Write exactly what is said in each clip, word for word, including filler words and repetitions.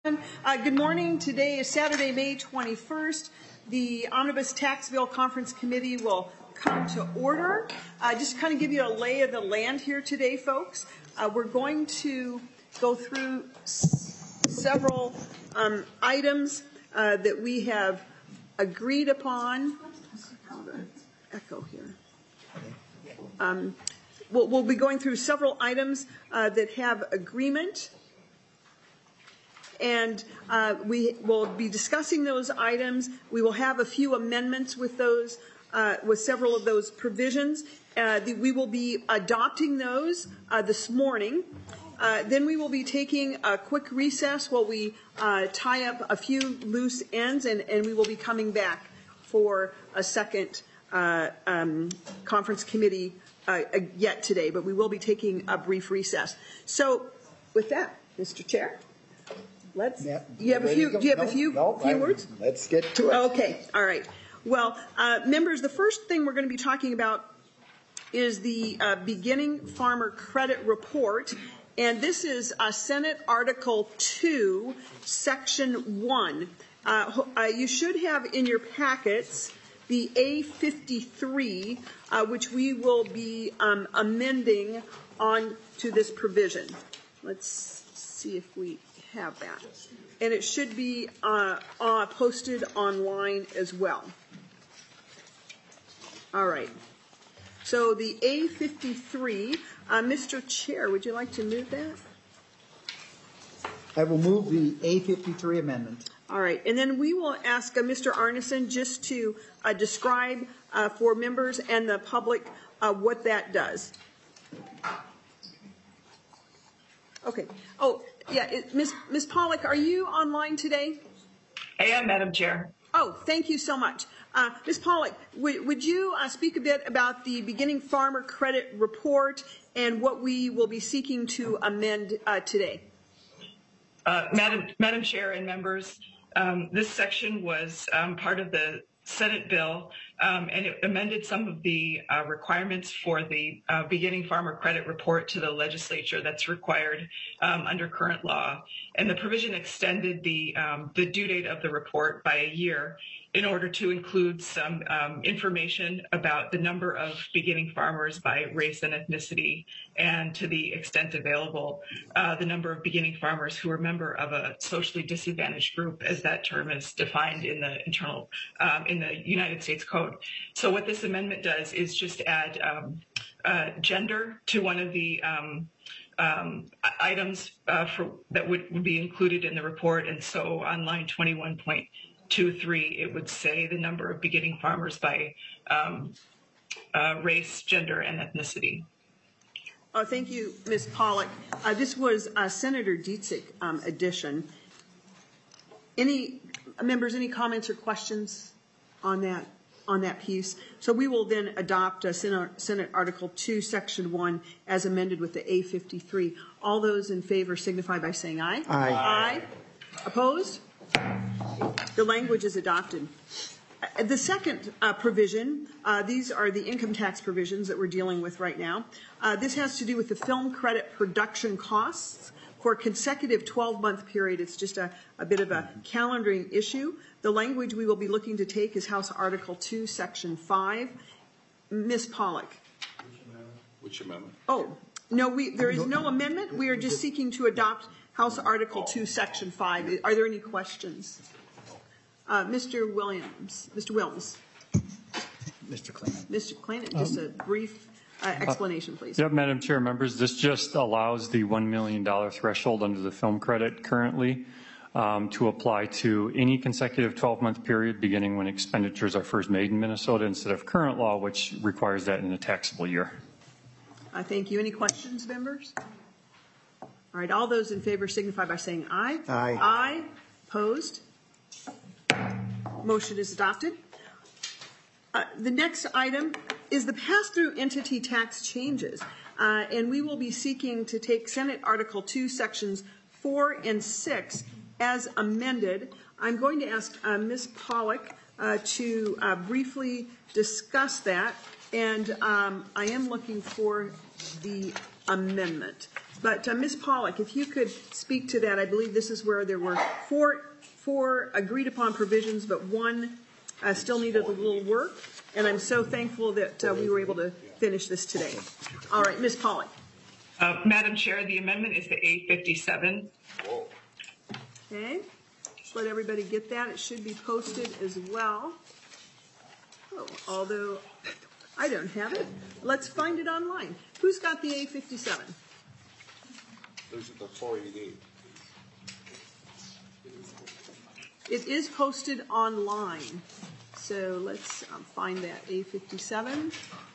Uh, good morning. Today is Saturday, May twenty-first. The Omnibus Tax Bill Conference Committee will come to order. Uh, just to kind of give you a lay of the land here today, folks. Uh, we're going to go through s- several um, items uh, that we have agreed upon. Echo here. Um, we'll, we'll be going through several items uh, that have agreement. And uh, we will be discussing those items. We will have a few amendments with those, uh, with several of those provisions. Uh, the, we will be adopting those uh, this morning. Uh, then we will be taking a quick recess while we uh, tie up a few loose ends, and, and we will be coming back for a second uh, um, conference committee uh, yet today. But we will be taking a brief recess. So with that, Mister Chair. Let's. Yeah, you have a few. Do you have no, a few, no, few I, words? Let's get to it. Okay. All right. Well, uh, members, the first thing we're going to be talking about is the uh, beginning farmer credit report, and this is uh, Senate Article Two, Section One. Uh, uh, you should have in your packets the A fifty-three, uh, which we will be um, amending on to this provision. Let's see if we have that, and it should be uh, uh, posted online as well. All right. So the A fifty-three, uh, Mister Chair, would you like to move that? I will move the A fifty-three amendment. All right, and then we will ask uh, Mister Arneson just to uh, describe uh, for members and the public uh, what that does. Okay. Oh. Yeah, it, Miz Miz Pollock, are you online today? I am, Madam Chair. Oh, thank you so much. Uh, Miz Pollock, would, would you uh, speak a bit about the beginning farmer credit report and what we will be seeking to amend uh, today? Uh, Madam, Madam Chair and members, um, this section was um, part of the Senate bill, um, and it amended some of the uh, requirements for the uh, beginning farmer credit report to the legislature that's required um, under current law. And the provision extended the, um, the due date of the report by a year in order to include some um, information about the number of beginning farmers by race and ethnicity, and to the extent available, uh, the number of beginning farmers who are member of a socially disadvantaged group, as that term is defined in the internal, um, in the United States Code. So what this amendment does is just add um, uh, gender to one of the um, um, items uh, for, that would, would be included in the report. And so on line twenty-one point two three, it would say the number of beginning farmers by um, uh, race, gender, and ethnicity. Oh, thank you, Miz Pollock. Uh, this was uh, Senator Dietzig um, addition. Any members, any comments or questions on that on that piece? So we will then adopt uh, Senate, Senate Article Two, Section One, as amended with the A fifty-three. All those in favor signify by saying aye. Aye. Aye. Opposed? The language is adopted. Uh, the second uh, provision, uh, these are the income tax provisions that we're dealing with right now. Uh, this has to do with the film credit production costs for a consecutive twelve-month period. It's just a, a bit of a calendaring issue. The language we will be looking to take is House Article Two, Section Five. Miz Pollock. Which amendment? Oh, no, we, there is no amendment. We are just seeking to adopt House Article Two, Section Five. Are there any questions? Uh, Mister Williams, Mister Williams. Mister Clement. Mister Clement, just a brief uh, explanation, please. Yep, Madam Chair, members, this just allows the one million dollar threshold under the film credit currently um, to apply to any consecutive twelve-month period beginning when expenditures are first made in Minnesota instead of current law, which requires that in a taxable year. Uh, thank you. Any questions, members? All right, all those in favor signify by saying aye. Aye. Aye. Opposed? Motion is adopted. Uh, the next item is the pass-through entity tax changes, uh, and we will be seeking to take Senate Article Two, Sections Four and Six as amended. I'm going to ask uh, Miz Pollock uh, to uh, briefly discuss that, and um, I am looking for the amendment. But uh, Miz Pollock, if you could speak to that, I believe this is where there were four, four agreed upon provisions, but one uh, still needed a little work. And I'm so thankful that uh, we were able to finish this today. All right, Miz Pollock. Uh, Madam Chair, the amendment is the A fifty-seven. Okay, just let everybody get that. It should be posted as well. Oh, although I don't have it. Let's find it online. Who's got the A fifty-seven? Those are the four eighty-eight. It is posted online. So let's um, find that A fifty-seven.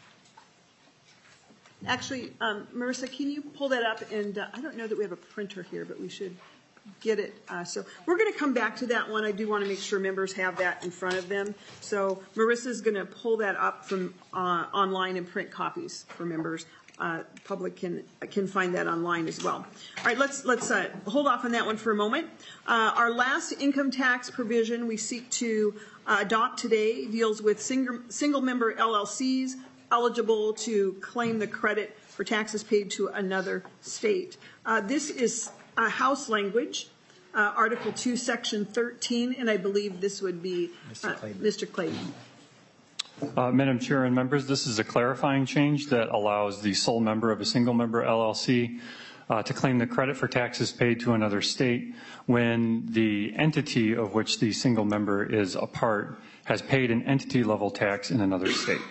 Actually, um, Marissa, can you pull that up? And uh, I don't know that we have a printer here, but we should get it. Uh, so we're going to come back to that one. I do want to make sure members have that in front of them. So Marissa's going to pull that up from uh, online and print copies for members. Uh, public can can find that online as well. All right, let's let's uh, hold off on that one for a moment. Uh, our last income tax provision we seek to uh, adopt today deals with single single member L L Cs eligible to claim the credit for taxes paid to another state. Uh, this is uh, House language, uh, Article two, Section thirteen, and I believe this would be uh, Mister Clayton. Uh, Madam Chair and members, this is a clarifying change that allows the sole member of a single member L L C uh, to claim the credit for taxes paid to another state when the entity of which the single member is a part has paid an entity level tax in another state.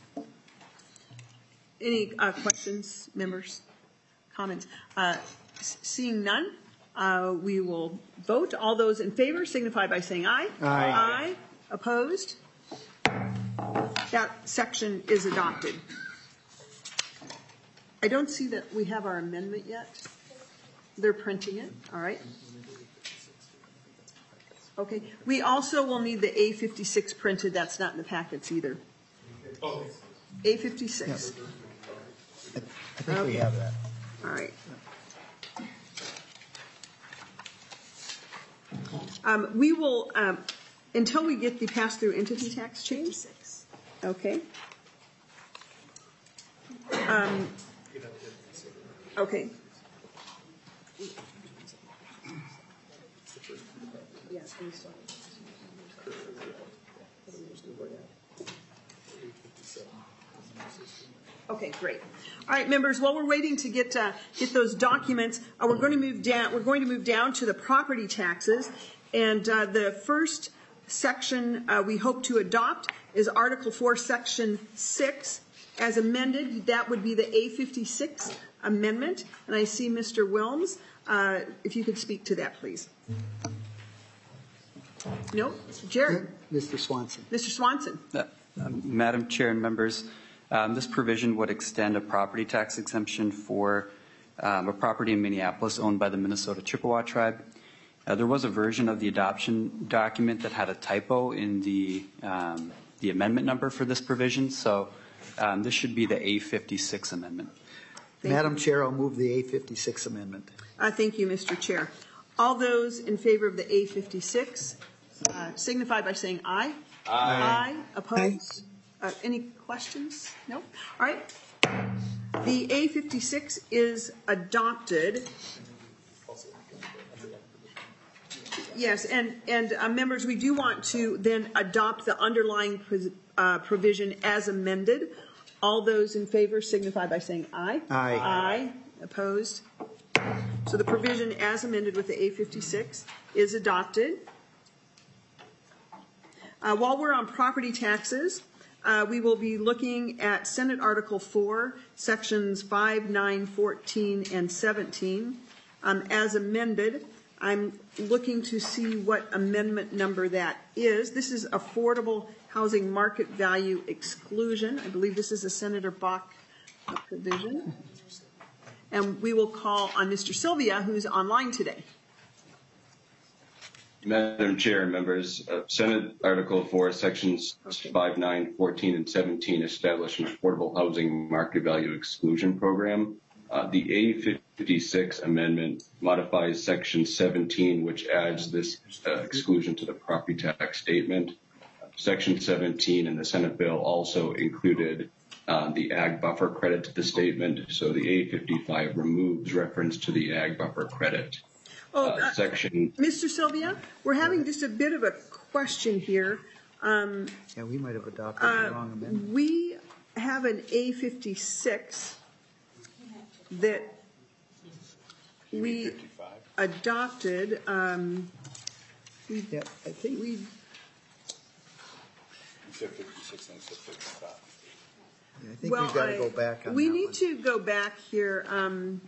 Any uh, questions, members, comments? Uh, seeing none, uh, we will vote. All those in favor signify by saying aye. Aye. Aye. Opposed? That section is adopted. I don't see that we have our amendment yet. They're printing it. All right. Okay. We also will need the A fifty-six printed. That's not in the packets either. A fifty-six. I think Okay. we have that. All right. Um, we will, um, until we get the pass-through entity tax change. Okay. Um, okay. Yes, we saw. Okay, great. All right, members. While we're waiting to get uh, get those documents, uh, we're going to move down. We're going to move down to the property taxes, and uh, the first section uh, we hope to adopt is Article four, Section six, as amended. That would be the A fifty-six amendment, and I see Mister Wilms. Uh, if you could speak to that, please. No, Jared. Mister Swanson. Mister Swanson. Uh, um, Madam Chair and members, um, this provision would extend a property tax exemption for um, a property in Minneapolis owned by the Minnesota Chippewa tribe. Uh, there was a version of the adoption document that had a typo in the um, the amendment number for this provision, so um, this should be the A fifty-six amendment. Thank Madam you. Chair, I'll move the A fifty-six amendment. Uh, thank you, Mister Chair. All those in favor of the A fifty-six uh, signify by saying aye. Aye. Aye. Opposed? Uh, any questions? No? All right. The A fifty-six is adopted. Yes, and, and uh, members, we do want to then adopt the underlying pres- uh, provision as amended. All those in favor signify by saying aye. Aye. Aye. Opposed? So the provision as amended with the A fifty-six is adopted. Uh, while we're on property taxes, uh, we will be looking at Senate Article four, Sections five, nine, fourteen, and seventeen. Um, as amended, I'm looking to see what amendment number that is. This is affordable housing market value exclusion. I believe this is a Senator Bach provision. And we will call on Mister Sylvia, who's online today. Madam Chair and members, uh, Senate Article four, Sections Okay. five, nine, fourteen, and seventeen establish an affordable housing market value exclusion program. Uh, the A fifty-six amendment modifies Section seventeen, which adds this uh, exclusion to the property tax statement. Uh, Section seventeen in the Senate bill also included uh, the ag buffer credit to the statement. So the A fifty-five removes reference to the ag buffer credit. Oh, uh, uh, section. Mister Sylvia, we're having just a bit of a question here. Um, Yeah, we might have adopted uh, the wrong amendment. we have an A fifty-six that we fifty-five. adopted. Um, we, Yeah, I think, we You said fifty-six and I said fifty-five. I think well, we've got to I- go back on we that need one. to go back here. Um,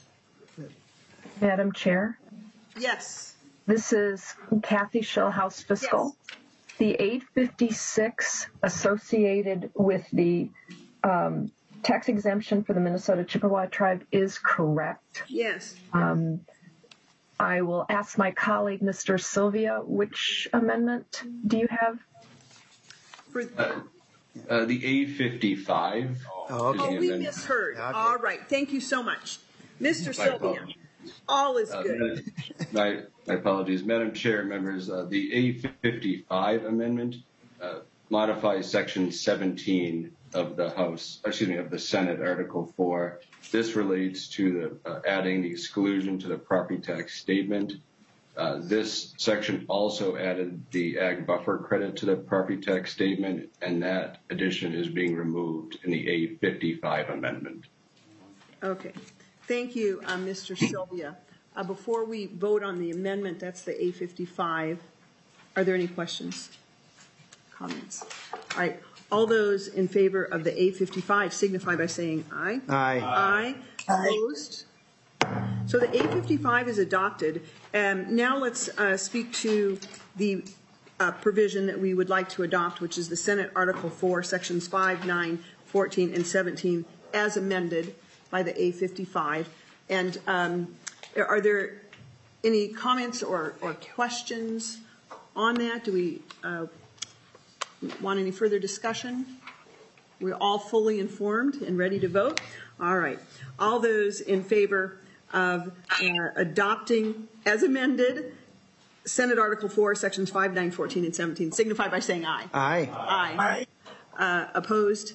Madam Chair, yes. this is Kathy Shellhouse Fiscal. The eight fifty-six associated with the um, tax exemption for the Minnesota Chippewa tribe is correct. Yes. Um, I will ask my colleague, Mister Sylvia, which amendment do you have? For, Uh, uh, the A fifty-five. Oh, is okay. oh, the we amendment. misheard. Okay. All right. Thank you so much. Mister My Sylvia, apologies. all is Uh, good. My, my apologies. Madam Chair, members, uh, the A fifty-five amendment uh, modifies section seventeen of the House, excuse me, of the Senate Article four. This relates to the uh, adding the exclusion to the property tax statement. Uh, this section also added the ag buffer credit to the property tax statement, and that addition is being removed in the A fifty-five amendment. Okay. Thank you, uh, Mister Sylvia. Uh, before we vote on the amendment, that's the A fifty-five. Are there any questions, comments? All right. All those in favor of the A fifty-five signify by saying aye. Aye. Aye. Opposed? So the A fifty-five is adopted. Um, now let's uh, speak to the uh, provision that we would like to adopt, which is the Senate Article four, Sections five, nine, fourteen, and seventeen, as amended by the A fifty-five. And um, are there any comments or, or questions on that? Do we uh, want any further discussion? We're all fully informed and ready to vote? All right. All those in favor of uh, adopting as amended Senate Article four, Sections five, nine, fourteen, and seventeen, signify by saying aye. Aye. Aye. Uh, opposed?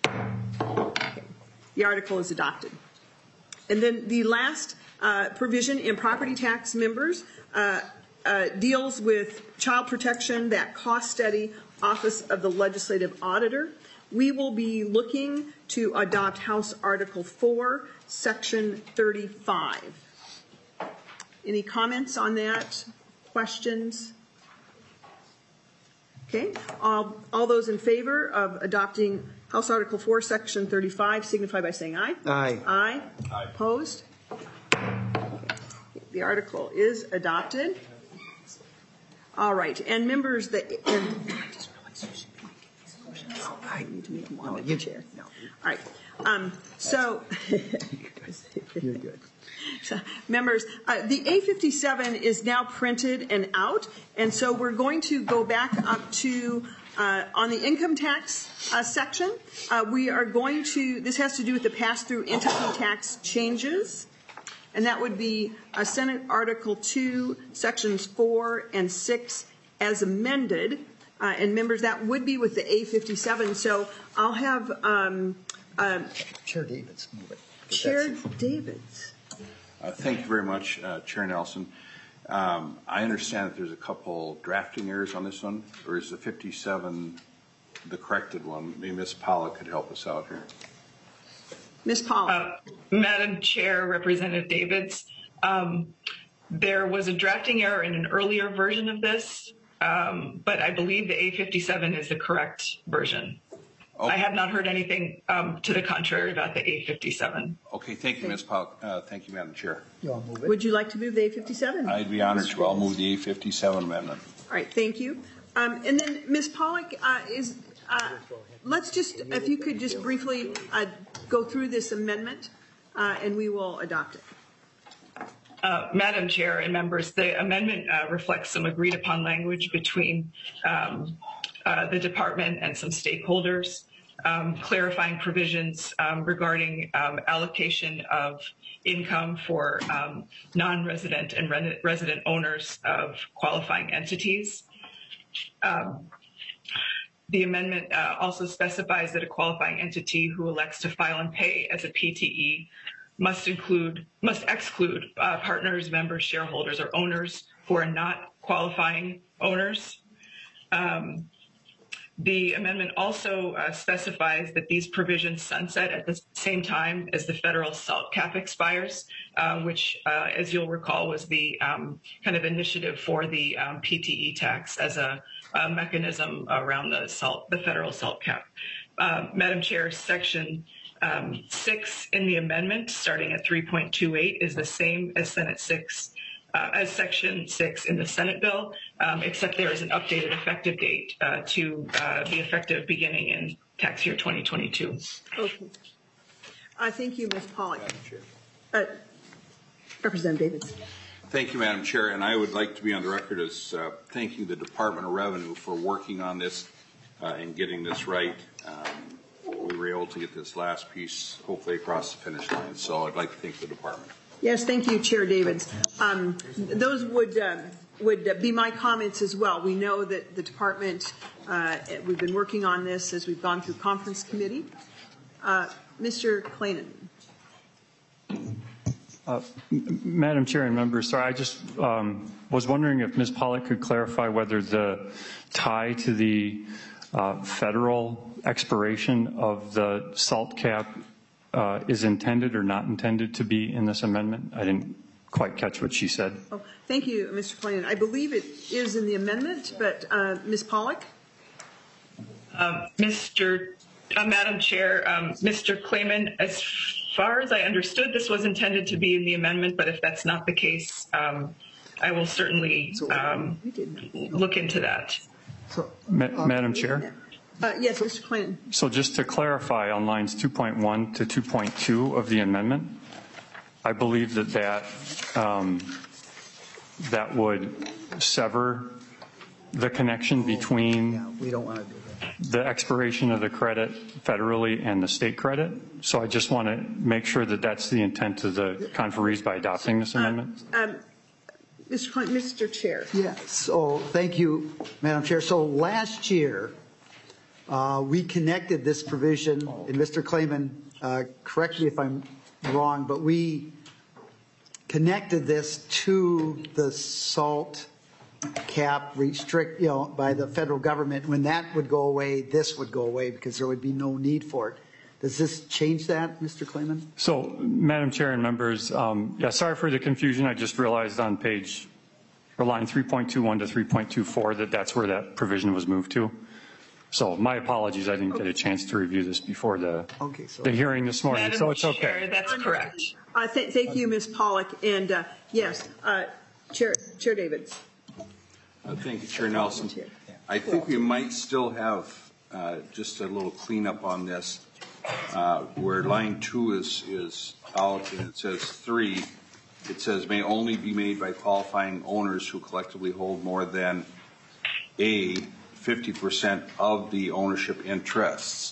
Okay. The article is adopted. And then the last uh, provision in property tax members uh, uh, deals with child protection, that cost study, Office of the Legislative Auditor. We will be looking to adopt House Article four, Section thirty-five. Any comments on that? Questions? Okay. All, all those in favor of adopting House Article four, Section thirty-five, signify by saying aye. Aye. Aye. Aye. Opposed? The article is adopted. All right. And members, the, and I just realized you should be making these motions. I need to make them on the chair. No, All right. Um, so, you're good. so, members, uh, the A fifty-seven is now printed and out, and so we're going to go back up to uh, on the income tax uh, section. Uh, we are going to. This has to do with the pass-through entity tax changes, and that would be uh, Senate Article two, Sections four and six, as amended. Uh, and members, that would be with the A fifty-seven. So I'll have um, uh, Chair Davids move it. Chair Davids. Uh, Thank you very much, uh, Chair Nelson. Um, I understand that there's a couple drafting errors on this one, or is the fifty-seven the corrected one? Maybe Miz Pollock could help us out here. Miz Pollock. Uh, Madam Chair, Representative Davids, um, there was a drafting error in an earlier version of this, um, but I believe the A fifty-seven is the correct version. Okay. I have not heard anything um, to the contrary about the A fifty-seven. Okay, thank you, Miz Pollock. Uh, thank you, Madam Chair. You want to move it? Would you like to move the A fifty-seven? I'd be honored to. I'll move the A fifty-seven amendment. All right, thank you. Um, and then Miz Pollock, uh, is, uh, let's just, if you could just briefly uh, go through this amendment, uh, and we will adopt it. Uh, Madam Chair and members, the amendment uh, reflects some agreed upon language between um, uh, the department and some stakeholders, um, clarifying provisions um, regarding um, allocation of income for um, non-resident and re- resident owners of qualifying entities. Um, the amendment uh, also specifies that a qualifying entity who elects to file and pay as a P T E must include, must exclude uh, partners, members, shareholders, or owners who are not qualifying owners. Um, The amendment also uh, specifies that these provisions sunset at the same time as the federal SALT cap expires, uh, which, uh, as you'll recall, was the um, kind of initiative for the um, P T E tax as a, a mechanism around the SALT, the federal SALT cap. Uh, Madam Chair, Section um, six in the amendment, starting at three point two eight, is the same as Senate six. Uh, as Section six in the Senate bill, um, except there is an updated effective date uh, to uh, be effective beginning in tax year twenty twenty-two. Okay. I thank you, Miz Pollack. Uh, Representative Davids. Thank you, Madam Chair, and I would like to be on the record as uh, thanking the Department of Revenue for working on this uh, and getting this right. Um, we were able to get this last piece hopefully across the finish line, so I'd like to thank the department. Yes, thank you, Chair Davids. Um, those would uh, would be my comments as well. We know that the department, uh, we've been working on this as we've gone through conference committee. Uh, Mister Clayton. Uh, Madam Chair and members, sorry, I just um, was wondering if Miz Pollack could clarify whether the tie to the uh, federal expiration of the SALT cap Uh, is intended or not intended to be in this amendment? I didn't quite catch what she said. Oh, thank you, Mister Clayton. I believe it is in the amendment, but uh, Miz Pollack? Um, Mister Uh, Madam Chair, um, Mister Clayman, as far as I understood, this was intended to be in the amendment, but if that's not the case, um, I will certainly um, look into that. So, Ma uh, Madam Chair? Uh, yes, Mister Clinton. So just to clarify on lines two point one to two point two of the amendment, I believe that that, um, that would sever the connection between yeah, we don't want to do that. the expiration of the credit federally and the state credit. So I just want to make sure that that's the intent of the conferees by adopting this amendment. Uh, um, Mister Clinton, Mister Chair. Yeah, so thank you, Madam Chair. So last year, uh, we connected this provision, and Mister Clayman, uh, correct me if I'm wrong, but we connected this to the SALT cap restrict, you know, by the federal government. When that would go away, this would go away because there would be no need for it. Does this change that, Mister Clayman? So, Madam Chair and members, um, yeah, sorry for the confusion. I just realized on page, or line three point two one to three point two four that that's where that provision was moved to. So my apologies, I didn't get a chance to review this before the, okay, so. the hearing this morning, Madam so it's Chair, okay. that's correct. Uh, th thank you, Miz Pollack. And uh, yes, uh, Chair, Chair Davids. Uh, thank you, Chair Nelson. I think we might still have uh, just a little cleanup on this, uh, where line two is, is out and it says three. It says may only be made by qualifying owners who collectively hold more than a fifty percent of the ownership interests.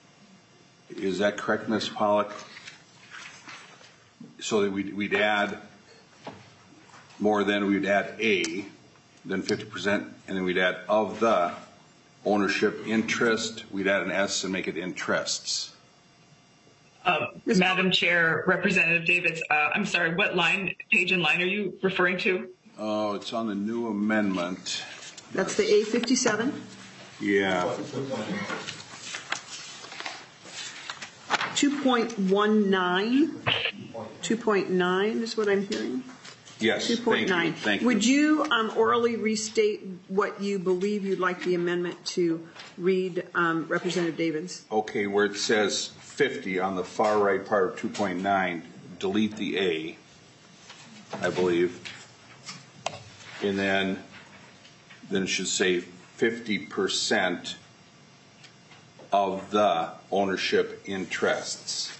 Is that correct, Miz Pollack? So that we'd, we'd add more than, we'd add a, then fifty percent, and then we'd add of the ownership interest, we'd add an S and make it interests. Uh, Madam Chair, Representative Davids, uh, I'm sorry, what line, page and line are you referring to? Oh, it's on the new amendment. That's the A fifty-seven. Yeah. two point one nine. two point nine is what I'm hearing. Yes, two point nine. thank you. Thank you. Would you um, orally restate what you believe you'd like the amendment to read, um, Representative Davids? Okay, where it says fifty on the far right part of two point nine, delete the A, I believe. And then, then it should say fifty percent of the ownership interests.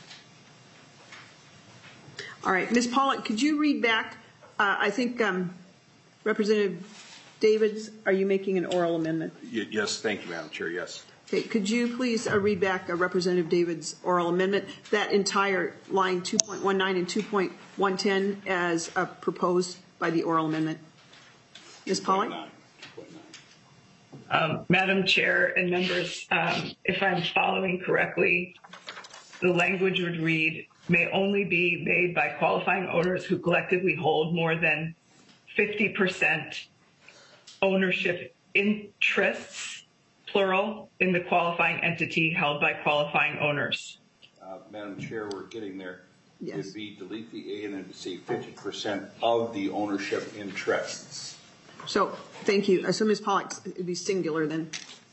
All right, Miz Pollack, could you read back? Uh, I think um, Representative Davids, are you making an oral amendment? Y yes, thank you, Madam Chair, yes. Okay, could you please uh, read back uh, Representative Davids' oral amendment, that entire line two point one nine and two point one ten as uh, proposed by the oral amendment? Miz Pollack? Um, Madam Chair and members, um, if I'm following correctly, the language would read, may only be made by qualifying owners who collectively hold more than fifty percent ownership interests, plural, in the qualifying entity held by qualifying owners. Uh, Madam Chair, we're getting there. Yes. It'd be delete the A and then to say fifty percent of the ownership interests. So, thank you. Uh, So, Miz Pollack, it'd be singular then.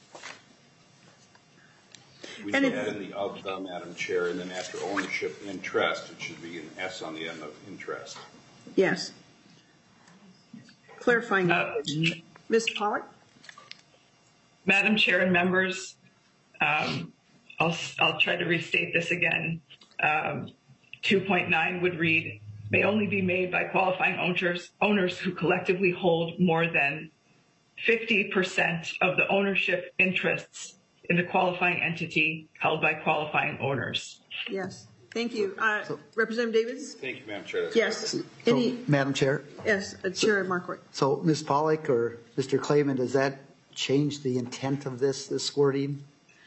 We And should it- add in the of the, Madam Chair, and then after ownership interest, it should be an S on the end of interest. Yes. Clarifying. Uh, Miz Pollack? Madam Chair and members, um, I'll, I'll try to restate this again. Um, two point nine would read, may only be made by qualifying owners, owners who collectively hold more than fifty percent of the ownership interests in the qualifying entity held by qualifying owners. Yes. Thank you. Uh, Representative Davids? Thank you, Madam Chair. That's Yes. So, Any, Madam Chair, yes, uh, Chair Marquardt. so Miz Pollack or Mister Clayman, does that change the intent of this, this wording?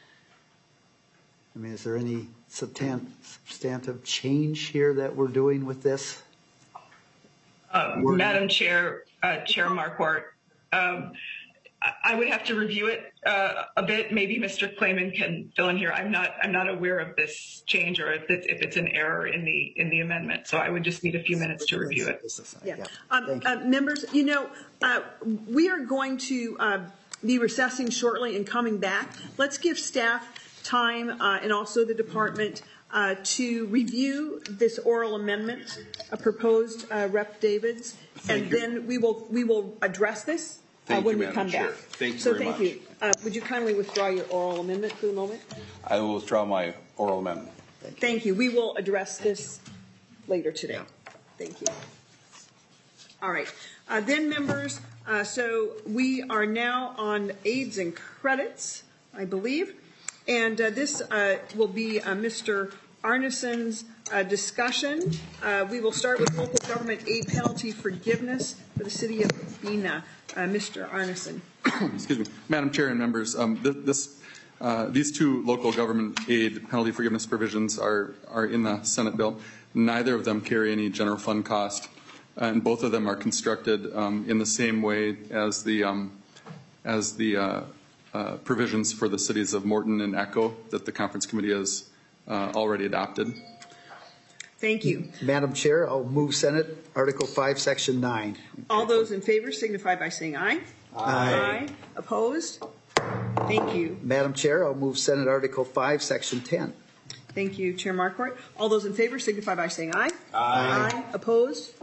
I mean, is there any substan- substantive change here that we're doing with this? Uh, Wording. Madam Chair, uh, Chair Marquardt, um, I- I would have to review it uh, a bit. Maybe Mister Clayman can fill in here. I'm not. I'm not aware of this change, or if it's if it's an error in the in the amendment. So I would just need a few minutes to review it. Yeah. Um, uh, members, you know, uh, we are going to uh, be recessing shortly and coming back. Let's give staff time uh, and also the department uh, to review this oral amendment uh, proposed, uh, Rep Davids, Thank and you. then we will we will address this uh, Thank when you, we Madam come Chair. back. Thank you so very thank much. you. Uh, would you kindly withdraw your oral amendment for the moment? I will withdraw my oral amendment. Thank you. We will address this later today. Thank you. All right. Uh, then, members, uh, so we are now on aids and credits, I believe. And uh, this uh, will be uh, Mister Arneson's uh, discussion. Uh, we will start with local government aid penalty forgiveness for the city of Bena. Uh, Mister Arneson. Excuse me, Madam Chair and members, um, th- this, uh, these two local government aid penalty forgiveness provisions are, are in the Senate bill. Neither of them carry any general fund cost, and both of them are constructed um, in the same way as the, um, as the uh, uh, provisions for the cities of Morton and Echo that the conference committee has uh, already adopted. Thank you. Madam Chair, I'll move Senate Article five, Section nine. All those in favor signify by saying aye. Aye. Opposed? Thank you. Madam Chair, I'll move Senate Article five, Section ten. Thank you, Chair Marquardt. All those in favor signify by saying aye. Aye. Opposed?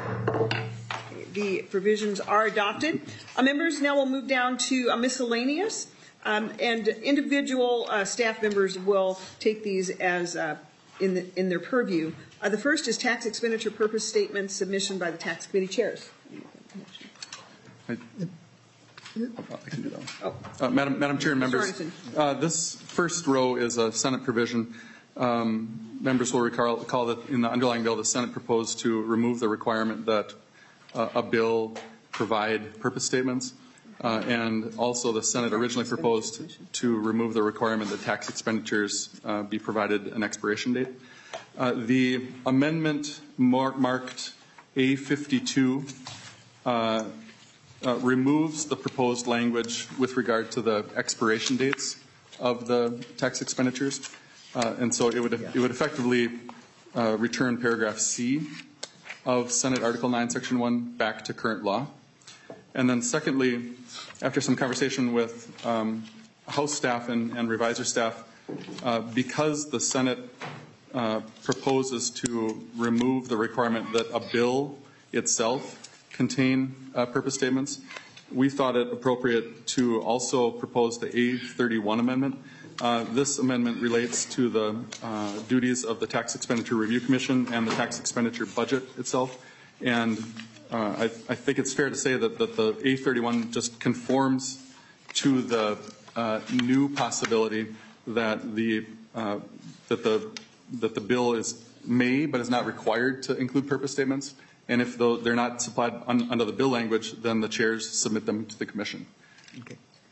The provisions are adopted. Uh, members, now we'll move down to uh, miscellaneous, um, and individual uh, staff members will take these as uh, in, the, in their purview. Uh, the first is tax expenditure purpose statement submission by the tax committee chairs. I, I can do that one. Oh. Uh, Madam, Madam Chair and Mister members, Arneson. uh, this first row is a Senate provision. Um, members will recall, recall that in the underlying bill, the Senate proposed to remove the requirement that uh, a bill provide purpose statements. Uh, and also the Senate originally proposed to remove the requirement that tax expenditures uh, be provided an expiration date. Uh, the amendment mar- marked A fifty-two uh, uh, removes the proposed language with regard to the expiration dates of the tax expenditures. Uh, and so it would, it would effectively uh, return paragraph C of Senate Article nine, Section one back to current law. And then secondly, after some conversation with um, House staff and, and reviser staff, uh, because the Senate uh, proposes to remove the requirement that a bill itself contain uh, purpose statements, we thought it appropriate to also propose the A thirty-one amendment. Uh, this amendment relates to the uh, duties of the Tax Expenditure Review Commission and the tax expenditure budget itself. And uh, I, I think it's fair to say that, that the A thirty-one just conforms to the uh, new possibility that the uh, that the that the bill is may but is not required to include purpose statements. And if they're not supplied un, under the bill language, then the chairs submit them to the commission. Okay.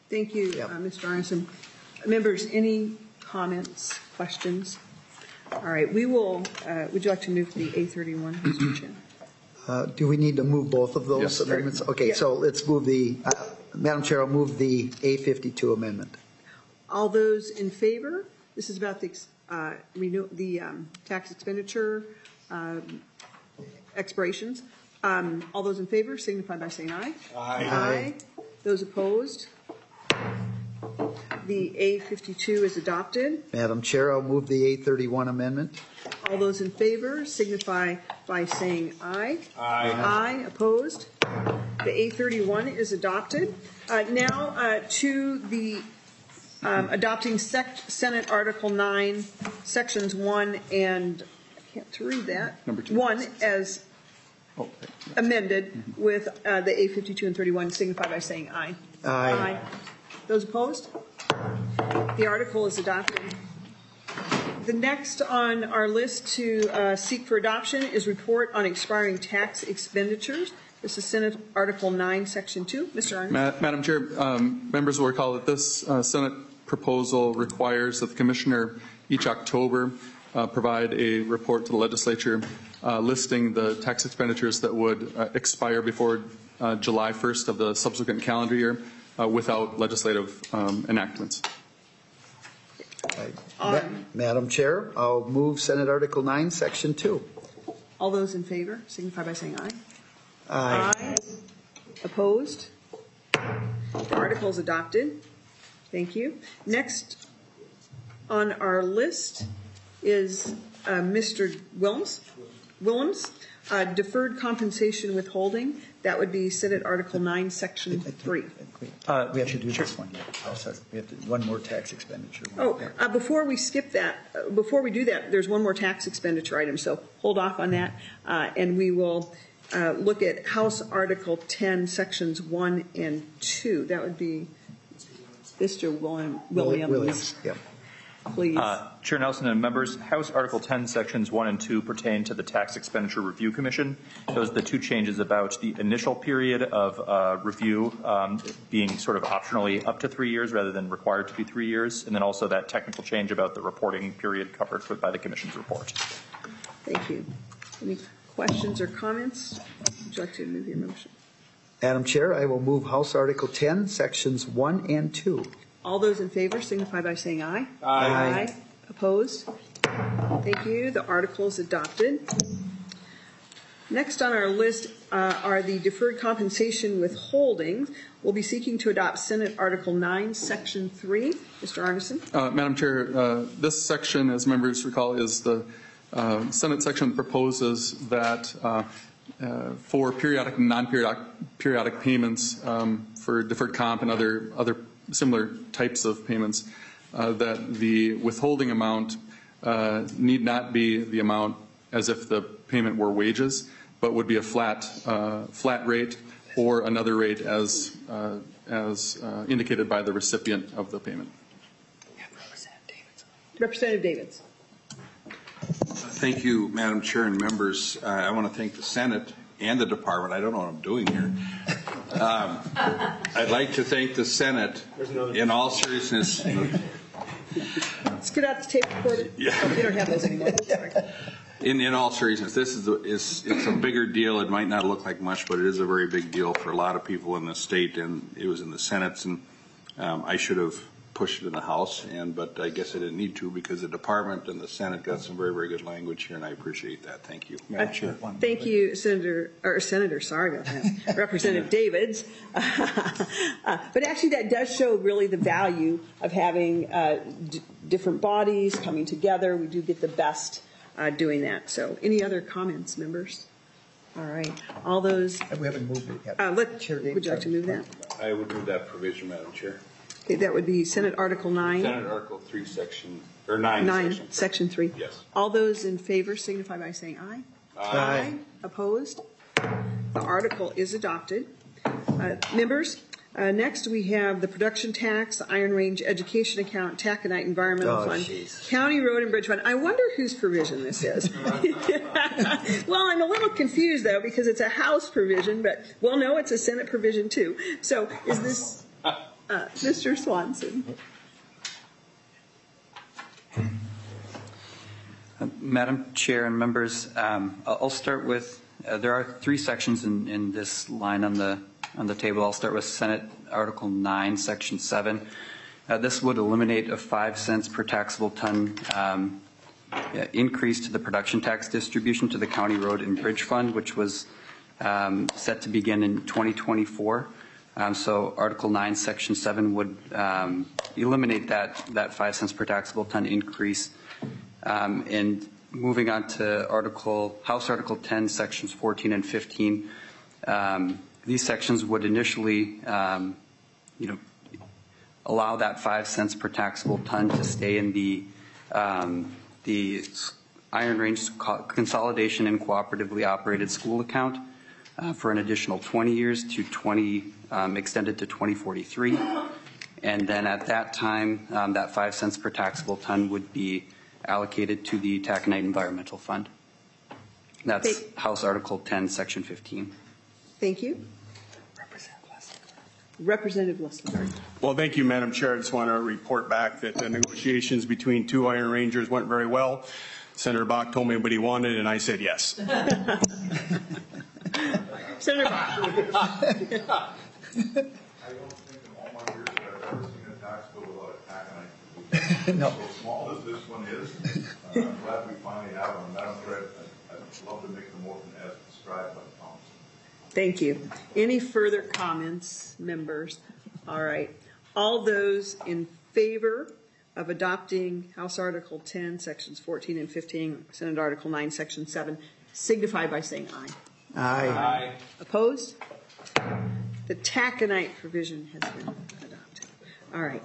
Thank you, Yep. uh, Mister Arneson. Members, any comments, questions? All right, we will, uh, would you like to move the A thirty-one, Mister Chair? Uh, Do we need to move both of those Yes. amendments? Okay, Yeah. so let's move the, uh, Madam Chair, I'll move the A fifty-two amendment. All those in favor? This is about the, uh, renew, the um, tax expenditure um, expirations. Um, All those in favor signify by saying aye. Aye. Aye. Those opposed? The A fifty-two is adopted. Madam Chair, I'll move the A thirty-one amendment. All those in favor signify by saying aye. Aye. Aye. Opposed? The A thirty-one is adopted. Uh, Now uh, to the um, adopting sec- Senate Article nine, Sections one and, I can't read that. Number two. One as Oh, right. amended with uh, the A fifty-two and thirty-one signify by saying aye. Aye. Those opposed? The article is adopted. The next on our list to uh, seek for adoption is report on expiring tax expenditures. This is Senate Article nine, Section two. Mister Arnott. Ma- Madam Chair, um, members will recall that this uh, Senate proposal requires that the Commissioner each October uh, provide a report to the Legislature uh, listing the tax expenditures that would uh, expire before uh, July first of the subsequent calendar year uh, without legislative um, enactments. Ma- Madam Chair, I'll move Senate Article nine, Section two. All those in favor signify by saying aye. Aye. Opposed? The article is adopted. Thank you. Next on our list is uh, Mister Willems. Willems, uh, deferred compensation withholding. That would be Senate Article nine, Section three. Uh, We have to do this one yet. Oh, sorry. We have to, one more tax expenditure. Oh, uh, before we skip that, uh, before we do that, there's one more tax expenditure item, so hold off on that, uh, and we will uh, look at House Article ten, Sections one and two. That would be Mister William, Williams, Williams, yeah. please. Uh, Chair Nelson and members, House Article ten, Sections one and two pertain to the Tax Expenditure Review Commission. Those are the two changes about the initial period of uh, review um, being sort of optionally up to three years rather than required to be three years, and then also that technical change about the reporting period covered for, by the Commission's report. Thank you. Any questions or comments? Would you like to move your motion? Madam Chair, I will move House Article ten, Sections one and two. All those in favor signify by saying aye. Aye. Aye. Opposed? Thank you. The article is adopted. Next on our list uh, are the deferred compensation withholdings. We'll be seeking to adopt Senate Article nine, Section three. Mister Arneson. Uh, Madam Chair, uh, this section, as members recall, is the uh, Senate section that proposes that uh, uh, for periodic and non-periodic periodic payments um, for deferred comp and other other similar types of payments, uh, that the withholding amount uh, need not be the amount as if the payment were wages, but would be a flat uh, flat rate or another rate as uh, as uh, indicated by the recipient of the payment. Representative Davids. Thank you, Madam Chair and members. Uh, I want to thank the Senate and the Department. I don't know what I'm doing here. Um, I'd like to thank the Senate in all seriousness. Let's get out the tape recorder. Yeah. Oh, we don't have those anymore. Sorry. In, in all seriousness, this is, a, is it's a bigger deal. It might not look like much, but it is a very big deal for a lot of people in the state, and it was in the Senate, and um, I should have pushed it in the House, and but I guess I didn't need to because the Department and the Senate got some very, very good language here, and I appreciate that. Thank you. Uh, thank you, Senator, or Senator, sorry about that, Representative Davids. uh, but actually that does show really the value of having uh, d- different bodies coming together. We do get the best uh, doing that. So any other comments, members? All right. All those. We haven't moved it yet. Uh, let, Chair would you like to move that? I would move that provision, Madam Chair. Okay, that would be Senate Article nine. Senate Article three, Section, or nine. Nine, section, Section three. Yes. All those in favor signify by saying aye. Aye. Opposed? The article is adopted. Uh, members, uh, next we have the production tax, Iron Range Education Account, Taconite Environmental Oh, Fund, geez. County Road and Bridge Fund. I wonder whose provision this is. Well, I'm a little confused though because it's a House provision, but well, no, it's a Senate provision too. So is this? Uh, Mister Swanson. Uh, Madam Chair and members, um, I'll start with, uh, there are three sections in, in this line on the on the table. I'll start with Senate Article nine, Section seven. Uh, this would eliminate a five cents per taxable ton um, increase to the production tax distribution to the County Road and Bridge Fund, which was um, set to begin in twenty twenty-four. Um, so Article nine, Section seven would um, eliminate that, that five cents per taxable ton increase. Um, and moving on to Article, House Article ten, Sections fourteen and fifteen, um, these sections would initially, um, you know, allow that five cents per taxable ton to stay in the um, the Iron Range Consolidation and Cooperatively Operated School account uh, for an additional twenty years to twenty, um, extended to twenty forty-three. And then at that time, um, that five cents per taxable ton would be allocated to the Taconite Environmental Fund. That's Thank House Article ten, Section fifteen. Thank you. Representative Lestenberg. Well, thank you, Madam Chair. I just want to report back that the negotiations between two Iron Rangers went very well. Senator Bach told me what he wanted, and I said yes. Senator Bach. I don't think in all my years that I've ever seen a tax bill without a taconite. No. So small as this one is, uh, I'm glad we finally have one. Madam Chair, I'd, I'd love to make the motion as described by the council. Thank you. Any further comments, members? All right. All those in favor of adopting House Article ten, Sections fourteen and fifteen, Senate Article nine, Section seven, signify by saying aye. Aye. Aye. Opposed? The taconite provision has been adopted. All right.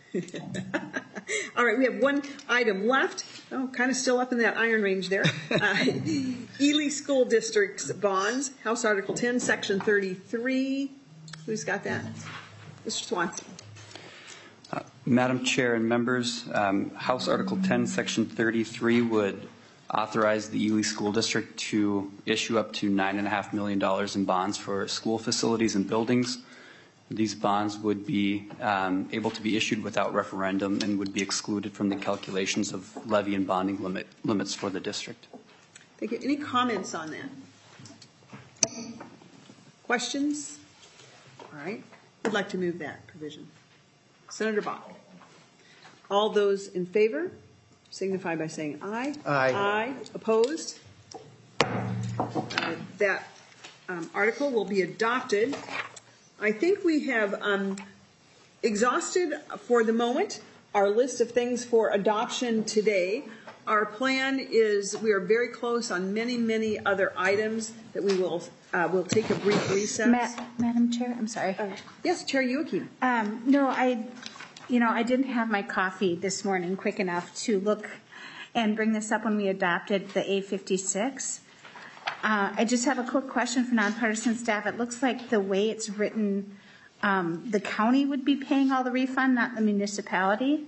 All right, we have one item left. Oh, kind of still up in that iron range there. Uh, Ely School District's bonds, House Article ten, Section thirty-three. Who's got that? Mister Swanson. Uh, Madam Chair and members, um, House Article ten, Section thirty-three would authorize the Ely School District to issue up to nine point five million dollars in bonds for school facilities and buildings. These bonds would be um, able to be issued without referendum and would be excluded from the calculations of levy and bonding limit, limits for the district. Thank you. Any comments on that? Questions? All right. Who'd like to move that provision? Senator Bach. All those in favor signify by saying aye. Aye. Aye. Opposed? Uh, that um, article will be adopted. I think we have um, exhausted for the moment our list of things for adoption today. Our plan is we are very close on many, many other items that we will uh, will take a brief recess. Ma Madam Chair, I'm sorry. Uh, yes, Chair Youakim. Um, no, I, you know, I didn't have my coffee this morning quick enough to look and bring this up when we adopted the A fifty-six. Uh, I just have a quick question for nonpartisan staff. It looks like the way it's written, um, the county would be paying all the refund, not the municipality.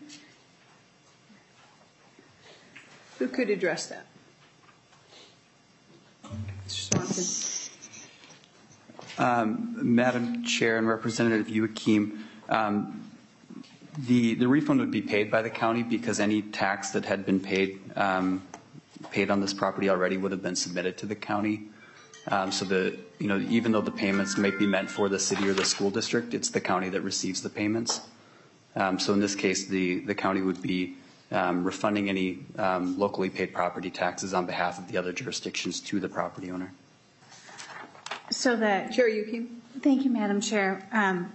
Who could address that? Mister Swanson. Um, Madam Chair and Representative Youakim, um, the, the refund would be paid by the county because any tax that had been paid um, paid on this property already would have been submitted to the county. Um, so the, you know, even though the payments might be meant for the city or the school district, it's the county that receives the payments. Um, so in this case, the, the county would be um, refunding any um, locally paid property taxes on behalf of the other jurisdictions to the property owner. So that, Chair Youakim. Thank you, Madam Chair. Um,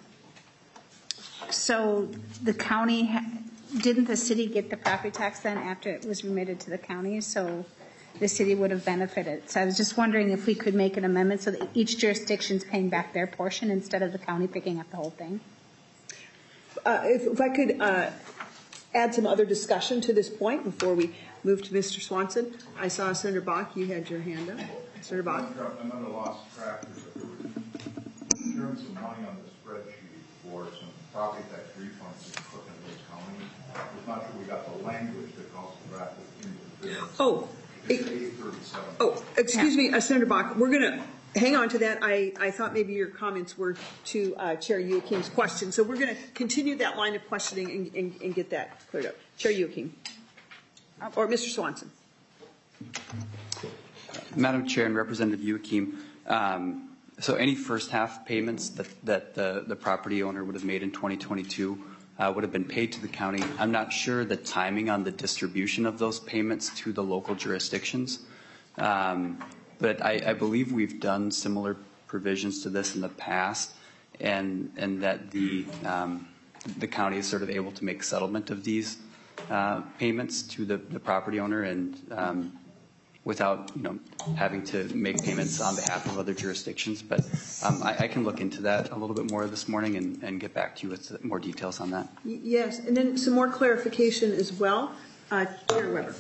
so the county, ha didn't the city get the property tax then after it was remitted to the county? So the city would have benefited. So I was just wondering if we could make an amendment so that each jurisdiction is paying back their portion instead of the county picking up the whole thing. Uh, if, if I could uh, add some other discussion to this point before we move to Mister Swanson. I saw Senator Bach, you had your hand up. Senator Bach. I'm at a lost track here, but there was sharing some money on the spreadsheet for some property tax refunds in Cook and Lake County. I was not sure we got the language that calls the drafted into the bill. Oh. It, oh, excuse me, uh, Senator Bach. We're gonna hang on to that. I, I thought maybe your comments were to uh, Chair Youakim's question. So we're going to continue that line of questioning and, and, and get that cleared up. Chair Youakim. Or Mister Swanson. Madam Chair and Representative Youakim, um, so any first half payments that, that the, the property owner would have made in twenty twenty-two uh, would have been paid to the county. I'm not sure the timing on the distribution of those payments to the local jurisdictions. Um, But I, I believe we've done similar provisions to this in the past, and and that the um, the county is sort of able to make settlement of these uh, payments to the, the property owner, and um, without you know having to make payments on behalf of other jurisdictions. But um, I, I can look into that a little bit more this morning and, and get back to you with more details on that. Yes, and then some more clarification as well. Uh, Chair Weber.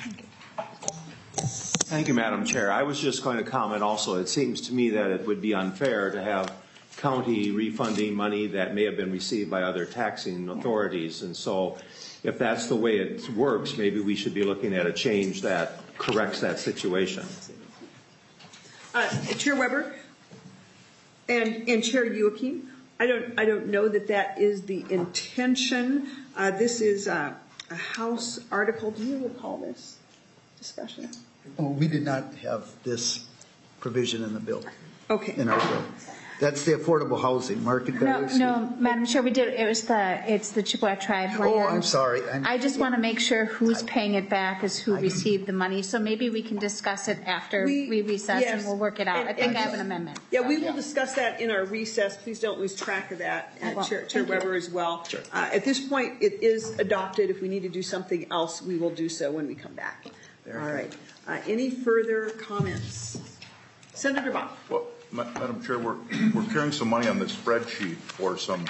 Thank you, Madam Chair. I was just going to comment also. It seems to me that it would be unfair to have county refunding money that may have been received by other taxing authorities. And so if that's the way it works, maybe we should be looking at a change that corrects that situation. Uh, Chair Weber and, and Chair Youakim, I don't, I don't know that that is the intention. Uh, this is uh, a House article. Do you recall this discussion? Well, we did not have this provision in the bill. Okay. In our bill. That's the affordable housing market No, value. no, Madam Chair, we did, it was the, it's the Chippewa Tribe land. Oh, I'm sorry. I'm, I just want to make sure who's paying it back is who received the money, so maybe we can discuss it after We- we recess yes. and we'll work it out. And- I think and- I have an amendment. Yeah, we will discuss that in our recess. Please don't lose track of that, I uh, won't. Chair, Chair Thank you. Weber as well. Sure. Uh, at this point, it is adopted. If we need to do something else, we will do so when we come back. All right. Uh, any further comments? Senator Bach. Well, Ma- Madam Chair, we're, we're carrying some money on the spreadsheet for some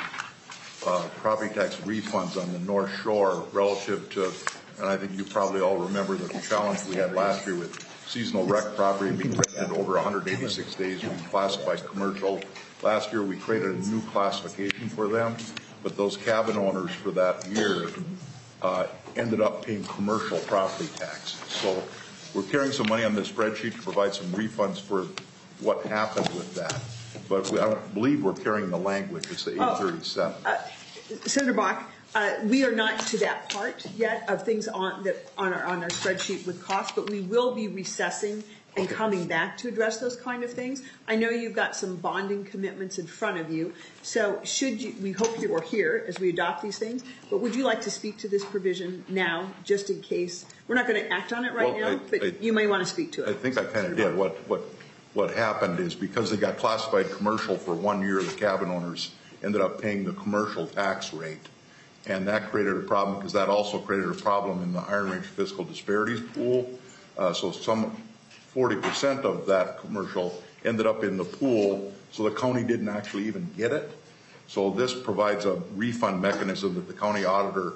uh, property tax refunds on the North Shore relative to, and I think you probably all remember the challenge we had last year with seasonal rec property being rented over one hundred eighty-six days, we classified commercial. Last year, we created a new classification for them, but those cabin owners for that year uh, ended up paying commercial property tax. So we're carrying some money on this spreadsheet to provide some refunds for what happened with that. But we, I don't believe we're carrying the language. It's the eight thirty-seven. Uh, Senator Bach, uh, we are not to that part yet of things on that on our on our spreadsheet with costs, but we will be recessing and coming back to address those kind of things. I know you've got some bonding commitments in front of you, so should you, we hope you are here as we adopt these things, but would you like to speak to this provision now, just in case? We're not going to act on it right Well, now, I- but I- you may want to speak to it. I think I kind of did. What, what, what happened is because they got classified commercial for one year, the cabin owners ended up paying the commercial tax rate. And that created a problem because that also created a problem in the Iron Range fiscal disparities pool. Uh, so some forty percent of that commercial ended up in the pool, so the county didn't actually even get it. So this provides a refund mechanism that the county auditor,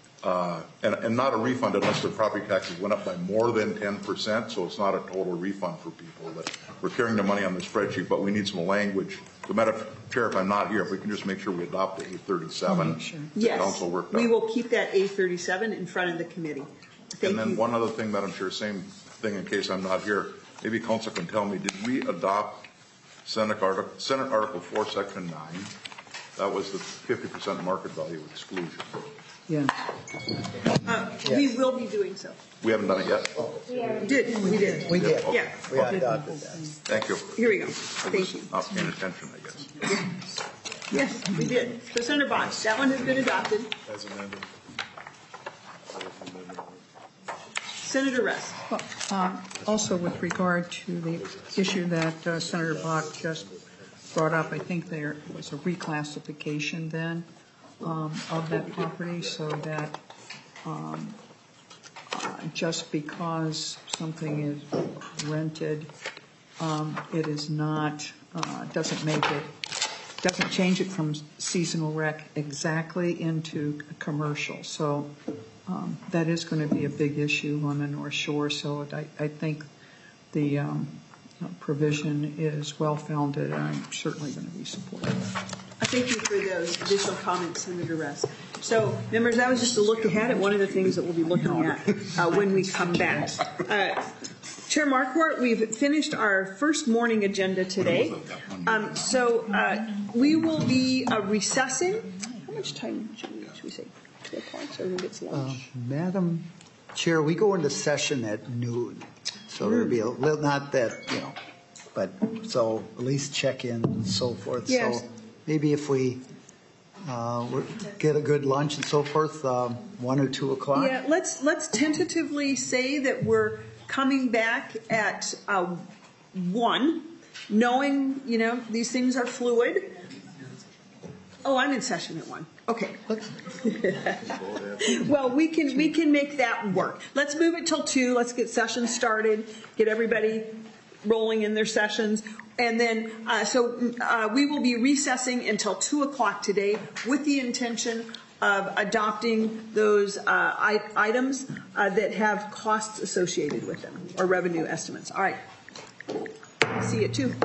uh, and, and not a refund unless their property taxes went up by more than ten percent, so it's not a total refund for people. But we're carrying the money on the spreadsheet, but we need some language. So, Madam Chair, if I'm not here, if we can just make sure we adopt the eight thirty-seven. Oh, sure. The Yes, council worked we out. will keep that A thirty-seven in front of the committee. Thank And then you. one other thing, Madam Chair, same thing in case I'm not here. Maybe council can tell me, did we adopt Senate Article, Senate Article four, Section nine? That was the fifty percent market value exclusion. yeah. Uh, we will be doing so. We haven't done it yet? Did, we did. We did. Yeah. We adopted that. Thank you. Here we go. Thank you. Not paying attention, I guess. Yes, we did. So Senator Bach, that one has been adopted. As amended. Senator Rest. Well, um, also with regard to the issue that uh, Senator Bach just brought up, I think there was a reclassification then um, of that property so that um, uh, just because something is rented, um, it is not, uh, doesn't make it, doesn't change it from seasonal rec exactly into a commercial. So Um, that is going to be a big issue on the North Shore, so I, I think the um, provision is well-founded, and I'm certainly going to be supporting it. Thank you for those additional comments, Senator Rest. So, members, that was just a look ahead at one of the things that we'll be looking at uh, when we come back. Uh, Chair Marquardt, we've finished our first morning agenda today. Um, so uh, we will be uh, recessing. How much time should we, should we say? Two o'clock, so everyone gets lunch? Uh, Madam Chair, we go into session at noon. So there'll be a little, not that, you know, but so at least check in and so forth. Yes. So maybe if we uh, get a good lunch and so forth, um, one or two o'clock. Yeah, let's let's tentatively say that we're coming back at uh, one, knowing, you know, these things are fluid. Oh, I'm in session at one. Okay. Well, we can we can make that work. Let's move it till two. Let's get sessions started. Get everybody rolling in their sessions, and then uh, so uh, we will be recessing until two o'clock today with the intention of adopting those uh, I- items uh, that have costs associated with them or revenue estimates. All right. See you at two.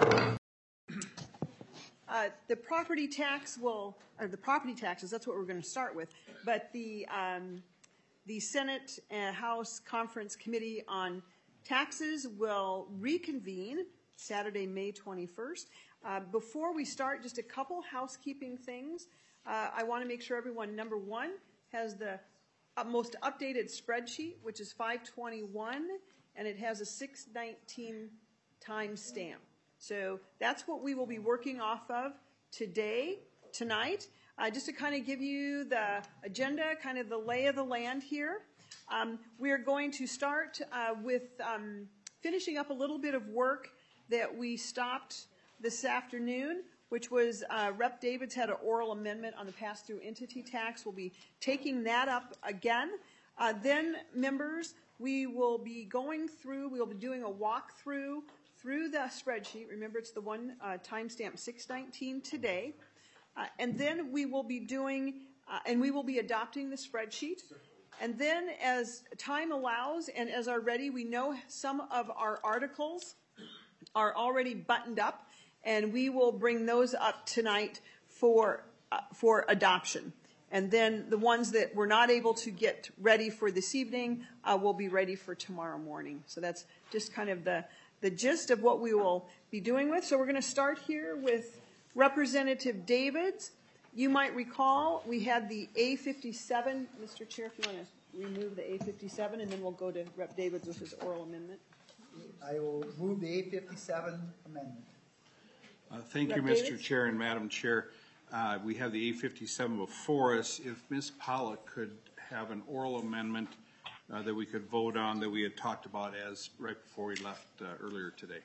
Uh, the property tax will, or the property taxes, that's what we're going to start with. But the um, the Senate and House Conference Committee on Taxes will reconvene Saturday, May twenty-first. Uh, before we start, just a couple housekeeping things. Uh, I want to make sure everyone, number one, has the uh, most updated spreadsheet, which is five twenty-one, and it has a six nineteen time stamp. So that's what we will be working off of today, tonight. Uh, just to kind of give you the agenda, kind of the lay of the land here. Um, we are going to start uh, with um, finishing up a little bit of work that we stopped this afternoon, which was uh, Representative Davids had an oral amendment on the pass-through entity tax. We'll be taking that up again. Uh, then, members, we will be going through, we'll be doing a walkthrough through the spreadsheet. Remember, it's the one uh, timestamp six nineteen today. Uh, and then we will be doing, uh, and we will be adopting the spreadsheet. And then as time allows and as are ready, we know some of our articles are already buttoned up, and we will bring those up tonight for, uh, for adoption. And then the ones that we're not able to get ready for this evening uh, will be ready for tomorrow morning. So that's just kind of the the gist of what we will be doing with. So we're going to start here with Representative Davids. You might recall we had the A fifty-seven. Mister Chair, if you want to remove the A fifty-seven, and then we'll go to Representative Davids with his oral amendment. I will move the A fifty-seven amendment. Uh, thank you, Mister Chair and Madam Chair. Uh, we have the A fifty-seven before us. If Miz Pollock could have an oral amendment Uh, that we could vote on that we had talked about as right before we left uh, earlier today.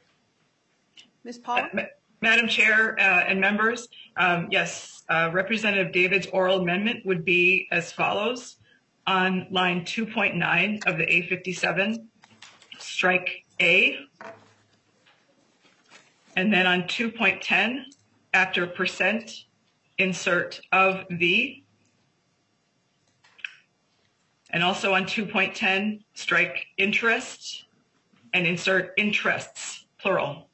Miz Pollock? Uh, Madam Chair uh, and members, um, yes, uh, Representative David's oral amendment would be as follows. On line two point nine of the A fifty-seven, strike A. And then on two point ten, after percent, insert of the. And also on two point ten, strike interest and insert interests, plural.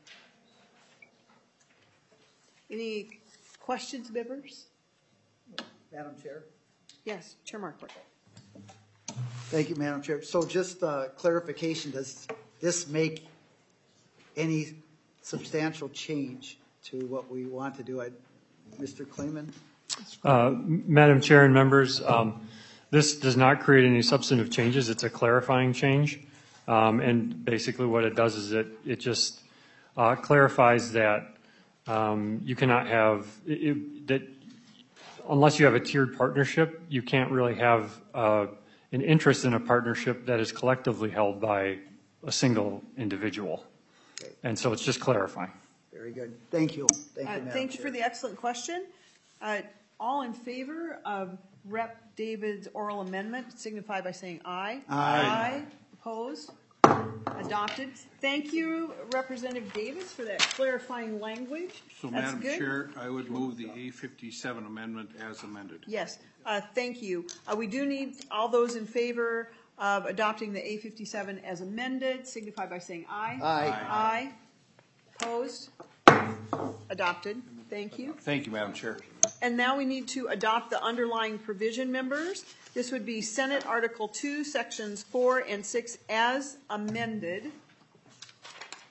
Any questions, members? Madam Chair. Yes, Chair Marquardt. Thank you, Madam Chair. So just uh, clarification, does this make any substantial change to what we want to do? I, Mister Klayman? Uh, Madam Chair and members, um, this does not create any substantive changes. It's a clarifying change. Um, and basically what it does is it, it just uh, clarifies that um, you cannot have, it, it, that unless you have a tiered partnership, you can't really have uh, an interest in a partnership that is collectively held by a single individual. Okay. And so it's just clarifying. Very good. Thank you. Thank you, Uh, Madam thank you Chair. for the excellent question. Uh, all in favor of Representative David's oral amendment signify by saying aye. Aye. Aye. Opposed? Adopted. Thank you, Representative Davids, for that clarifying language. So, That's Madam good. Chair, I would move the A fifty-seven amendment as amended. Yes, uh, thank you. Uh, we do need all those in favor of adopting the A fifty-seven as amended signify by saying aye. Aye. Aye. Opposed? Adopted. Thank you. Thank you, Madam Chair. And now we need to adopt the underlying provision, members. This would be Senate Article two, Sections four and six as amended.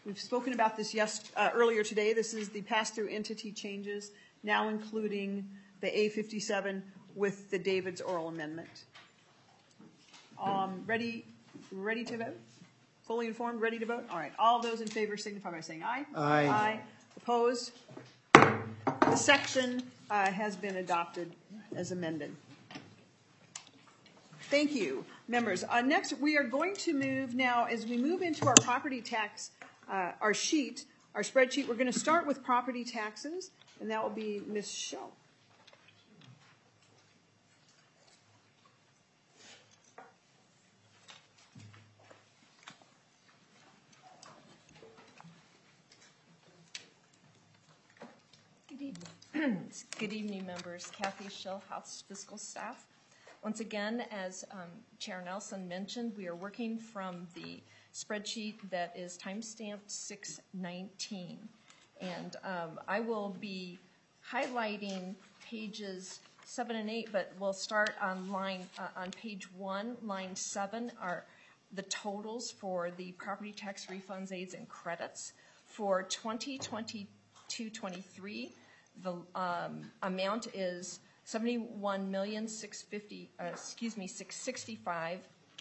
We've spoken about this yes, uh, earlier today. This is the pass-through entity changes, now including the A fifty-seven with the David's oral amendment. Um, ready, ready to vote? Fully informed, ready to vote? All right. All those in favor signify by saying aye. Aye. Aye. Opposed? The section uh, has been adopted as amended. Thank you, members. Uh, next, we are going to move now, as we move into our property tax, uh, our sheet, our spreadsheet, we're going to start with property taxes, and that will be Miz Schill. Good evening. Good evening, members. Kathy Schill, House Fiscal Staff. Once again, as um, Chair Nelson mentioned, we are working from the spreadsheet that is time-stamped six nineteen. And um, I will be highlighting pages seven and eight, but we'll start on line uh, on page one, line seven, are the totals for the property tax refunds, aids, and credits. For twenty twenty-two twenty-three, the um, amount is seventy-one million six fifty. Uh, excuse me, six sixty-five,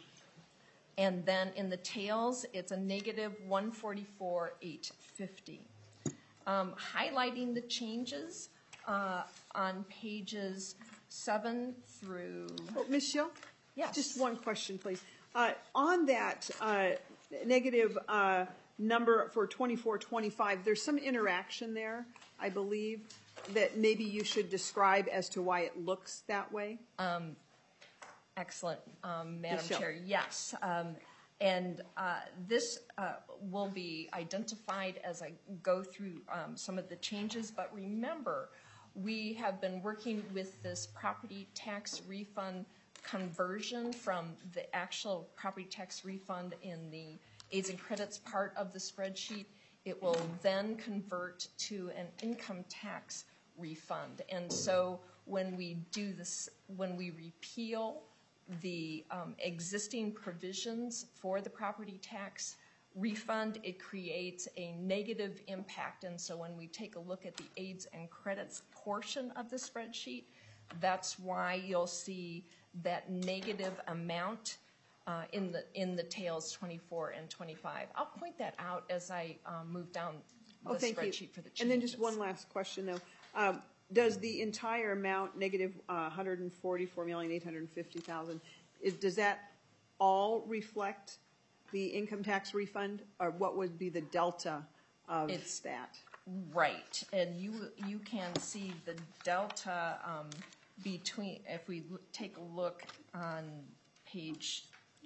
and then in the tails, it's a negative one forty-four eight fifty. Um, highlighting the changes uh, on pages seven through. Oh, Miz Schill? Yes. Just one question, please. Uh, on that uh, negative uh, number for twenty-four twenty-five, there's some interaction there, I believe, that maybe you should describe as to why it looks that way? Um, excellent, um, Madam Michelle. Chair. Yes. Um, and uh, this uh, will be identified as I go through um, some of the changes. But remember, we have been working with this property tax refund conversion from the actual property tax refund in the aids and credits part of the spreadsheet. It will then convert to an income tax refund. And so when we do this, when we repeal the um, existing provisions for the property tax refund, it creates a negative impact. And so when we take a look at the aids and credits portion of the spreadsheet, that's why you'll see that negative amount uh, in the in the tails twenty-four and twenty-five. I'll point that out as I um, move down the Oh, thank spreadsheet you. for the changes. And then just one last question, though. Um, does the entire amount, negative uh, one hundred forty-four million eight hundred fifty thousand, is does that all reflect the income tax refund, or what would be the delta of It's- that? Right, and you you can see the delta um, between, if we l- take a look on page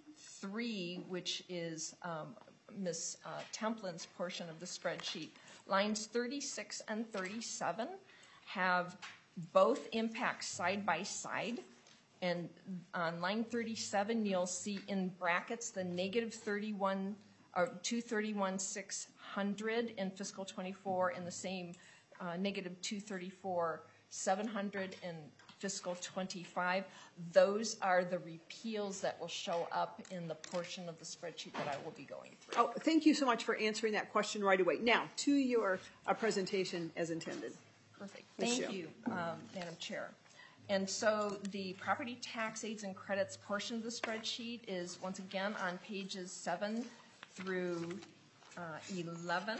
three, which is um, Miz Uh, Templin's portion of the spreadsheet, lines thirty-six and thirty-seven have both impacts side by side. And on line thirty-seven, you'll see in brackets the negative thirty-one or two thirty-one six hundred in fiscal twenty-four, and the same uh, negative two thirty-four seven hundred in fiscal twenty-five. Those are the repeals that will show up in the portion of the spreadsheet that I will be going through. Oh, thank you so much for answering that question right away. Now, to your uh, presentation as intended. Perfect. Miz Thank Schill. you, um, Madam Chair. And so the property tax aids and credits portion of the spreadsheet is once again on pages seven through uh, eleven.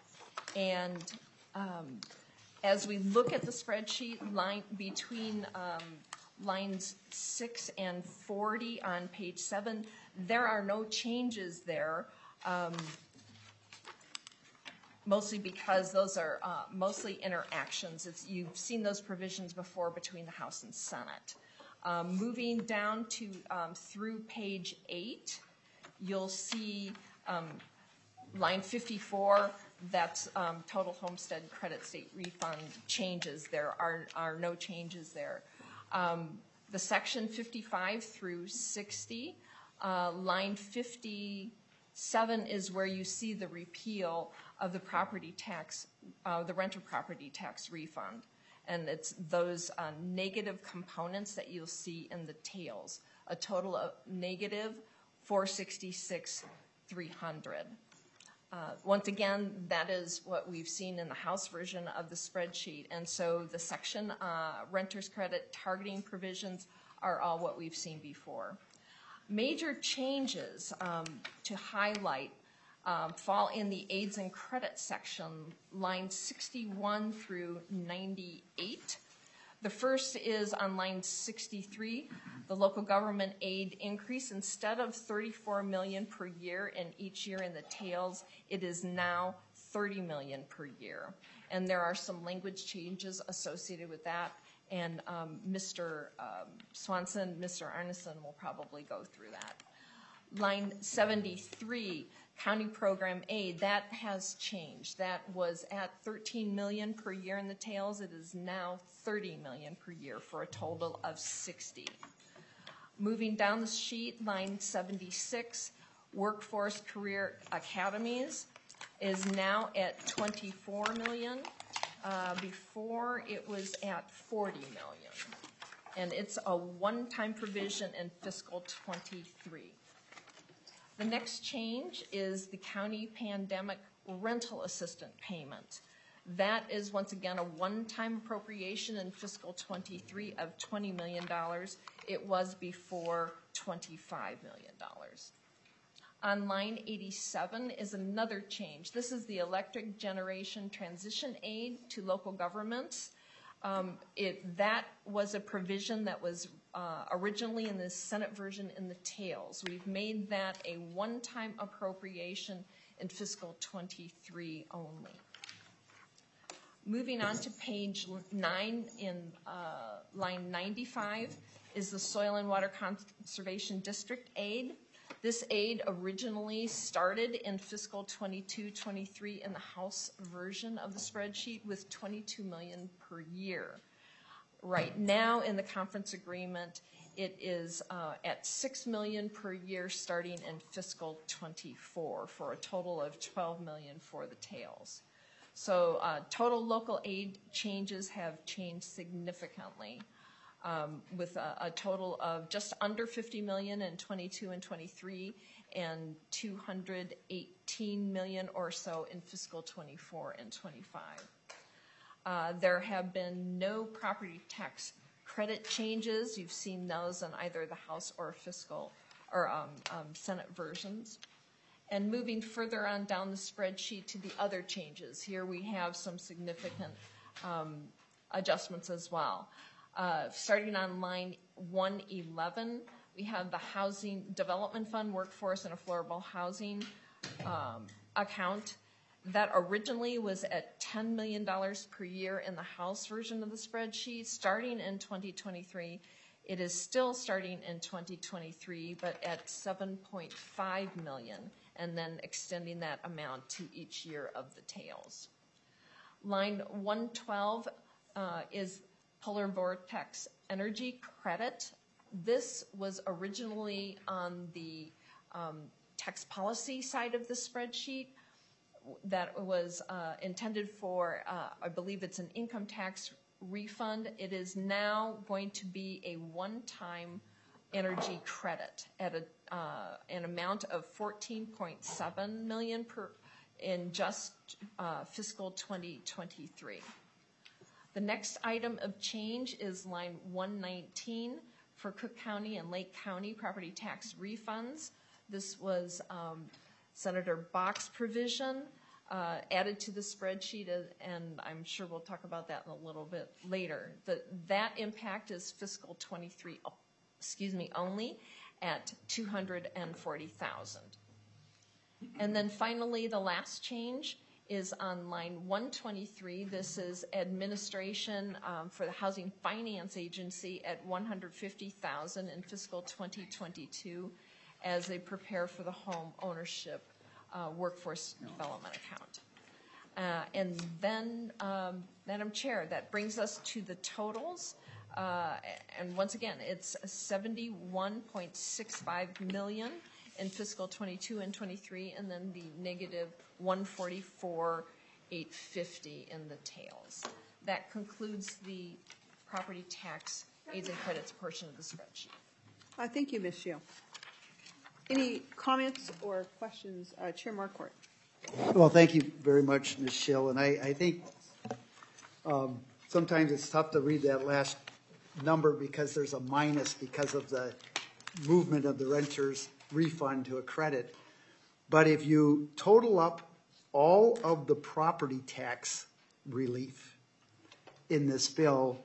And um, as we look at the spreadsheet, line between um, lines six and forty on page seven, there are no changes there. Um, mostly because those are uh, mostly interactions. It's, you've seen those provisions before between the House and Senate. Um, moving down to um, through page eight, you'll see um, line fifty-four, that's um, total homestead credit state refund changes. There are, are no changes there. Um, the section fifty-five through sixty, uh, line fifty-seven is where you see the repeal of the property tax, uh, the renter property tax refund. And it's those uh, negative components that you'll see in the tails, a total of negative four sixty-six three hundred. Uh, once again, that is what we've seen in the House version of the spreadsheet. And so the section uh, renter's credit targeting provisions are all what we've seen before. Major changes um, to highlight um, fall in the aids and credit section, lines sixty-one through ninety-eight. The first is on line sixty-three, the local government aid increase. Instead of thirty-four million dollars per year in each year in the tails, it is now thirty million dollars per year. And there are some language changes associated with that. And um, Mister Um, Swanson, Mister Arneson will probably go through that. Line seventy-three, county program aid, that has changed. That was at thirteen million dollars per year in the tails. It is now thirty million dollars per year for a total of sixty. Moving down the sheet, line seventy-six, workforce career academies is now at twenty-four million dollars. Uh, before it was at forty million dollars. And it's a one-time provision in fiscal twenty-three. The next change is the county pandemic rental assistant payment. That is once again a one-time appropriation in fiscal twenty-three of twenty million dollars. It was before twenty-five million dollars. On line eighty-seven is another change. This is the electric generation transition aid to local governments. Um, it, that was a provision that was uh, originally in the Senate version in the tails. We've made that a one-time appropriation in fiscal twenty-three only. Moving on to page nine in uh, line ninety-five is the Soil and Water Conservation District aid. This aid originally started in fiscal twenty-two twenty-three in the House version of the spreadsheet with twenty-two million dollars per year. Right now in the conference agreement, it is uh, at six million dollars per year starting in fiscal twenty-four for a total of twelve million dollars for the tails. So uh, total local aid changes have changed significantly. Um, with a, a total of just under fifty million dollars in twenty-two and twenty-three and two hundred eighteen million dollars or so in fiscal twenty-four and twenty-five. Uh, there have been no property tax credit changes. You've seen those in either the House or fiscal or um, um, Senate versions. And moving further on down the spreadsheet to the other changes, here we have some significant um, adjustments as well. Uh, starting on line one eleven, we have the Housing Development Fund Workforce and Affordable Housing um, account. That originally was at ten million dollars per year in the House version of the spreadsheet. Starting in twenty twenty-three, it is still starting in twenty twenty-three, but at seven point five million dollars, and then extending that amount to each year of the tails. Line one twelve uh, is Polar Vortex Energy Credit. This was originally on the um, tax policy side of the spreadsheet that was uh, intended for, uh, I believe it's an income tax refund. It is now going to be a one-time energy credit at a, uh, an amount of fourteen point seven million dollars per in just uh, fiscal twenty twenty-three. The next item of change is line one nineteen for Cook County and Lake County property tax refunds. This was um, Senator Bach's provision uh, added to the spreadsheet, and I'm sure we'll talk about that in a little bit later. The, that impact is fiscal twenty-three, excuse me, only at two hundred forty thousand dollars. And then finally, the last change is on line one twenty-three. This is administration um, for the Housing Finance Agency at one hundred fifty thousand dollars in fiscal twenty twenty-two as they prepare for the home ownership uh, workforce development account. Uh, and then, um, Madam Chair, that brings us to the totals. Uh, and once again, it's seventy-one point six five million dollars in fiscal twenty-two and twenty-three, and then the negative one forty-four eight fifty in the tails. That concludes the property tax aids and credits portion of the spreadsheet. Uh, thank you, Miz Shield. Any comments or questions, uh, Chair Marquardt? Well, thank you very much, Miz Schill. And I, I think um, sometimes it's tough to read that last number because there's a minus because of the movement of the renter's refund to a credit. But if you total up all of the property tax relief in this bill,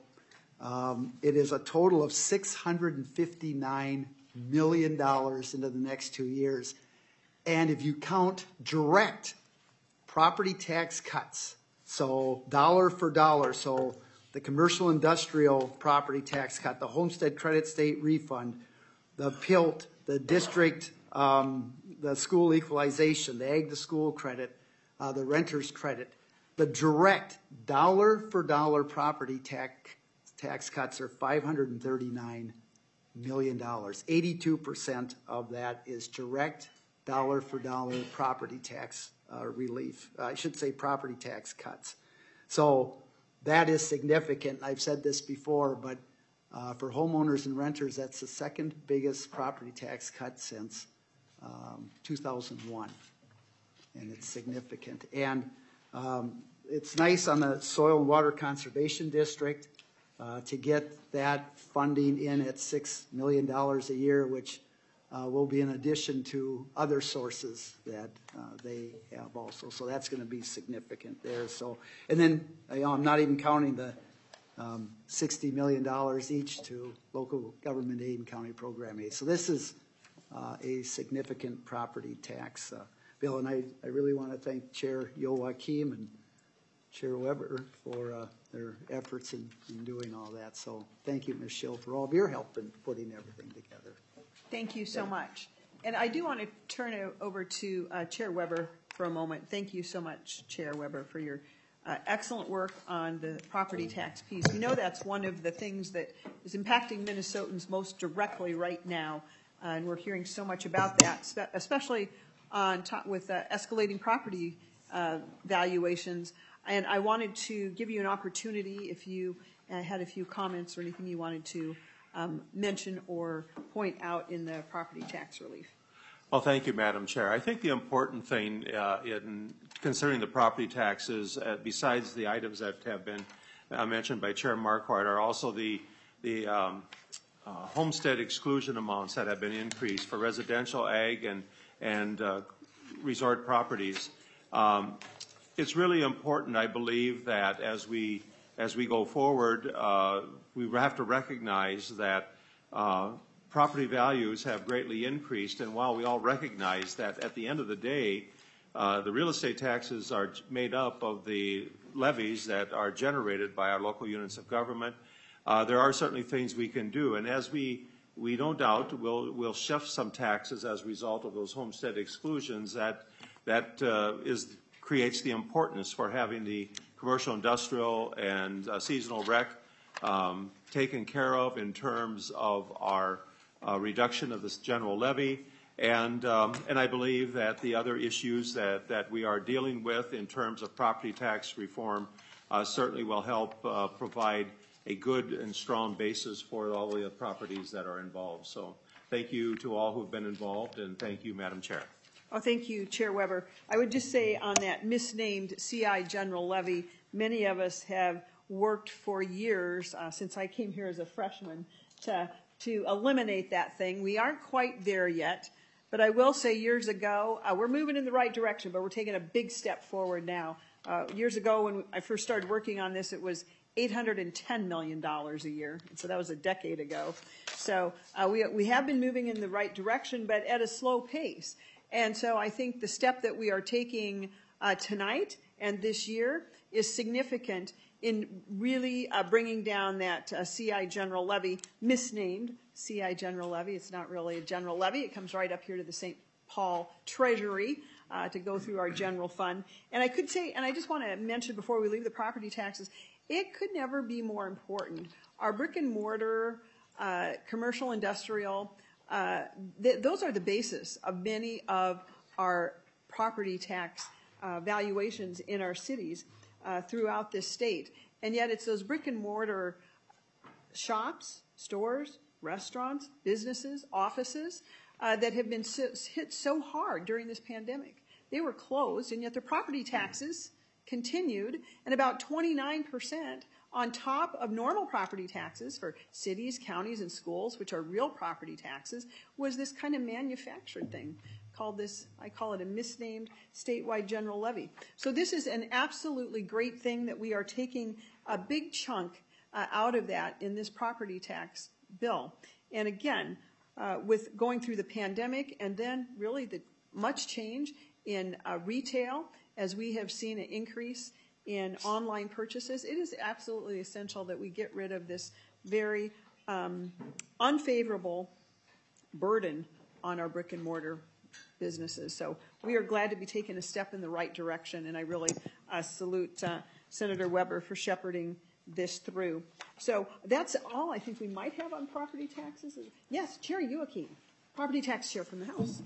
um, it is a total of six hundred fifty-nine million dollars into the next two years. And if you count direct property tax cuts, so dollar for dollar, so the commercial industrial property tax cut, the homestead credit state refund, the P I L T, the district, um, the school equalization, the ag to school credit, uh, the renter's credit, the direct dollar for dollar property tax tax cuts are five hundred thirty-nine million dollars. eighty-two percent of that is direct dollar for dollar property tax uh, relief. Uh, I should say property tax cuts. So that is significant. I've said this before, but uh, for homeowners and renters, that's the second biggest property tax cut since um, two thousand one. And it's significant. And um, it's nice on the Soil and Water Conservation District uh, to get that funding in at six million dollars a year, which uh, will be in addition to other sources that uh, they have also. So that's going to be significant there. So, and then you know, I'm not even counting the um, sixty million dollars each to local government aid and county program aid. So this is uh, a significant property tax uh, bill. And I, I really want to thank Chair Yoakim and Chair Weber for uh, their efforts in, in doing all that. So thank you, Miz Schill, for all of your help in putting everything together. Thank you so much. And I do want to turn it over to uh, Chair Weber for a moment. Thank you so much, Chair Weber, for your uh, excellent work on the property tax piece. We know that's one of the things that is impacting Minnesotans most directly right now, uh, and we're hearing so much about that, especially on top with uh, escalating property uh, valuations. And I wanted to give you an opportunity if you uh, had a few comments or anything you wanted to um, mention or point out in the property tax relief. Well, thank you, Madam Chair. I think the important thing uh, in considering the property taxes, uh, besides the items that have been uh, mentioned by Chair Marquardt, are also the, the um, uh, homestead exclusion amounts that have been increased for residential, ag, and, and uh, resort properties. Um, it's really important, I believe, that as we as we go forward, uh, we have to recognize that uh, property values have greatly increased, and while we all recognize that at the end of the day, uh, the real estate taxes are made up of the levies that are generated by our local units of government, uh, there are certainly things we can do, and as we we no doubt will will shift some taxes as a result of those homestead exclusions. That that uh, is creates the importance for having the commercial, industrial, and uh, seasonal rec um, taken care of in terms of our uh, reduction of this general levy. And, um, and I believe that the other issues that, that we are dealing with in terms of property tax reform uh, certainly will help uh, provide a good and strong basis for all the properties that are involved. So thank you to all who have been involved, and thank you, Madam Chair. Oh, thank you, Chair Weber. I would just say on that misnamed C I general levy, many of us have worked for years, uh, since I came here as a freshman, to, to eliminate that thing. We aren't quite there yet, but I will say years ago, uh, we're moving in the right direction, but we're taking a big step forward now. Uh, years ago, when I first started working on this, it was eight hundred ten million dollars a year, and so that was a decade ago. So uh, we, we have been moving in the right direction, but at a slow pace. And so I think the step that we are taking uh, tonight and this year is significant in really uh, bringing down that uh, C I general levy, misnamed C I general levy. It's not really a general levy. It comes right up here to the Saint Paul Treasury uh, to go through our general fund. And I could say, and I just want to mention before we leave the property taxes, it could never be more important. Our brick and mortar, uh, commercial, industrial, Uh, th those are the basis of many of our property tax uh, valuations in our cities uh, throughout this state. And yet it's those brick and mortar shops, stores, restaurants, businesses, offices uh, that have been so, hit so hard during this pandemic. they were closed, and yet their property taxes continued, and about twenty-nine percent on top of normal property taxes for cities, counties, and schools, which are real property taxes, was this kind of manufactured thing called this, I call it a misnamed statewide general levy. So this is an absolutely great thing that we are taking a big chunk uh, out of that in this property tax bill. And again, uh, with going through the pandemic and then really the much change in uh, retail, as we have seen an increase in online purchases, it is absolutely essential that we get rid of this very um, unfavorable burden on our brick and mortar businesses. So we are glad to be taking a step in the right direction, and I really uh, salute uh, Senator Weber for shepherding this through. So that's all I think we might have on property taxes. Yes, Chair Youakim, property tax chair from the House.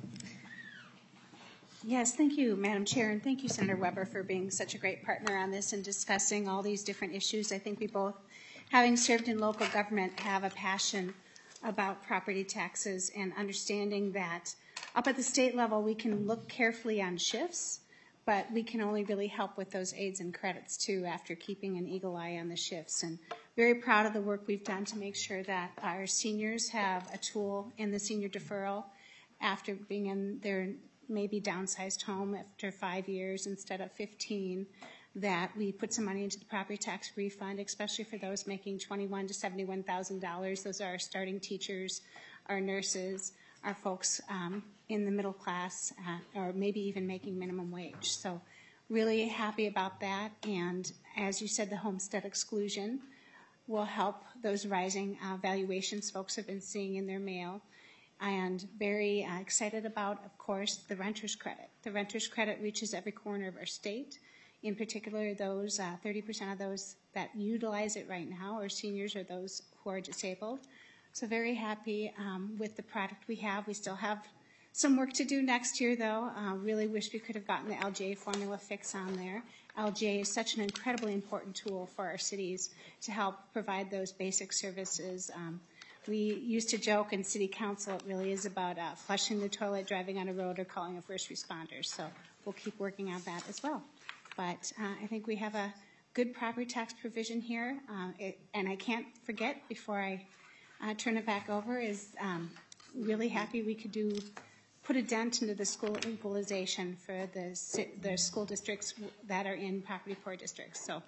Yes, thank you, Madam Chair, and thank you, Senator Weber, for being such a great partner on this and discussing all these different issues. I think we both, having served in local government, have a passion about property taxes and understanding that up at the state level we can look carefully on shifts, but we can only really help with those aids and credits too after keeping an eagle eye on the shifts. And very proud of the work we've done to make sure that our seniors have a tool in the senior deferral after being in their maybe downsized home after five years instead of fifteen, that we put some money into the property tax refund, especially for those making twenty-one thousand to seventy-one thousand dollars. Those are our starting teachers, our nurses, our folks um, in the middle class, uh, or maybe even making minimum wage. So really happy about that. And as you said, the homestead exclusion will help those rising uh, valuations folks have been seeing in their mail. And very uh, excited about, of course, the renter's credit. The renter's credit reaches every corner of our state. In particular, those uh, thirty percent of those that utilize it right now are seniors or those who are disabled. So very happy um, with the product we have. We still have some work to do next year, though. Uh, really wish we could have gotten the L J formula fix on there. L J is such an incredibly important tool for our cities to help provide those basic services. Um, We used to joke in city council, it really is about uh, flushing the toilet, driving on a road, or calling a first responder. So we'll keep working on that as well. But uh, I think we have a good property tax provision here. Uh, it, and I can't forget, before I uh, turn it back over, is um, really happy we could do put a dent into the school equalization for the, the school districts that are in property poor districts. So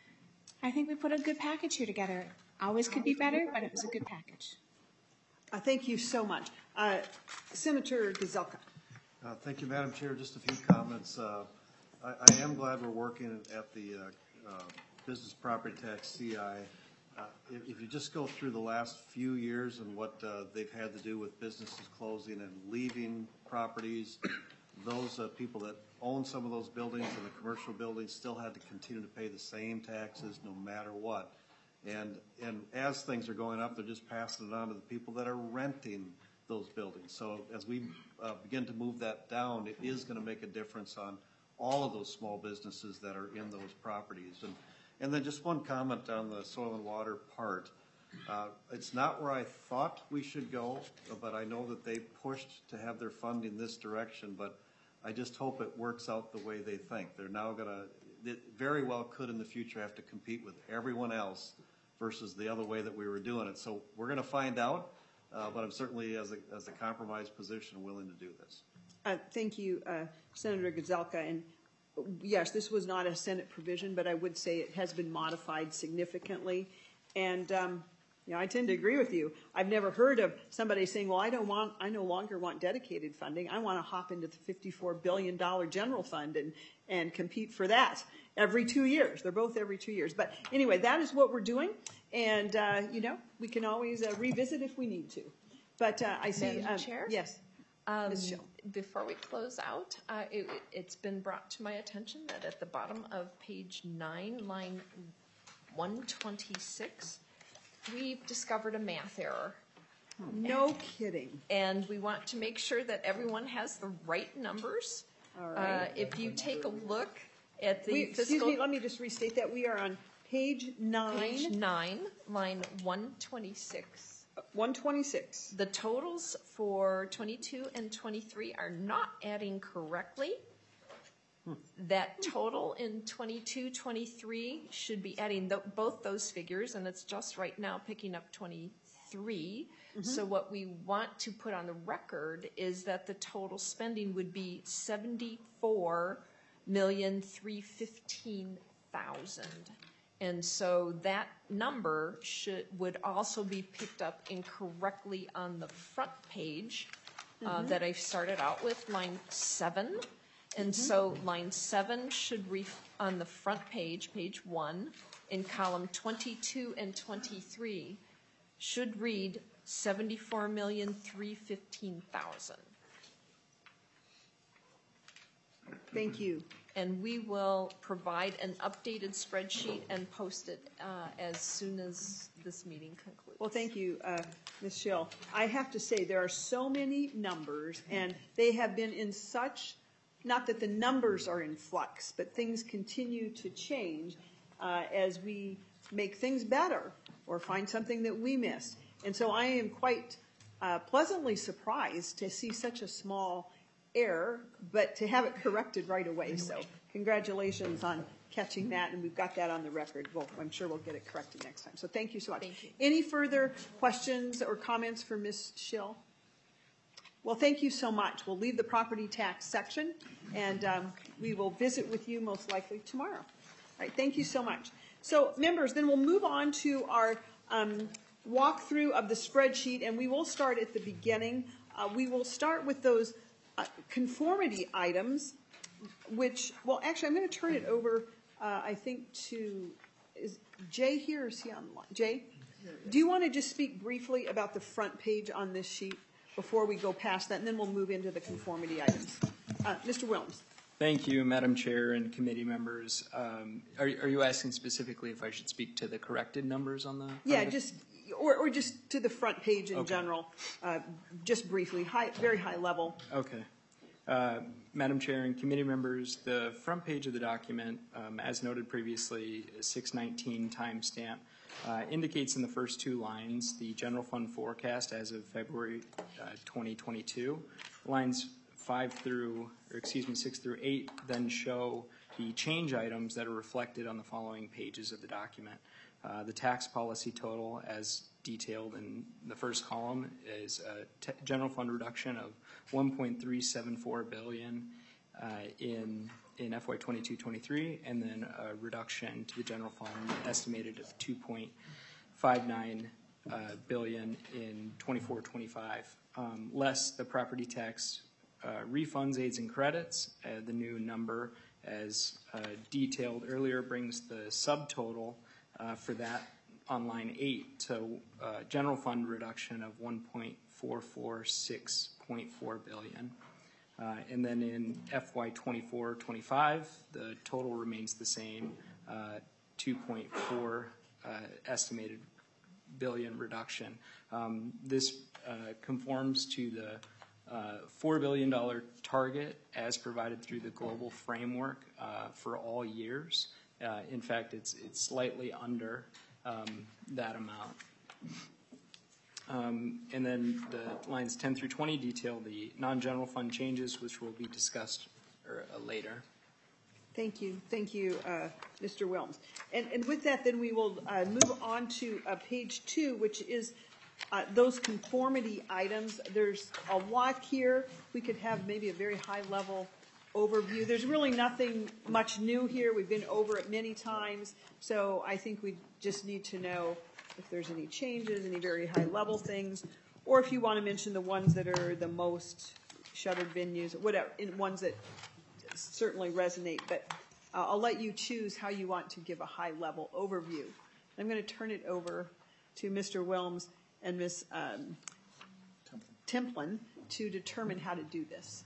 I think we put a good package here together. Always could be better, but it was a good package. Uh, thank you so much. Uh, Senator Gazelka. Uh, thank you, Madam Chair. Just a few comments. Uh, I, I am glad we're working at the uh, uh, business property tax C I. Uh, if, if you just go through the last few years and what uh, they've had to do with businesses closing and leaving properties, those uh, people that own some of those buildings and the commercial buildings still had to continue to pay the same taxes no matter what. And, and as things are going up, they're just passing it on to the people that are renting those buildings. So as we uh, begin to move that down, it is going to make a difference on all of those small businesses that are in those properties. And, and then just one comment on the soil and water part. Uh, it's not where I thought we should go, but I know that they pushed to have their funding this direction, but I just hope it works out the way they think. They're now going to, it very well could in the future have to compete with everyone else versus the other way that we were doing it. So we're going to find out, uh, but I'm certainly, as a, as a compromise position, willing to do this. Uh, thank you, uh, Senator Gazelka. And yes, this was not a Senate provision, but I would say it has been modified significantly. And um, you know, I tend to agree with you. I've never heard of somebody saying, well, I don't want, I no longer want dedicated funding. I want to hop into the fifty-four billion dollars general fund and, and compete for that every two years. They're both every two years. But anyway, that is what we're doing. And, uh, you know, we can always uh, revisit if we need to. But uh, I see. Madam Um, Chair? yes. Um, before we close out, uh, it, it's been brought to my attention that at the bottom of page nine, line one twenty-six, we've discovered a math error. No kidding. And we want to make sure that everyone has the right numbers. All right. Uh, if you take a look at the We, fiscal... excuse me, let me just restate that. We are on page nine. Page nine, line one twenty-six. one twenty-six. The totals for twenty-two and twenty-three are not adding correctly. That total in twenty-two twenty-three should be adding th- both those figures, and it's just right now picking up twenty-three. Mhm. So what we want to put on the record is that the total spending would be seventy-four million three hundred fifteen thousand. And so that number should would also be picked up incorrectly on the front page uh, Mhm. that I started out with, line seven. And Mhm. so line seven should read on the front page, page one, in column twenty-two and twenty-three, should read seventy-four million three hundred fifteen thousand. Thank you. And we will provide an updated spreadsheet and post it uh, as soon as this meeting concludes. Well, thank you, uh, Miz Schill. I have to say, there are so many numbers, and they have been in such, not that the numbers are in flux, but things continue to change uh, as we make things better or find something that we missed. And so I am quite uh, pleasantly surprised to see such a small error, but to have it corrected right away. So congratulations on catching that, and we've got that on the record. Well, I'm sure we'll get it corrected next time. So thank you so much. Thank you. Any further questions or comments for Miz Schill? Well, thank you so much. We'll leave the property tax section, and um, we will visit with you most likely tomorrow. All right, thank you so much. So, members, then we'll move on to our um, walkthrough of the spreadsheet, and we will start at the beginning. Uh, we will start with those uh, conformity items, which, well, actually, I'm going to turn it over, uh, I think, to, is Jay here, or is he online? Jay, do you want to just speak briefly about the front page on this sheet before we go past that, and then we'll move into the conformity items? Uh, Mister Wilms. Thank you, Madam Chair and committee members. Um, are, are you asking specifically if I should speak to the corrected numbers on the? Yeah, just, or, or just to the front page in Okay. general, uh, just briefly, high, very high level. Okay. Uh, Madam Chair and committee members, the front page of the document, um, as noted previously, six nineteen timestamp, uh, indicates in the first two lines the general fund forecast as of February uh, twenty twenty-two. Lines five through, or excuse me, six through eight then show the change items that are reflected on the following pages of the document. Uh, the tax policy total, as detailed in the first column, is a t- general fund reduction of one point three seven four billion dollars uh, in in F Y twenty-two twenty-three, and then a reduction to the general fund estimated of two point five nine uh, billion dollars in twenty-four twenty-five, um, less the property tax uh, refunds, aids, and credits. Uh, the new number, as uh, detailed earlier, brings the subtotal uh, for that on line eight to uh, general fund reduction of one point four four six point four billion dollars. Uh, and then in F Y twenty-four twenty-five, the total remains the same, uh, two point four uh, estimated billion reduction. Um, this uh, conforms to the uh, four billion dollars target as provided through the global framework uh, for all years. Uh, in fact, it's it's slightly under um, that amount. Um, and then the lines ten through twenty detail the non-general fund changes, which will be discussed er, uh, later. Thank you. Thank you, uh, Mister Wilms. And, and with that, then we will uh, move on to uh, page two, which is uh, those conformity items. There's a lot here. We could have maybe a very high-level overview. There's really nothing much new here. We've been over it many times. So I think we just need to know if there's any changes, any very high-level things, or if you want to mention the ones that are the most shuttered venues, whatever, in ones that certainly resonate. But uh, I'll let you choose how you want to give a high-level overview. I'm going to turn it over to Mister Wilms and Miz Um, Templin to determine how to do this.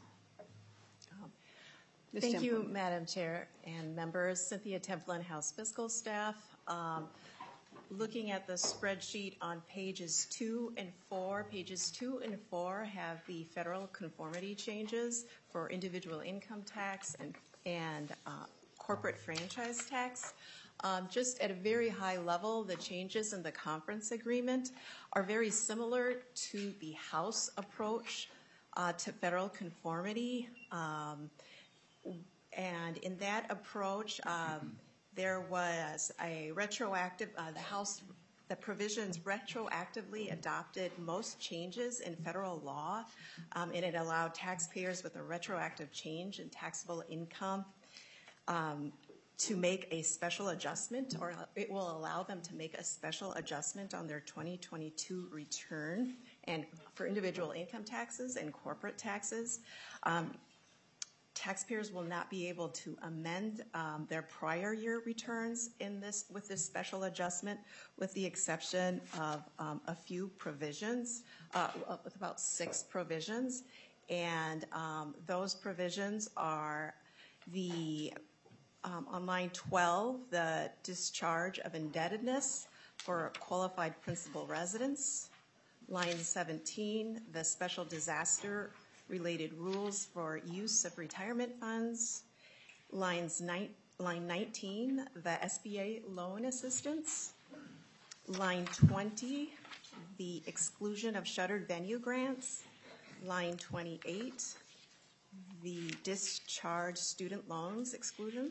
Miz Thank you, Templin. Madam Chair and members. Cynthia Templin, House Fiscal Staff. Um, looking at the spreadsheet on pages two and four, pages two and four have the federal conformity changes for individual income tax and, and uh, corporate franchise tax. Um, just at a very high level, the changes in the conference agreement are very similar to the House approach uh, to federal conformity. Um, and in that approach, um, there was a retroactive, uh, the House, the provisions retroactively adopted most changes in federal law, um, and it allowed taxpayers with a retroactive change in taxable income um, to make a special adjustment, or it will allow them to make a special adjustment on their twenty twenty-two return, and for individual income taxes and corporate taxes. Um, taxpayers will not be able to amend um, their prior year returns in this with this special adjustment, with the exception of um, a few provisions, uh, with about six provisions, and um, those provisions are the Um, on line twelve, the discharge of indebtedness for qualified principal residents. Line seventeen, the special disaster-related rules for use of retirement funds. Lines nine, line nineteen, the S B A loan assistance. Line twenty, the exclusion of shuttered venue grants. Line twenty-eight, the discharged student loans exclusion.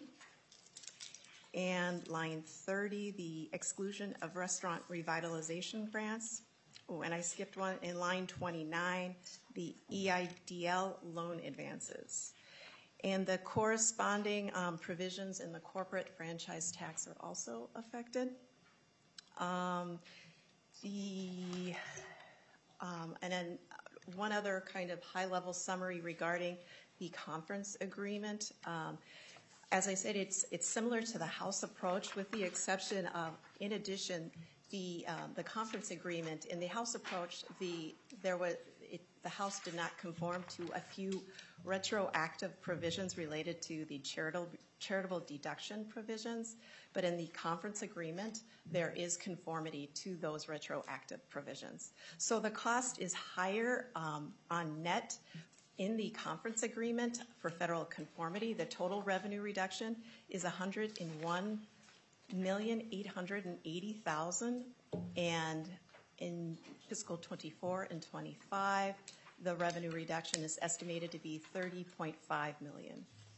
And line thirty, the exclusion of restaurant revitalization grants. Oh, and I skipped one. In line twenty-nine, the E I D L loan advances. And the corresponding um, provisions in the corporate franchise tax are also affected. Um, the um, and then one other kind of high-level summary regarding the conference agreement. Um, As I said, it's it's similar to the House approach, with the exception of, in addition, the um, the conference agreement. In the House approach, the there was it, the House did not conform to a few retroactive provisions related to the charitable charitable deduction provisions, but in the conference agreement, there is conformity to those retroactive provisions. So the cost is higher um, on net. In the conference agreement for federal conformity, the total revenue reduction is one hundred one million eight hundred eighty thousand dollars, and in fiscal twenty-four and twenty-five, the revenue reduction is estimated to be thirty point five million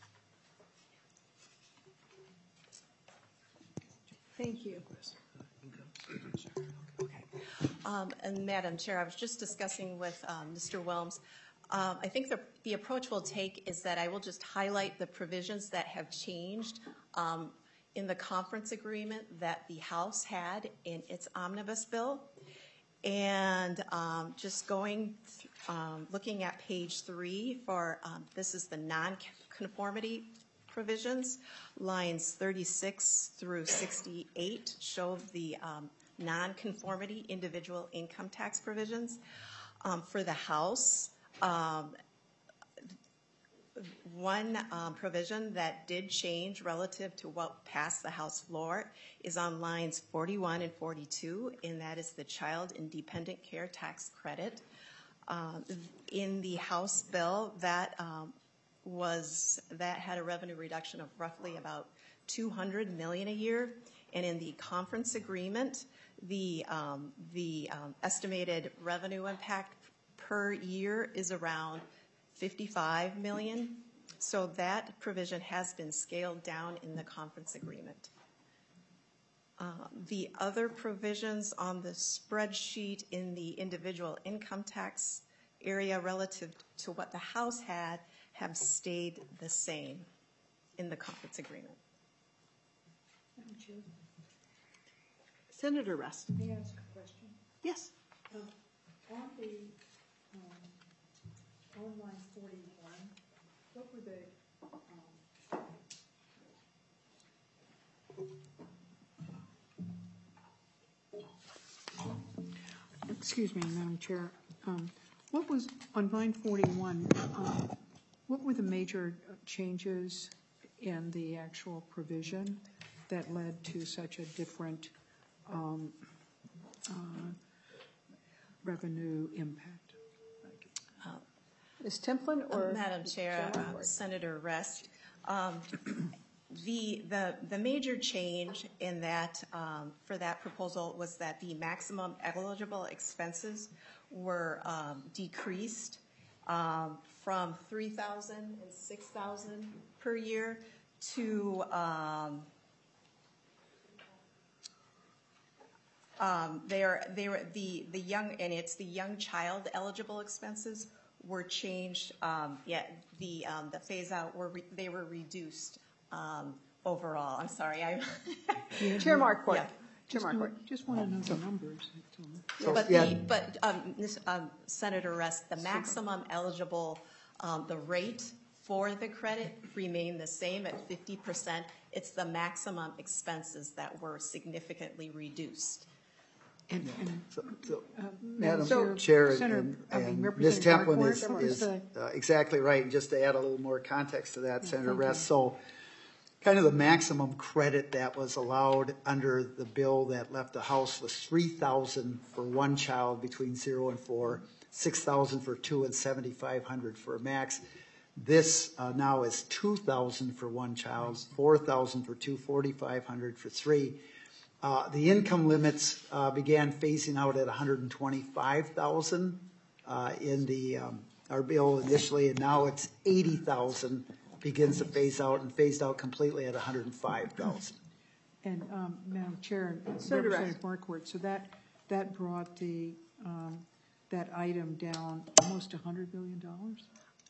dollars. Thank you. Okay. Um, and Madam Chair, I was just discussing with um, Mister Wilms. Um, I think the, the approach we'll take is that I will just highlight the provisions that have changed um, in the conference agreement that the House had in its omnibus bill. And um, just going, th- um, looking at page three for, um, this is the non-conformity provisions. Lines thirty-six through sixty-eight show the um, non-conformity individual income tax provisions. Um, for the House, Um, one um, provision that did change relative to what passed the House floor is on lines forty-one and forty-two, and that is the child and dependent care tax credit. Um, in the House bill, that um, was that had a revenue reduction of roughly about two hundred million dollars a year, and in the conference agreement, the um, the um, estimated revenue impact per year is around fifty-five million dollars. So that provision has been scaled down in the conference agreement. Uh, the other provisions on the spreadsheet in the individual income tax area relative to what the House had have stayed the same in the conference agreement. Senator Rust. May I ask a question? Yes. Um, on the um, on line forty-one, what were the um, excuse me, Madam Chair. Um, what was on line forty-one? Um, what were the major changes in the actual provision that led to such a different um, uh, revenue impact? Uh, Miz Templin or uh, Madam Chair, uh, Senator Rest. Um, the, the, the major change in that, um, for that proposal was that the maximum eligible expenses were um, decreased um, from three thousand and six thousand per year to um, um, they're, they're the, the young, and it's the young child eligible expenses were changed, um, yeah, the, um, the phase out were, re, they were reduced um, overall. I'm sorry, I. Chair Marquardt. Yeah. Chair Marquardt. Just want to know the numbers. So, but the, but um, this, um, Senator Rest, the maximum eligible, um, the rate for the credit remained the same at fifty percent. It's the maximum expenses that were significantly reduced. And, and, so, so, uh, Madam so, Chair Senator, and, I mean, and Miz Representative Templin is, Marquardt, is the- uh, exactly right. Just to add a little more context to that, Yeah, Senator thank Rest. you. So kind of the maximum credit that was allowed under the bill that left the House was three thousand dollars for one child between zero and four, six thousand dollars for two, and seventy-five hundred dollars for a max. This uh, now is two thousand dollars for one child, four thousand dollars for two, forty-five hundred dollars for three. Uh, the income limits uh, began phasing out at one hundred twenty-five thousand dollars uh, in the um, our bill initially, and now it's eighty thousand dollars begins to phase out and phased out completely at one hundred five thousand dollars. And um, Madam Chair, and Senator Representative Marquardt, so that that brought the um, that item down almost one hundred million dollars.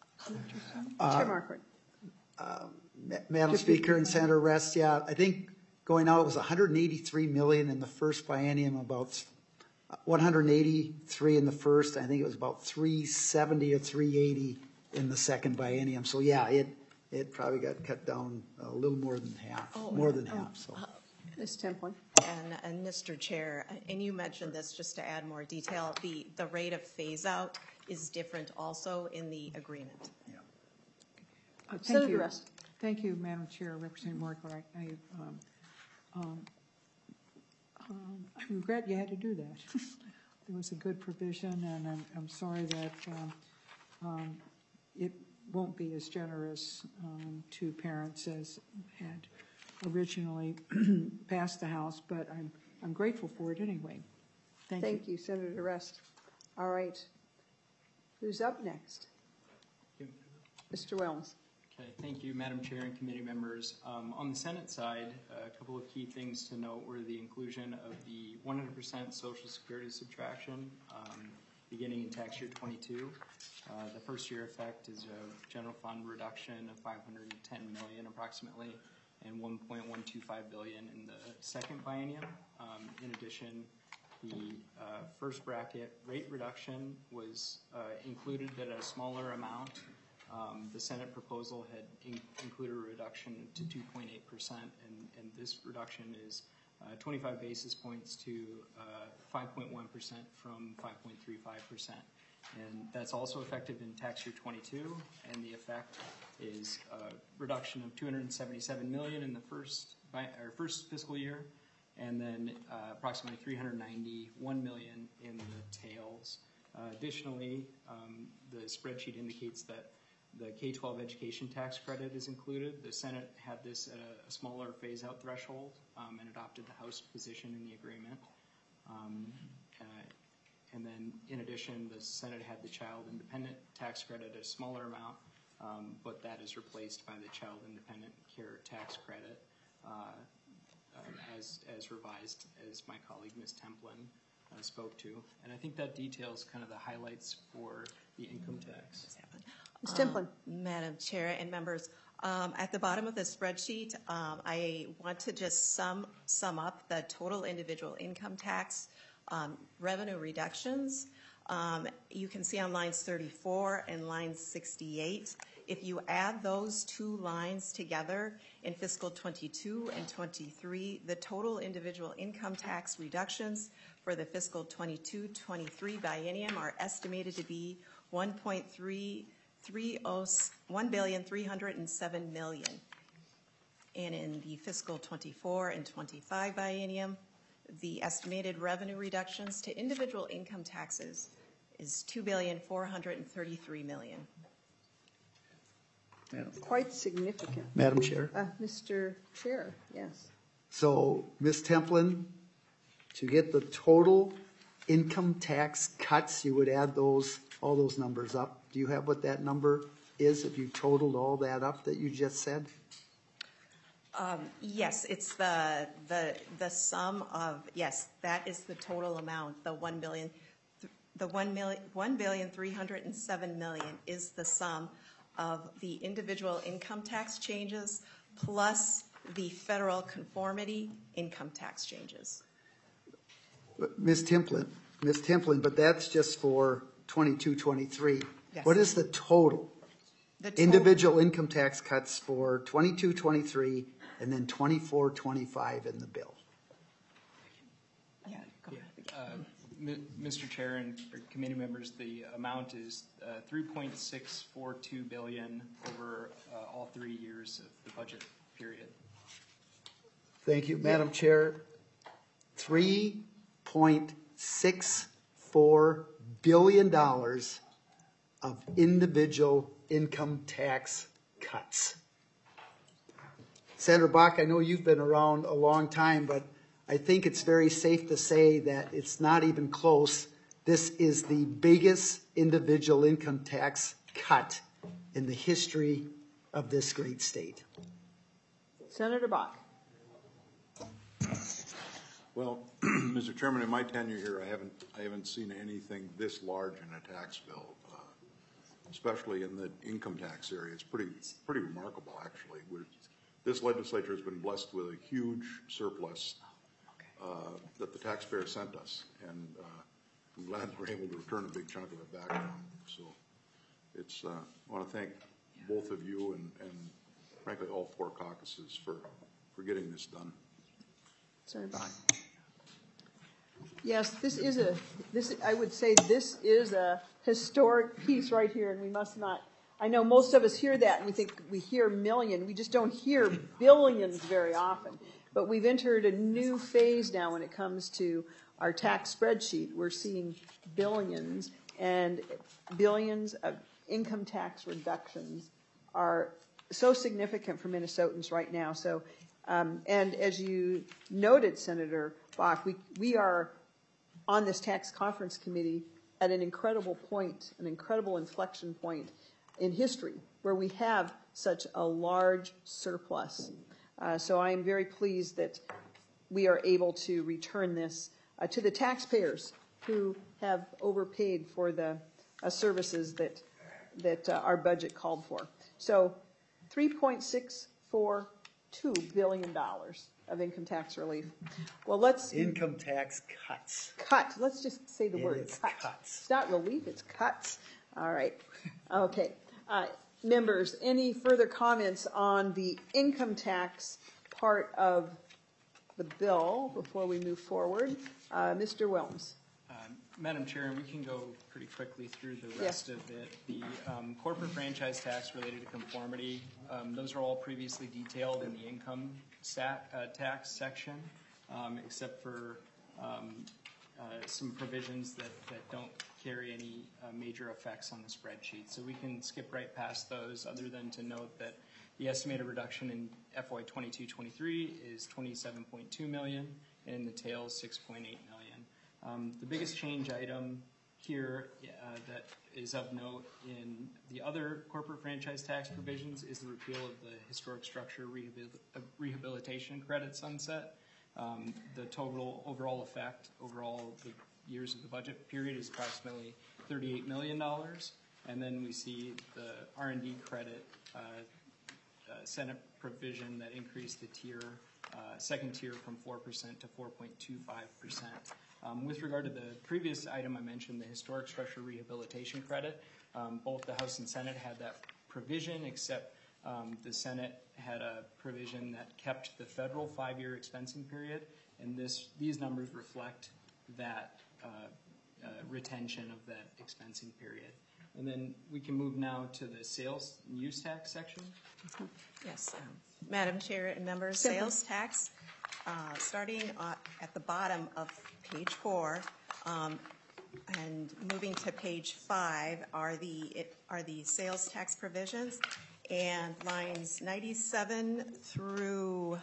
Uh, Chair Marquardt. Uh, Ma- Madam Speaker and Senator Rest, yeah, I think going out it was one hundred eighty-three million in the first biennium, about one hundred eighty-three in the first. I think it was about three seventy or three eighty in the second biennium. So yeah, it it probably got cut down a little more than half, Oh, more than oh, half. So. Miz Templin. And, and Mister Chair, and you mentioned this just to add more detail, the, the rate of phase out is different also in the agreement. Yeah. Uh, thank Senator you. Rest. Thank you, Madam Chair, Representative Marquardt. I, I, um, um, um, I regret you had to do that. It was a good provision, and I'm, I'm sorry that um, um, it won't be as generous um, to parents as had originally passed the House, but I'm, I'm grateful for it anyway. Thank, Thank you, Senator Rest. All right. Who's up next? Mister Wellens. Okay, thank you, Madam Chair and committee members. Um, on the Senate side, a couple of key things to note were the inclusion of the one hundred percent Social Security subtraction um, beginning in tax year twenty-two. Uh, the first year effect is a general fund reduction of five hundred ten million dollars approximately, and one point one two five billion dollars in the second biennium. Um, in addition, the uh, first bracket rate reduction was uh, included at a smaller amount. Um, the Senate proposal had in included a reduction to two point eight percent, and, and this reduction is uh, twenty-five basis points to uh, five point one percent from five point three five percent. And that's also effective in tax year twenty-two, and the effect is a reduction of two hundred seventy-seven million dollars in the first, or first fiscal year, and then uh, approximately three hundred ninety-one million dollars in the tails. Uh, additionally, um, the spreadsheet indicates that the K twelve education tax credit is included. The Senate had this at a, a smaller phase-out threshold um, and adopted the House position in the agreement. Um, uh, and then, in addition, the Senate had the child independent tax credit at a smaller amount, um, but that is replaced by the child independent care tax credit uh, uh, as, as revised, as my colleague Miz Templin uh, spoke to. And I think that details kind of the highlights for the income tax. Miz Templin. Um, Madam Chair and members, um, at the bottom of the spreadsheet, um, I want to just sum, sum up the total individual income tax um, revenue reductions. Um, you can see on lines thirty-four and line sixty-eight. If you add those two lines together in fiscal twenty-two and twenty-three, the total individual income tax reductions for the fiscal twenty-two twenty-three biennium are estimated to be one point three one billion three hundred seven million dollars. And in the fiscal twenty-four and twenty-five biennium, the estimated revenue reductions to individual income taxes is two billion four hundred thirty-three million dollars. Quite significant. Madam Chair. Uh, Mister Chair, yes. So, Miz Templin, to get the total income tax cuts, you would add those all those numbers up. Do you have what that number is if you totaled all that up that you just said? Um, yes, it's the, the, the sum of, yes, that is the total amount, the one billion, the one million, one billion three hundred and seven million is the sum of the individual income tax changes plus the federal conformity income tax changes. Miz Templin, Miz Templin, but that's just for twenty-two, twenty-three. Yes. What is the total? The total- Individual income tax cuts for twenty-two, twenty-three, and then twenty-four, twenty-five in the bill. Yeah, go ahead. Uh, M- Mister Chair and committee members, the amount is uh, three point six four two billion dollars over uh, all three years of the budget period. Thank you, Madam Chair. three point six four billion dollars of individual income tax cuts. Senator Bach, I know you've been around a long time, but I think it's very safe to say that it's not even close. This is the biggest individual income tax cut in the history of this great state. Senator Bach. Well, Mister Chairman, in my tenure here, I haven't I haven't seen anything this large in a tax bill, uh, especially in the income tax area. It's pretty pretty remarkable, actually. We're, this legislature has been blessed with a huge surplus uh, that the taxpayer sent us, and uh, I'm glad we're able to return a big chunk of it back to them. So, it's uh, I want to thank both of you and, and frankly all four caucuses for for getting this done. Senator Bach. Yes, this is a, this, I would say this is a historic piece right here, and we must not, I know most of us hear that and we think we hear million, we just don't hear billions very often. But we've entered a new phase now when it comes to our tax spreadsheet. We're seeing billions, and billions of income tax reductions are so significant for Minnesotans right now. So, um, and as you noted, Senator Bach, we, we are on this tax conference committee at an incredible point, an incredible inflection point in history where we have such a large surplus. Uh, so I am very pleased that we are able to return this uh, to the taxpayers who have overpaid for the uh, services that that uh, our budget called for. So three point six four two billion dollars of income tax relief. Well, let's income tax cuts. Cut. Let's just say the It word is cut. cuts. It's not relief, it's cuts. All right. Okay. Uh, members, any further comments on the income tax part of the bill before we move forward? Uh, Mister Wilms. Um, Madam Chair, and we can go pretty quickly through the rest Yes. of it. The um, corporate franchise tax related to conformity, um, those are all previously detailed in the income stat, uh, tax section, um, except for um, uh, some provisions that, that don't carry any uh, major effects on the spreadsheet. So we can skip right past those, other than to note that the estimated reduction in F Y twenty-two twenty-three is twenty-seven point two million dollars, and in the tails six point eight million dollars. Um, the biggest change item here uh, that is of note in the other corporate franchise tax provisions is the repeal of the historic structure rehabil uh, rehabilitation credit sunset. Um, the total overall effect over all the years of the budget period is approximately thirty-eight million dollars. And then we see the R and D credit uh, uh, Senate provision that increased the tier, uh, second tier from four percent to four point two five percent. Um, with regard to the previous item I mentioned, the historic structure rehabilitation credit, um, both the House and Senate had that provision, except um, the Senate had a provision that kept the federal five-year expensing period, and this these numbers reflect that uh, uh, retention of that expensing period. And then we can move now to the sales and use tax section. Yes, um, Madam Chair and members, sales tax, uh, starting uh, at the bottom of page four, um, and moving to page five are the it, are the sales tax provisions, and lines ninety-seven through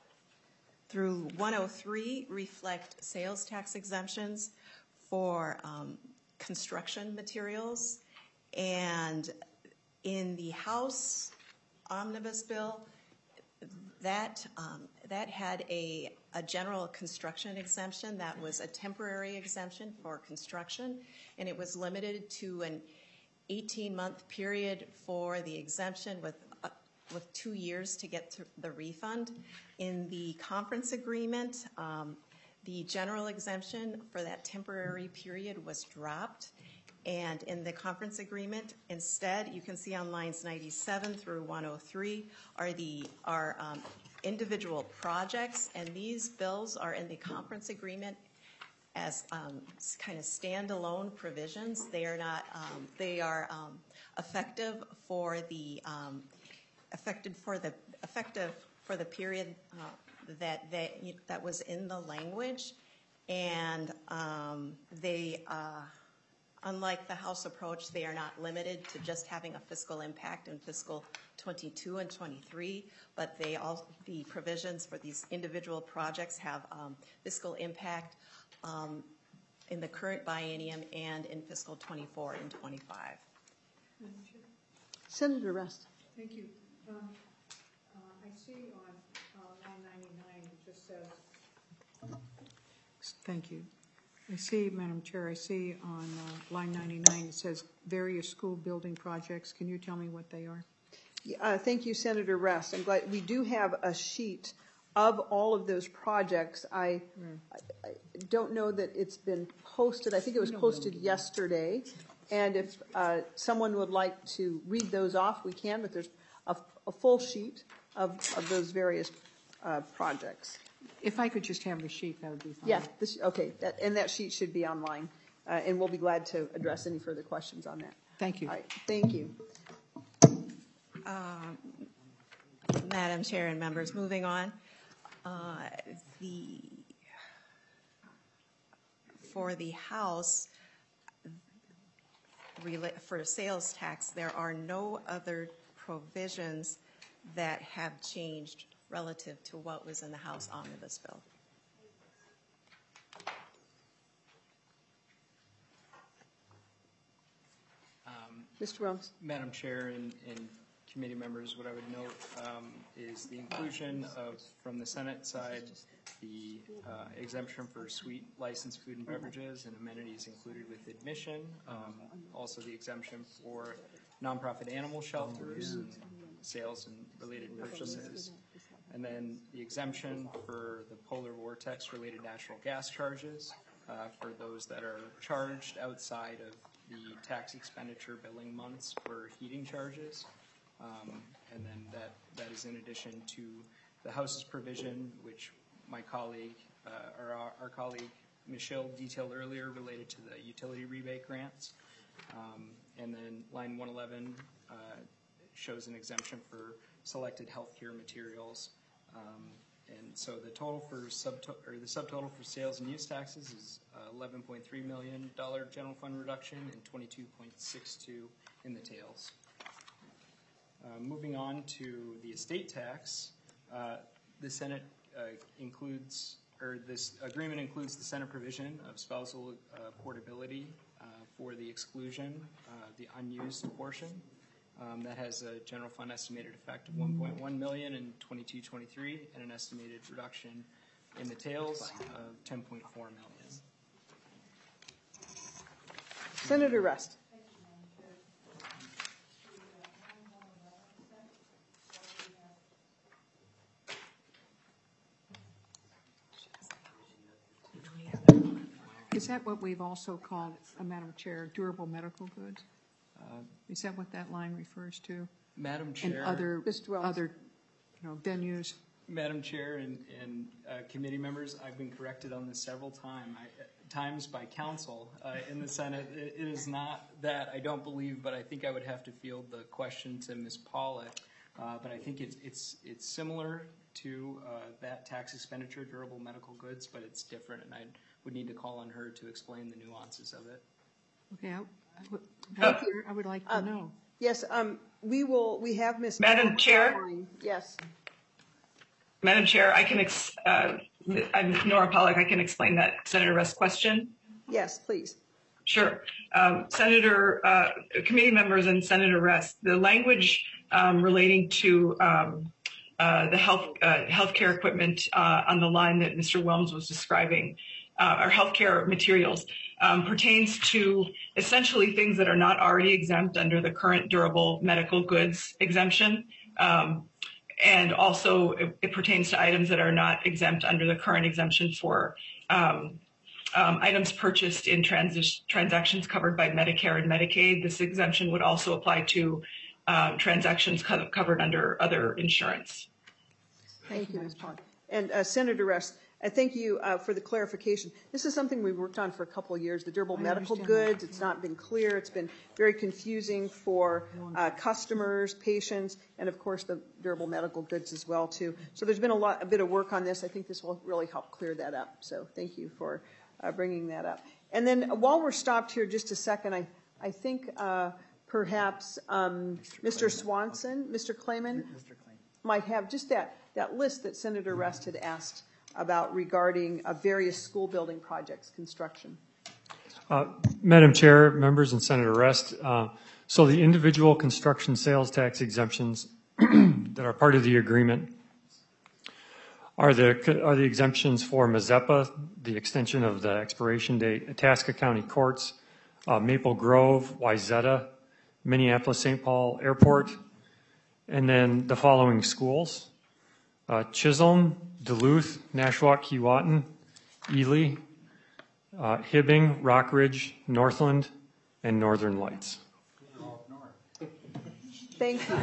through one oh three reflect sales tax exemptions for um, construction materials, and In the House omnibus bill, that um, that had a, a general construction exemption that was a temporary exemption for construction, and it was limited to an eighteen-month period for the exemption with uh, with two years to get to the refund. In the conference agreement, um, the general exemption for that temporary period was dropped. And in the conference agreement, instead, you can see on lines ninety-seven through one oh three are the are um, individual projects, and these bills are in the conference agreement as um, kind of standalone provisions. They are not. Um, they are um, effective for the um, effective for the effective for the period uh, that that that was in the language, and um, they. Uh, Unlike the House approach, they are not limited to just having a fiscal impact in fiscal twenty-two and twenty-three, but they all, the provisions for these individual projects have um, fiscal impact um, in the current biennium and in fiscal twenty-four and twenty-five. Senator Rest. Thank you. Um, uh, I see on uh, line ninety-nine, it just says, thank you. I see, Madam Chair, I see on uh, line ninety-nine, it says various school building projects. Can you tell me what they are? Yeah, uh, thank you, Senator Rest. I'm glad we do have a sheet of all of those projects. I, mm. I, I don't know that it's been posted. I think it was posted yesterday. And if uh, someone would like to read those off, we can, but there's a, a full sheet of, of those various uh, projects. If I could just have the sheet, that would be fine. Yeah, this, okay, that, and that sheet should be online, uh, and we'll be glad to address any further questions on that. Thank you. All right, thank you. Uh, Madam Chair and members, moving on. Uh, the for the House, for sales tax, there are no other provisions that have changed relative to what was in the House omnibus bill. Um, Mister Williams. Madam Chair and, and committee members, what I would note um, is the inclusion of, from the Senate side, the uh, exemption for sweet licensed food and beverages and amenities included with admission, um, also the exemption for nonprofit animal shelters and sales and related purchases. And then the exemption for the polar vortex-related natural gas charges uh, for those that are charged outside of the tax expenditure billing months for heating charges. Um, and then that, that is in addition to the House's provision, which my colleague, uh, or our, our colleague Michelle detailed earlier, related to the utility rebate grants. Um, and then line one eleven uh, shows an exemption for selected healthcare materials. Um, and so the total for sub or the subtotal for sales and use taxes is uh, eleven point three million dollars general fund reduction and twenty-two point six two in the tails. Uh, moving on to the estate tax, uh, the Senate uh, includes, or this agreement includes the Senate provision of spousal uh, portability uh, for the exclusion, uh, the unused portion. Um, that has a general fund estimated effect of one point one million dollars in twenty-two twenty-three and an estimated reduction in the tails of ten point four million dollars. Senator Rest. Is that what we've also called, uh, Madam Chair, durable medical goods? Uh, Is that what that line refers to? Madam Chair. And other, other you know, venues? Madam Chair and, and uh, committee members, I've been corrected on this several time, I, times by counsel uh, in the Senate. It, it is not that, I don't believe, but I think I would have to field the question to Miz Pollock. Uh, but I think it's, it's, it's similar to uh, that tax expenditure, durable medical goods, but it's different, and I would need to call on her to explain the nuances of it. Okay, I, I, would, like to, I would like to um, know. Yes, um, we will. We have Miz Madam Chair. Yes. Madam Chair, I can. Ex uh, I'm Nora Pollock. I can explain that Senator Rest question. Yes, please. Sure. Um, Senator, uh, committee members and Senator Rest, the language um, relating to um, uh, the health uh, healthcare equipment uh, on the line that Mister Wilms was describing, uh, or healthcare materials, um, pertains to essentially things that are not already exempt under the current durable medical goods exemption. Um, and also it, it pertains to items that are not exempt under the current exemption for um, Um, items purchased in transi- transactions covered by Medicare and Medicaid. This exemption would also apply to uh, transactions co- covered under other insurance. Thank you, Miz Pond. And uh, Senator Rest, I thank you uh, for the clarification. This is something we've worked on for a couple of years, the durable I medical understand goods. It's not been clear. It's been very confusing for uh, customers, patients, and of course the durable medical goods as well too. So there's been a lot, a bit of work on this. I think this will really help clear that up. So thank you for Uh, bringing that up. And then while we're stopped here just a second, I, I think uh, perhaps um, Mister Swanson, Mister Clayman, might have just that, that list that Senator Rest had asked about regarding uh, various school building projects, construction. Uh, Madam Chair, members, and Senator Rest, uh, so the individual construction sales tax exemptions that are part of the agreement are the are the exemptions for Mazeppa, the extension of the expiration date, Itasca County Courts, uh, Maple Grove, Wayzata, Minneapolis Saint Paul Airport, and then the following schools: uh, Chisholm, Duluth, Nashwauk, Keewatin, Ely, uh, Hibbing, Rockridge, Northland, and Northern Lights. Thank you.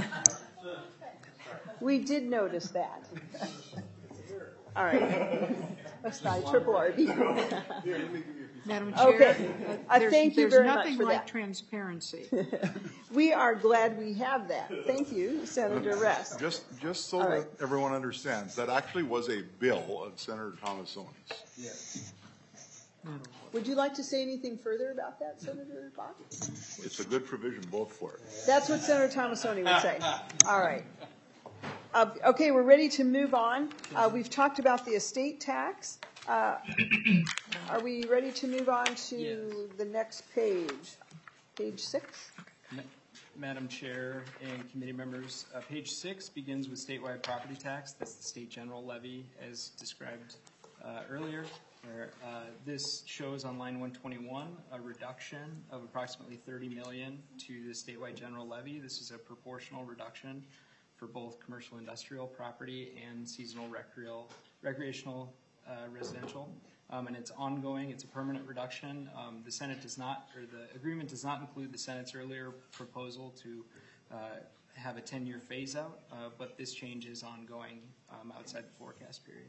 We did notice that. All right. That's not triple R B. Madam Chair, okay. uh, uh, thank you there's very much nothing for like that. transparency. We are glad we have that. Thank you, Senator Rest. Just, just so All that right. everyone understands, that actually was a bill of Senator Thomasoni's. Yes. Would you like to say anything further about that, Senator Bach? It's a good provision, vote for it. That's what Senator Thomasoni would say. All right. Uh, okay, we're ready to move on. Uh, we've talked about the estate tax. Uh, are we ready to move on to yes. the next page? Page six? Madam Chair and committee members, uh, page six begins with statewide property tax. That's the state general levy as described uh, earlier. Where, uh, this shows on line one twenty-one a reduction of approximately thirty million dollars to the statewide general levy. This is a proportional reduction for both commercial industrial property and seasonal recreational, recreational uh, residential. Um, and it's ongoing, it's a permanent reduction. Um, the Senate does not, or the agreement does not include the Senate's earlier proposal to uh, have a ten-year phase out, uh, but this change is ongoing um, outside the forecast period.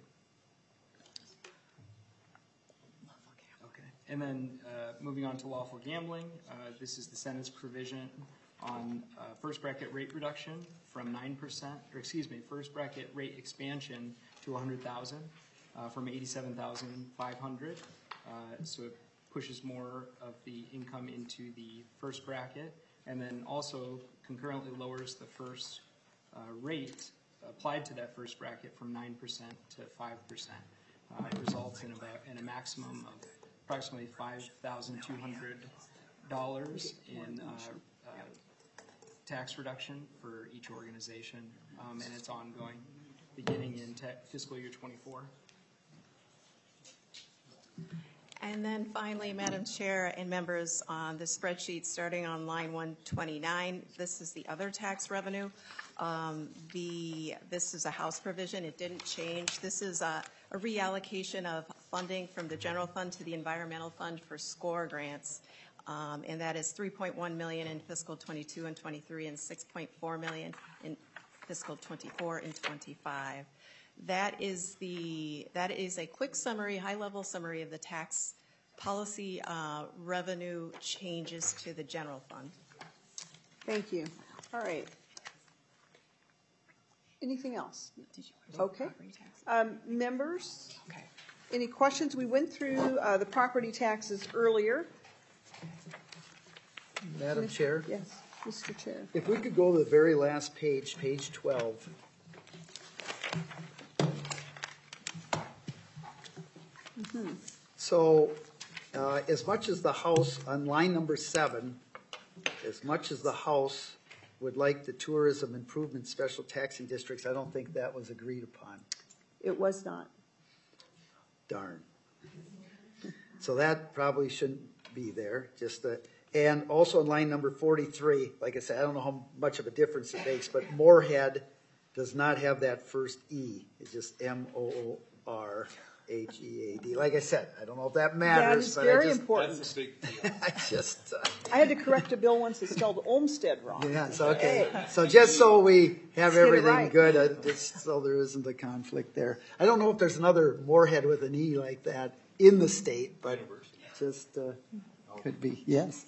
Okay, and then uh, moving on to lawful gambling, uh, this is the Senate's provision on uh, first bracket rate reduction from nine percent, or excuse me, first bracket rate expansion to one hundred thousand uh, from eighty-seven thousand five hundred. Uh, so it pushes more of the income into the first bracket, and then also concurrently lowers the first uh, rate applied to that first bracket from nine percent to five percent. Uh, it results in about in a maximum of approximately five thousand two hundred dollars in uh, uh, tax reduction for each organization, um, and it's ongoing, beginning in te- fiscal year twenty-four. And then finally, Madam Chair and members, on the spreadsheet starting on line one twenty-nine, this is the other tax revenue. Um, the this is a House provision. It didn't change. This is a, a reallocation of funding from the general fund to the environmental fund for SCORE grants. Um, and that is three point one million dollars in fiscal twenty-two and twenty-three and six point four million dollars in fiscal twenty-four and twenty-five. That is the that is a quick summary, high-level summary of the tax policy uh, revenue changes to the general fund. Thank you. All right. Anything else? Okay. Um, members? Okay. Any questions? We went through uh, the property taxes earlier. Madam Chair? Yes, Mister Chair. If we could go to the very last page, page twelve. Mm-hmm. So uh, as much as the House, on line number seven, as much as the House would like the tourism improvement special taxing districts, I don't think that was agreed upon. It was not. Darn. So that probably shouldn't be there, just the, and also in line number forty-three, like I said, I don't know how much of a difference it makes, but Moorhead does not have that first E. It's just M O O R H E A D. Like I said, I don't know if that matters. That is very I just, important. That's a big deal. I just... Uh, I had to correct a bill once that spelled Olmsted wrong. Yeah, so okay. So just so we have Let's get it everything right. good, uh, just so there isn't a conflict there. I don't know if there's another Moorhead with an E like that in the state, but just uh, could be. Yes.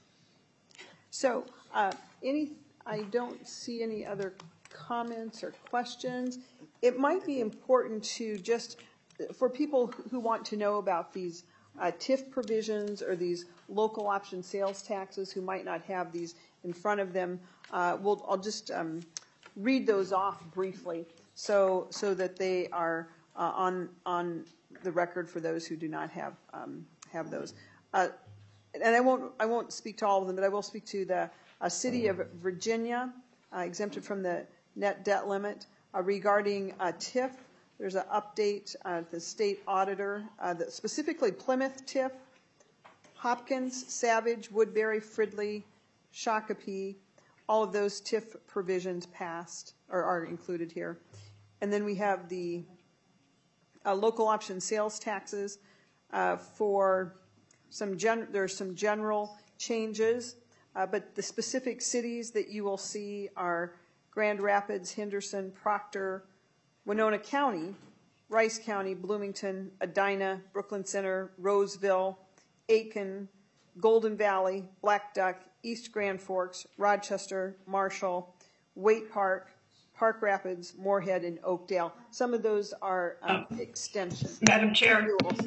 So, uh, any, I don't see any other comments or questions. It might be important to just, for people who want to know about these uh, T I F provisions or these local option sales taxes who might not have these in front of them, uh, we'll, I'll just um, read those off briefly so, so that they are uh, on, on the record for those who do not have, um, have those. Uh, and I won't, I won't speak to all of them, but I will speak to the uh, City of Virginia, uh, exempted from the net debt limit. Uh, regarding uh, T I F, there's an update, uh, the state auditor, uh, that specifically Plymouth T I F, Hopkins, Savage, Woodbury, Fridley, Shakopee, all of those T I F provisions passed or are included here. And then we have the uh, local option sales taxes uh, for some gen there's some general changes, uh, but the specific cities that you will see are Grand Rapids, Henderson, Proctor, Winona County, Rice County, Bloomington, Edina, Brooklyn Center, Roseville, Aiken, Golden Valley, Black Duck, East Grand Forks, Rochester, Marshall, Waite Park, Park Rapids, Moorhead, and Oakdale. Some of those are um, um, extensions. Madam Chair.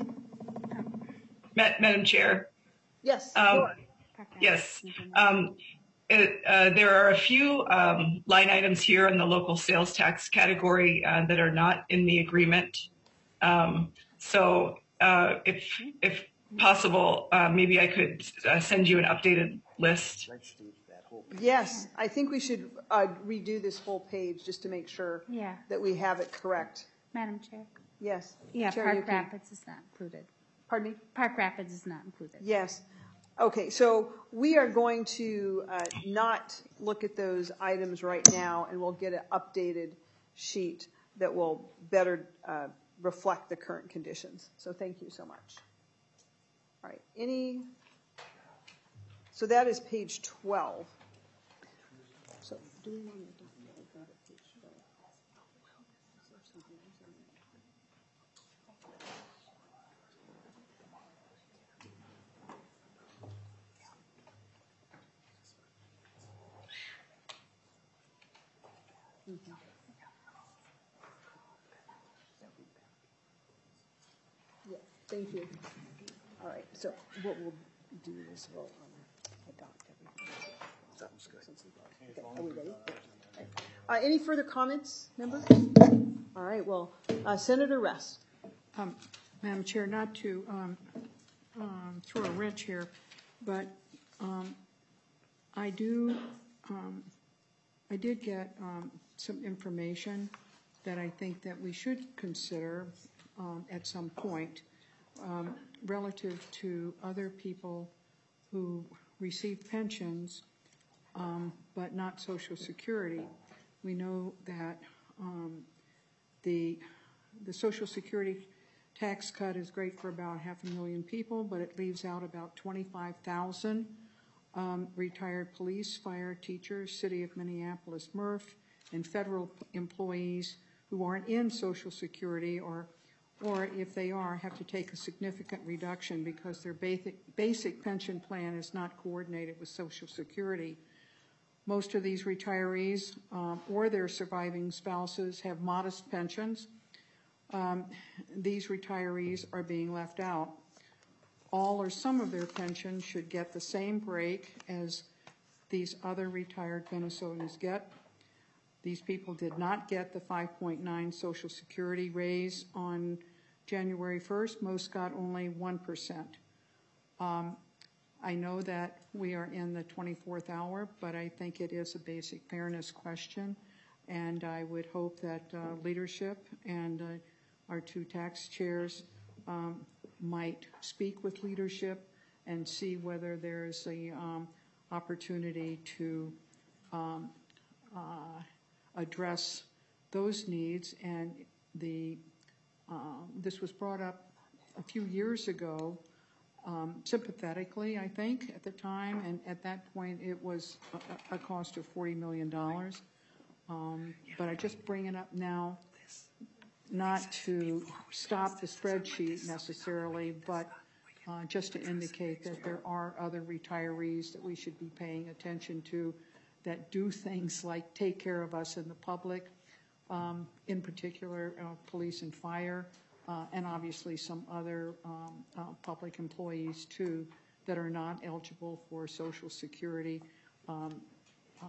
Ma Madam Chair. Yes. Um, sure. Yes. Um, it, uh, there are a few um, line items here in the local sales tax category uh, that are not in the agreement. Um, so uh, if, if possible, uh, maybe I could uh, send you an updated list. Yes, I think we should uh, redo this whole page just to make sure Yeah. that we have it correct. Madam Chair? Yes. Yeah, Chair Park Yuki. Rapids is not included. Pardon me? Park Rapids is not included. Yes. Okay, so we are going to uh, not look at those items right now, and we'll get an updated sheet that will better uh, reflect the current conditions. So thank you so much. All right, any, so that is page twelve. So do we want to go to page twelve? Mm-hmm. Yeah, thank you. All right, so what we'll do is we'll um, adopt everything. Sounds good. Okay, are we ready? Okay. Uh, any further comments, members? All right, well, uh, Senator Rest. Um, Madam Chair, not to um, um, throw a wrench here, but um, I do, um, I did get um, some information that I think that we should consider um, at some point um, relative to other people who receive pensions um, but not Social Security. We know that um, the the Social Security tax cut is great for about half a million people, but it leaves out about twenty-five thousand um, retired police, fire, teachers, City of Minneapolis, Murph, and federal employees who aren't in Social Security, or or if they are, have to take a significant reduction because their basic, basic pension plan is not coordinated with Social Security. Most of these retirees um, or their surviving spouses have modest pensions. Um, these retirees are being left out. All or some of their pension should get the same break as these other retired Minnesotans get. These people did not get the five point nine Social Security raise on January first. Most got only one percent. Um, I know that we are in the twenty-fourth hour, but I think it is a basic fairness question, and I would hope that uh, leadership and uh, our two tax chairs um, might speak with leadership and see whether there's a um, opportunity to um, uh, address those needs. And the um, this was brought up a few years ago, um, sympathetically, I think, at the time, and at that point it was a, a cost of forty million dollars. Um, but I just bring it up now, not to stop the spreadsheet necessarily, but uh, just to indicate that there are other retirees that we should be paying attention to that do things like take care of us in the public, um, in particular uh, police and fire, uh, and obviously some other um, uh, public employees too that are not eligible for Social Security. Um, uh,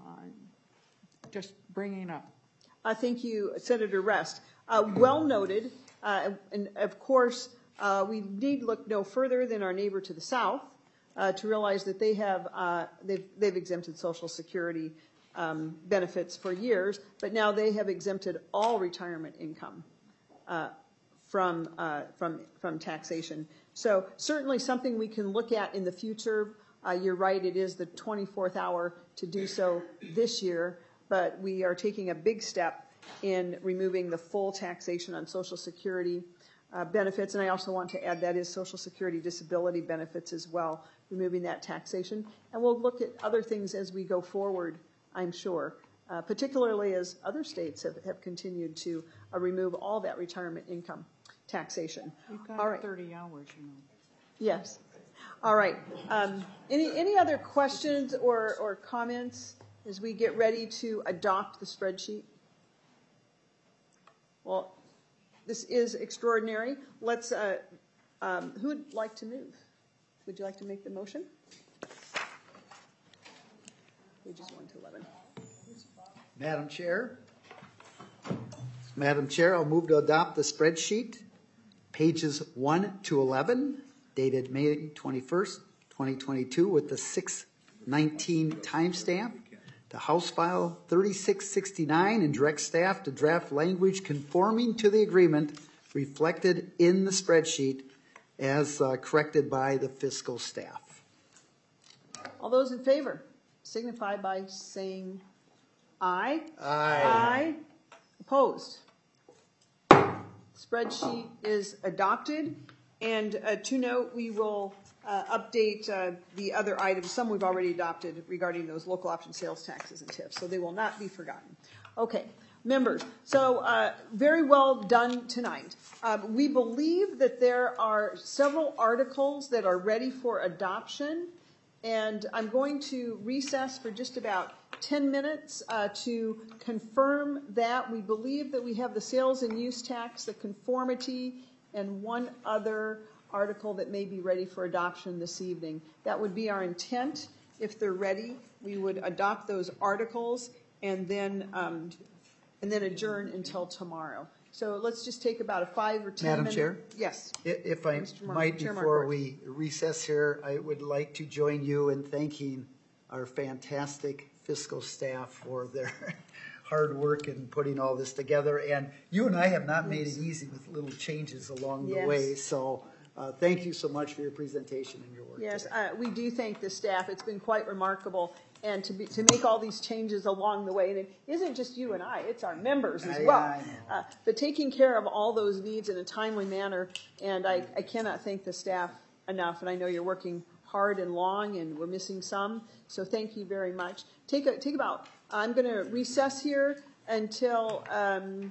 just bringing it up. Uh, thank you, Senator Rest. Uh, well noted, uh, and of course, uh, we need look no further than our neighbor to the south uh, to realize that they have uh, they've, they've exempted Social Security um, benefits for years, but now they have exempted all retirement income uh, from uh, from from taxation. So certainly something we can look at in the future. Uh, you're right; it is the twenty-fourth hour to do so this year, but we are taking a big step in removing the full taxation on Social Security uh, benefits. And I also want to add that is Social Security disability benefits as well, removing that taxation. And we'll look at other things as we go forward, I'm sure, uh, particularly as other states have, have continued to uh, remove all that retirement income taxation. We've got all right. thirty hours, you know. Yes. All right. Um, any, any other questions or, or comments as we get ready to adopt the spreadsheet? Well, this is extraordinary. Let's, uh, um, who would like to move? Would you like to make the motion? Pages one to eleven. Madam Chair. Madam Chair, I'll move to adopt the spreadsheet, pages one to eleven, dated May twenty-first, twenty twenty-two, with the six nineteen timestamp. The House File thirty-six sixty-nine, and direct staff to draft language conforming to the agreement reflected in the spreadsheet as uh, corrected by the fiscal staff. All those in favor signify by saying aye. Aye. Aye. Opposed? Spreadsheet is adopted. And uh, to note, we will uh, update uh, the other items. Some we've already adopted regarding those local option sales taxes and tips, so they will not be forgotten. Okay, members, so uh, very well done tonight. Um, we believe that there are several articles that are ready for adoption, and I'm going to recess for just about ten minutes uh, to confirm that. We believe that we have the sales and use tax, the conformity, and one other article that may be ready for adoption this evening. That would be our intent. If they're ready, we would adopt those articles and then um, and then adjourn until tomorrow. So let's just take about a five or ten Madam minute. Chair? Yes. If I might, Chair before Markworth. we recess here, I would like to join you in thanking our fantastic fiscal staff for their hard work in putting all this together. And you and I have not made it easy with little changes along the Yes. way. So uh, thank you so much for your presentation and your work. Yes, today. uh, we do thank the staff. It's been quite remarkable. And to be, to make all these changes along the way, and it isn't just you and I, it's our members as I- well. I know. Uh, but taking care of all those needs in a timely manner, and I, I cannot thank the staff enough. And I know you're working hard and long, and we're missing some. So thank you very much. Take a, take about. I'm going to recess here until um,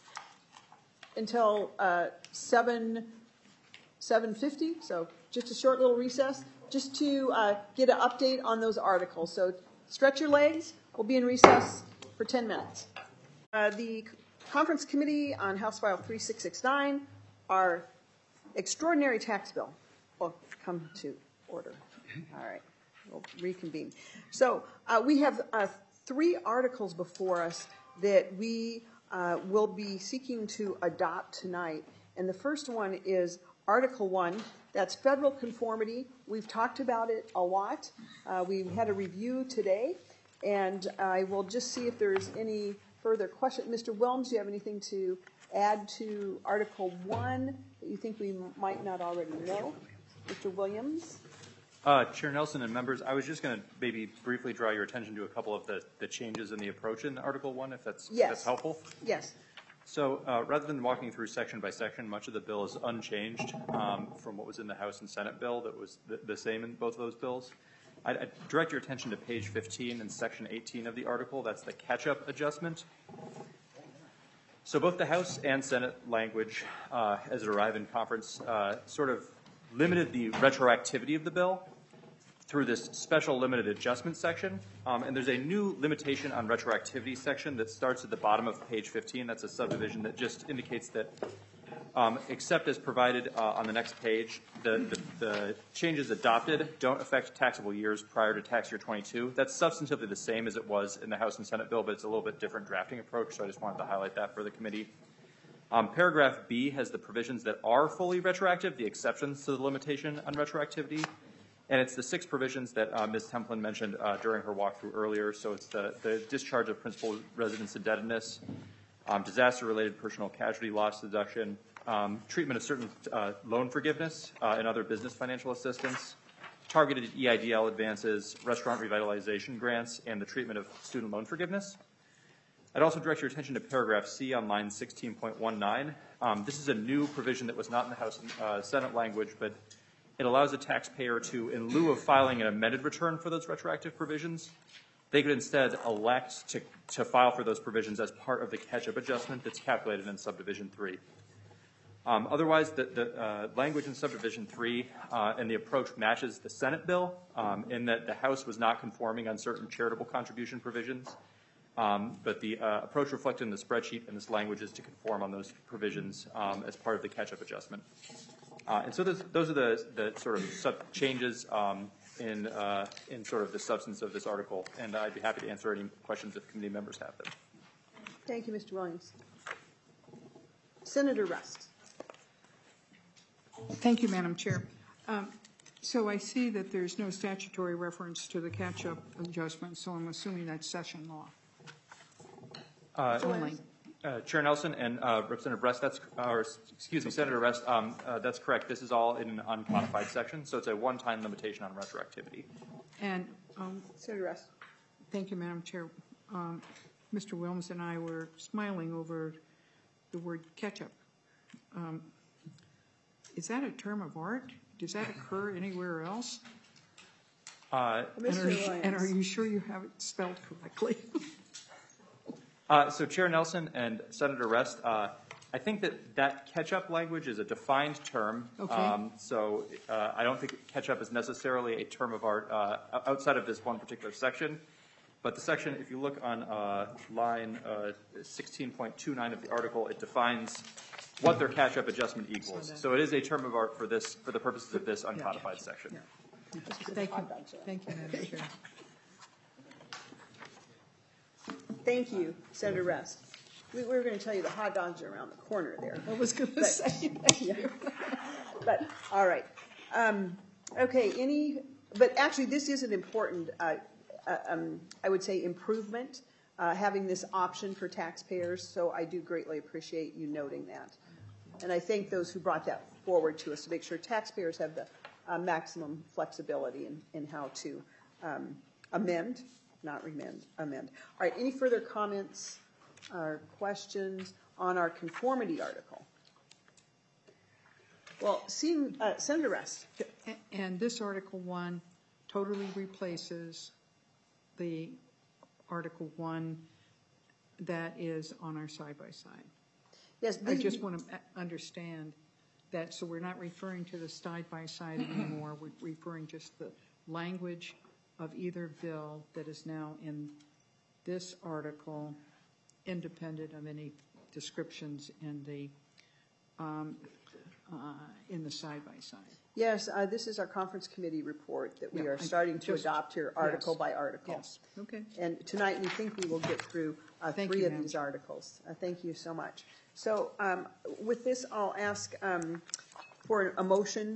until uh, seven seven fifty. So just a short little recess, just to uh, get an update on those articles. So stretch your legs. We'll be in recess for ten minutes. Uh, the Conference Committee on House File thirty-six sixty-nine, our extraordinary tax bill, will come to order. All right, we'll reconvene. So uh, we have uh, three articles before us that we uh, will be seeking to adopt tonight. And the first one is Article one, That's federal conformity. We've talked about it a lot. Uh, we had a review today, and I will just see if there's any further question. Mister Wilms, do you have anything to add to Article one that you think we might not already know? Mister Williams? Uh, Chair Nelson and members, I was just going to maybe briefly draw your attention to a couple of the, the changes in the approach in Article one, if that's, Yes. if that's helpful. Yes. So uh, rather than walking through section by section, much of the bill is unchanged um, from what was in the House and Senate bill that was the, the same in both of those bills. I'd, I'd direct your attention to page fifteen and section eighteen of the article. That's the catch-up adjustment. So both the House and Senate language, uh, as it arrived in conference, uh, sort of limited the retroactivity of the bill through this special limited adjustment section. Um, and there's a new limitation on retroactivity section that starts at the bottom of page fifteen. That's a subdivision that just indicates that um, except as provided uh, on the next page, the, the, the changes adopted don't affect taxable years prior to tax year twenty-two. That's substantively the same as it was in the House and Senate bill, but it's a little bit different drafting approach, so I just wanted to highlight that for the committee. Um, paragraph B has the provisions that are fully retroactive, the exceptions to the limitation on retroactivity. And it's the six provisions that uh, Miz Templin mentioned uh, during her walkthrough earlier. So it's the, the discharge of principal residence indebtedness, um, disaster-related personal casualty loss deduction, um, treatment of certain uh, loan forgiveness uh, and other business financial assistance, targeted E I D L advances, restaurant revitalization grants, and the treatment of student loan forgiveness. I'd also direct your attention to paragraph C on line sixteen point one nine. Um, this is a new provision that was not in the House and uh, Senate language, but it allows a taxpayer to, in lieu of filing an amended return for those retroactive provisions, they could instead elect to, to file for those provisions as part of the catch-up adjustment that's calculated in subdivision three. Um, otherwise, the, the uh, language in subdivision three uh, and the approach matches the Senate bill um, in that the House was not conforming on certain charitable contribution provisions, um, but the uh, approach reflected in the spreadsheet and this language is to conform on those provisions um, as part of the catch-up adjustment. Uh, and so those, those are the, the sort of sub changes um, in, uh, in sort of the substance of this article, and I'd be happy to answer any questions if committee members have them. Thank you, Mister Williams. Senator Rust. Thank you, Madam Chair. Um, so I see that there's no statutory reference to the catch-up adjustment, so I'm assuming that's session law. Uh, Only. Uh, Chair Nelson and uh, Representative Rest, that's, or excuse me, Senator Rest, um, uh, that's correct. This is all in an uncodified section, so it's a one-time limitation on retroactivity. And um, Senator Rest. Thank you, Madam Chair. Um, Mister Wilms and I were smiling over the word catch-up. Um, is that a term of art? Does that occur anywhere else? Uh, and, are you, and are you sure you have it spelled correctly? Uh, so Chair Nelson and Senator Rest, uh, I think that that catch-up language is a defined term. Okay. Um, so uh, I don't think catch-up is necessarily a term of art uh, outside of this one particular section. But the section, if you look on uh, line uh, sixteen point two nine of the article, it defines what their catch-up adjustment equals. So, so it is a term of art for this, for the purposes of this uncodified yeah. section. Yeah. Thank you. Thank you, Madam Chair. Thank you, Senator Rest. We, we were going to tell you the hot dogs are around the corner there. I was going to say. Thank you. But all right. Um, okay. Any? But actually, this is an important, uh, uh, um, I would say, improvement. Uh, having this option for taxpayers. So I do greatly appreciate you noting that. And I thank those who brought that forward to us to make sure taxpayers have the uh, maximum flexibility in, in how to um, amend. Not remend, amend. All right, any further comments or questions on our conformity article? Well, seeing, uh, Senator Rest. And this Article one totally replaces the Article one that is on our side-by-side. Yes. I just want to understand that, so we're not referring to the side-by-side anymore. We're referring just the language of either bill that is now in this article, independent of any descriptions in the um, uh, in the side-by-side. Yes, uh, this is our conference committee report that we yeah, are starting I, to just, adopt here, article yes. by article. Yes. Okay. And tonight we think we will get through uh, three you, of these articles. Uh, thank you so much. So um, with this, I'll ask um, for a motion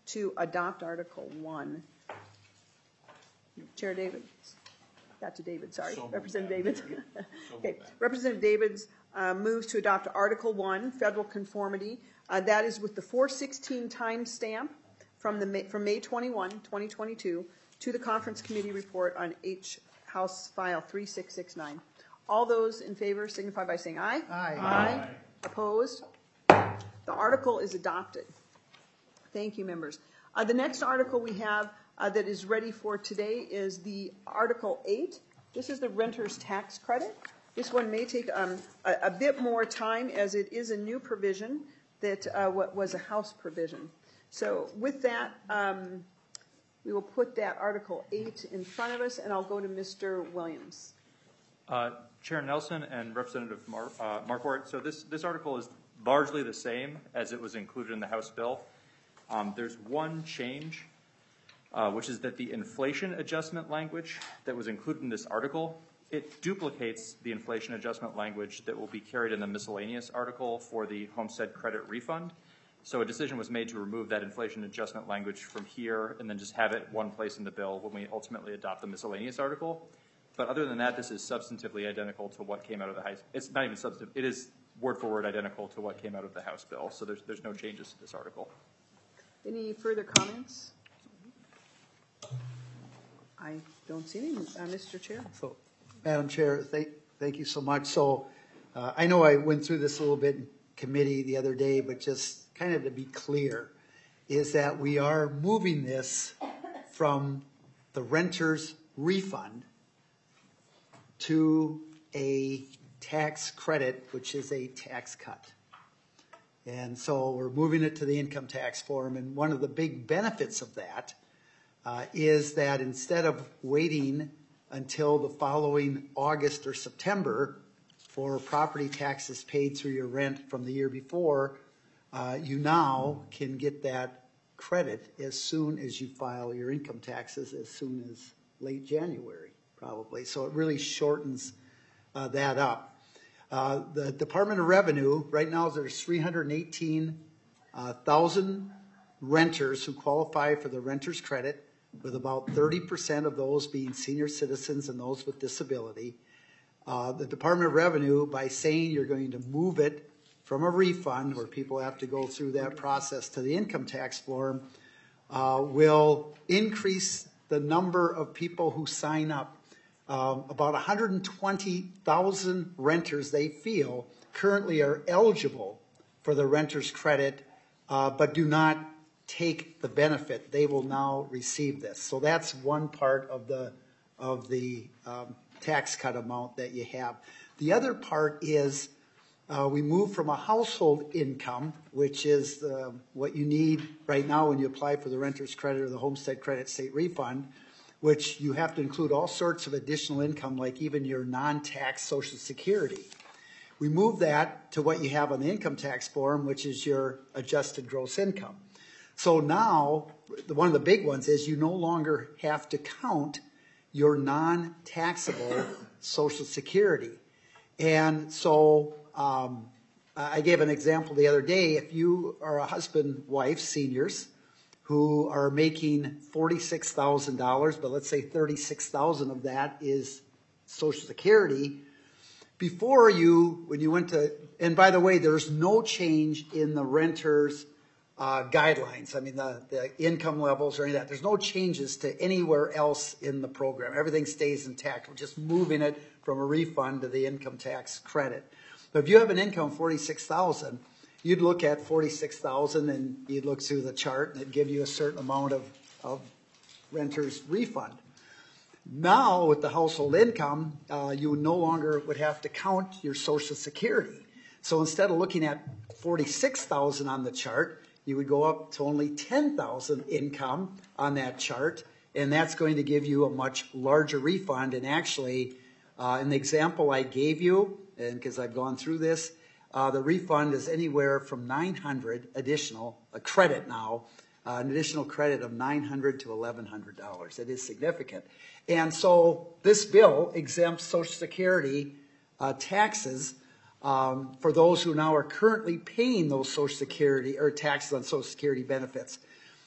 to adopt Article one. Chair David, got to David, sorry, so Representative David. So okay, Representative Davids uh, moves to adopt Article one, federal conformity. Uh, that is with the four sixteen timestamp from the May, from May twenty-first, twenty twenty-two to the conference committee report on H House File three six six nine. All those in favor signify by saying aye. Aye. Aye. Aye. Opposed? The article is adopted. Thank you, members. Uh, the next article we have uh, that is ready for today is the Article eight. This is the renter's tax credit. This one may take um, a, a bit more time as it is a new provision that uh, what was a House provision. So with that, um, we will put that Article eight in front of us, and I'll go to Mister Williams. Uh, Chair Nelson and Representative Mar uh, Marquardt, so this, this article is largely the same as it was included in the House bill. Um, there's one change, uh, which is that the inflation adjustment language that was included in this article, it duplicates the inflation adjustment language that will be carried in the miscellaneous article for the homestead credit refund. So a decision was made to remove that inflation adjustment language from here and then just have it one place in the bill when we ultimately adopt the miscellaneous article. But other than that, this is substantively identical to what came out of the House. It's not even substantive. It is word for word identical to what came out of the House bill. So there's, there's no changes to this article. Any further comments? I don't see any. Uh, Mister Chair. So, Madam Chair, thank, thank you so much. So uh, I know I went through this a little bit in committee the other day, but just kind of to be clear, is that we are moving this from the renter's refund to a tax credit, which is a tax cut. And so we're moving it to the income tax form. And one of the big benefits of that uh, is that instead of waiting until the following August or September for property taxes paid through your rent from the year before, uh, you now can get that credit as soon as you file your income taxes, as soon as late January, probably. So it really shortens uh, that up. Uh, the Department of Revenue, right now there's three hundred eighteen thousand renters who qualify for the renter's credit, with about thirty percent of those being senior citizens and those with disability. Uh, the Department of Revenue, by saying you're going to move it from a refund where people have to go through that process to the income tax form, uh, will increase the number of people who sign up. Um, about one hundred twenty thousand renters, they feel, currently are eligible for the renter's credit, uh, but do not take the benefit. They will now receive this. So that's one part of the of the um, tax cut amount that you have. The other part is uh, we move from a household income, which is uh, what you need right now when you apply for the renter's credit or the homestead credit state refund, which you have to include all sorts of additional income, like even your non-tax Social Security. We move that to what you have on the income tax form, which is your adjusted gross income. So now, one of the big ones is you no longer have to count your non-taxable Social Security. And so um, I gave an example the other day. If you are a husband, wife, seniors, who are making forty-six thousand dollars, but let's say thirty-six thousand dollars of that is Social Security. Before you, when you went to, and by the way, there's no change in the renter's uh, guidelines. I mean, the, the income levels or any of that. There's no changes to anywhere else in the program. Everything stays intact. We're just moving it from a refund to the income tax credit. But if you have an income of forty-six thousand dollars, you'd look at forty-six thousand dollars and you'd look through the chart and it'd give you a certain amount of, of renter's refund. Now with the household income, uh, you no longer would have to count your Social Security. So instead of looking at forty-six thousand dollars on the chart, you would go up to only ten thousand dollars income on that chart, and that's going to give you a much larger refund. And actually, uh, in the example I gave you, and because I've gone through this, Uh, the refund is anywhere from nine hundred dollars additional, a credit now, uh, an additional credit of nine hundred dollars to eleven hundred dollars. It is significant. And so this bill exempts Social Security uh, taxes um, for those who now are currently paying those Social Security or taxes on Social Security benefits.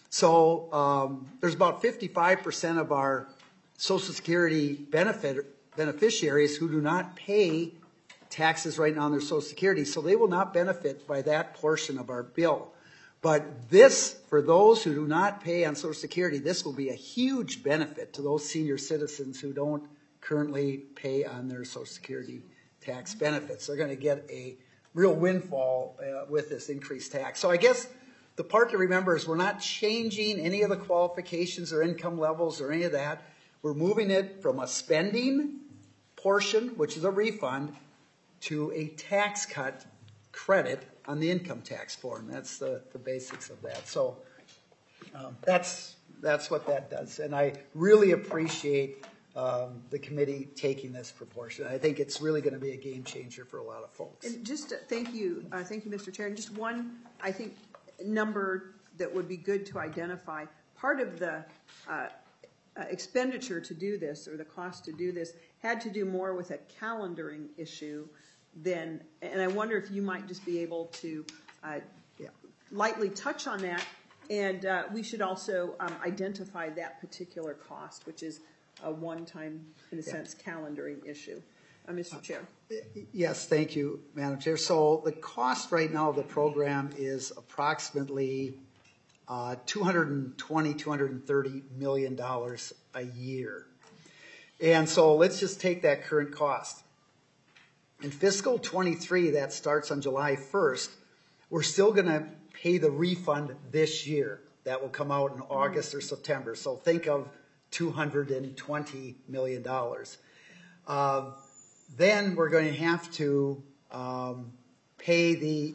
So um, there's about fifty-five percent of our Social Security benefit beneficiaries who do not pay taxes right now on their Social Security, so they will not benefit by that portion of our bill. But this, for those who do not pay on Social Security, this will be a huge benefit to those senior citizens who don't currently pay on their Social Security tax benefits. They're going to get a real windfall uh, with this increased tax. So I guess the part to remember is we're not changing any of the qualifications or income levels or any of that. We're moving it from a spending portion, which is a refund, to a tax cut credit on the income tax form. That's the, the basics of that. So um, that's that's what that does. And I really appreciate um, the committee taking this proportion. I think it's really going to be a game changer for a lot of folks. And just uh, thank you, uh, thank you, Mister Chair. And just one, I think, number that would be good to identify. Part of the uh, uh, expenditure to do this, or the cost to do this, had to do more with a calendaring issue than, and I wonder if you might just be able to uh, yeah. lightly touch on that. And uh, we should also um, identify that particular cost, which is a one-time, in a yeah. sense, calendaring issue. Uh, Mister Chair. Yes, thank you, Madam Chair. So the cost right now of the program is approximately uh, two hundred twenty, two hundred thirty million dollars a year. And so let's just take that current cost. In fiscal twenty-three, that starts on July first, we're still going to pay the refund this year. That will come out in August or September. So think of two hundred twenty million dollars. Uh, then we're going to have to um, pay the,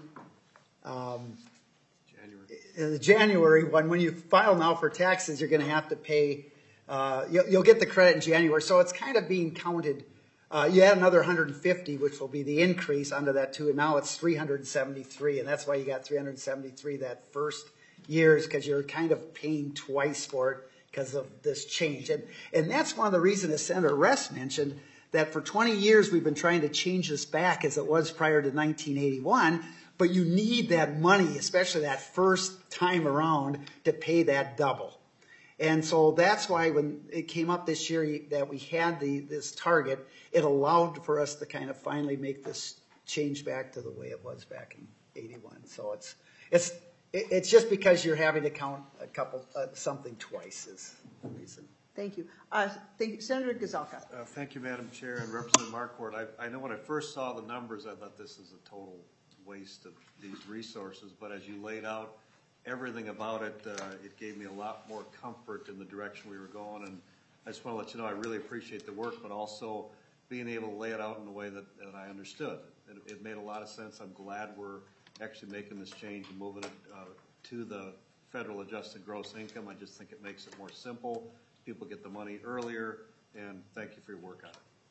um, January. the January one. When you file now for taxes, you're going to have to pay, uh, you'll, you'll get the credit in January. So it's kind of being counted. Uh, you add another one hundred fifty, which will be the increase under that too, and now it's three hundred seventy-three, and that's why you got three hundred seventy-three that first year, is because you're kind of paying twice for it because of this change. And, and that's one of the reasons, as Senator Ress mentioned, that for twenty years we've been trying to change this back as it was prior to nineteen eighty-one, but you need that money, especially that first time around, to pay that double. And so that's why when it came up this year that we had the this target, it allowed for us to kind of finally make this change back to the way it was back in eighty-one. So it's it's it's just because you're having to count a couple uh, something twice is the reason. Thank you. Uh, thank you. Senator Gazelka. Uh, thank you, Madam Chair, and Representative Marquardt. I, I know when I first saw the numbers, I thought this is a total waste of these resources, but as you laid out everything about it, uh, it gave me a lot more comfort in the direction we were going. And I just want to let you know I really appreciate the work, but also being able to lay it out in a way that, that I understood. It, it made a lot of sense. I'm glad we're actually making this change and moving it uh, to the federal adjusted gross income. I just think it makes it more simple. People get the money earlier, and thank you for your work on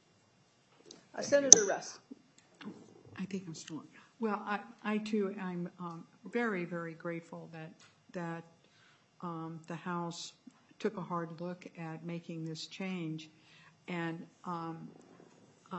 it. Uh, Senator Ress. I think I'm still. Well, I, I too, I'm um, very, very grateful that that um, the House took a hard look at making this change, and um, uh,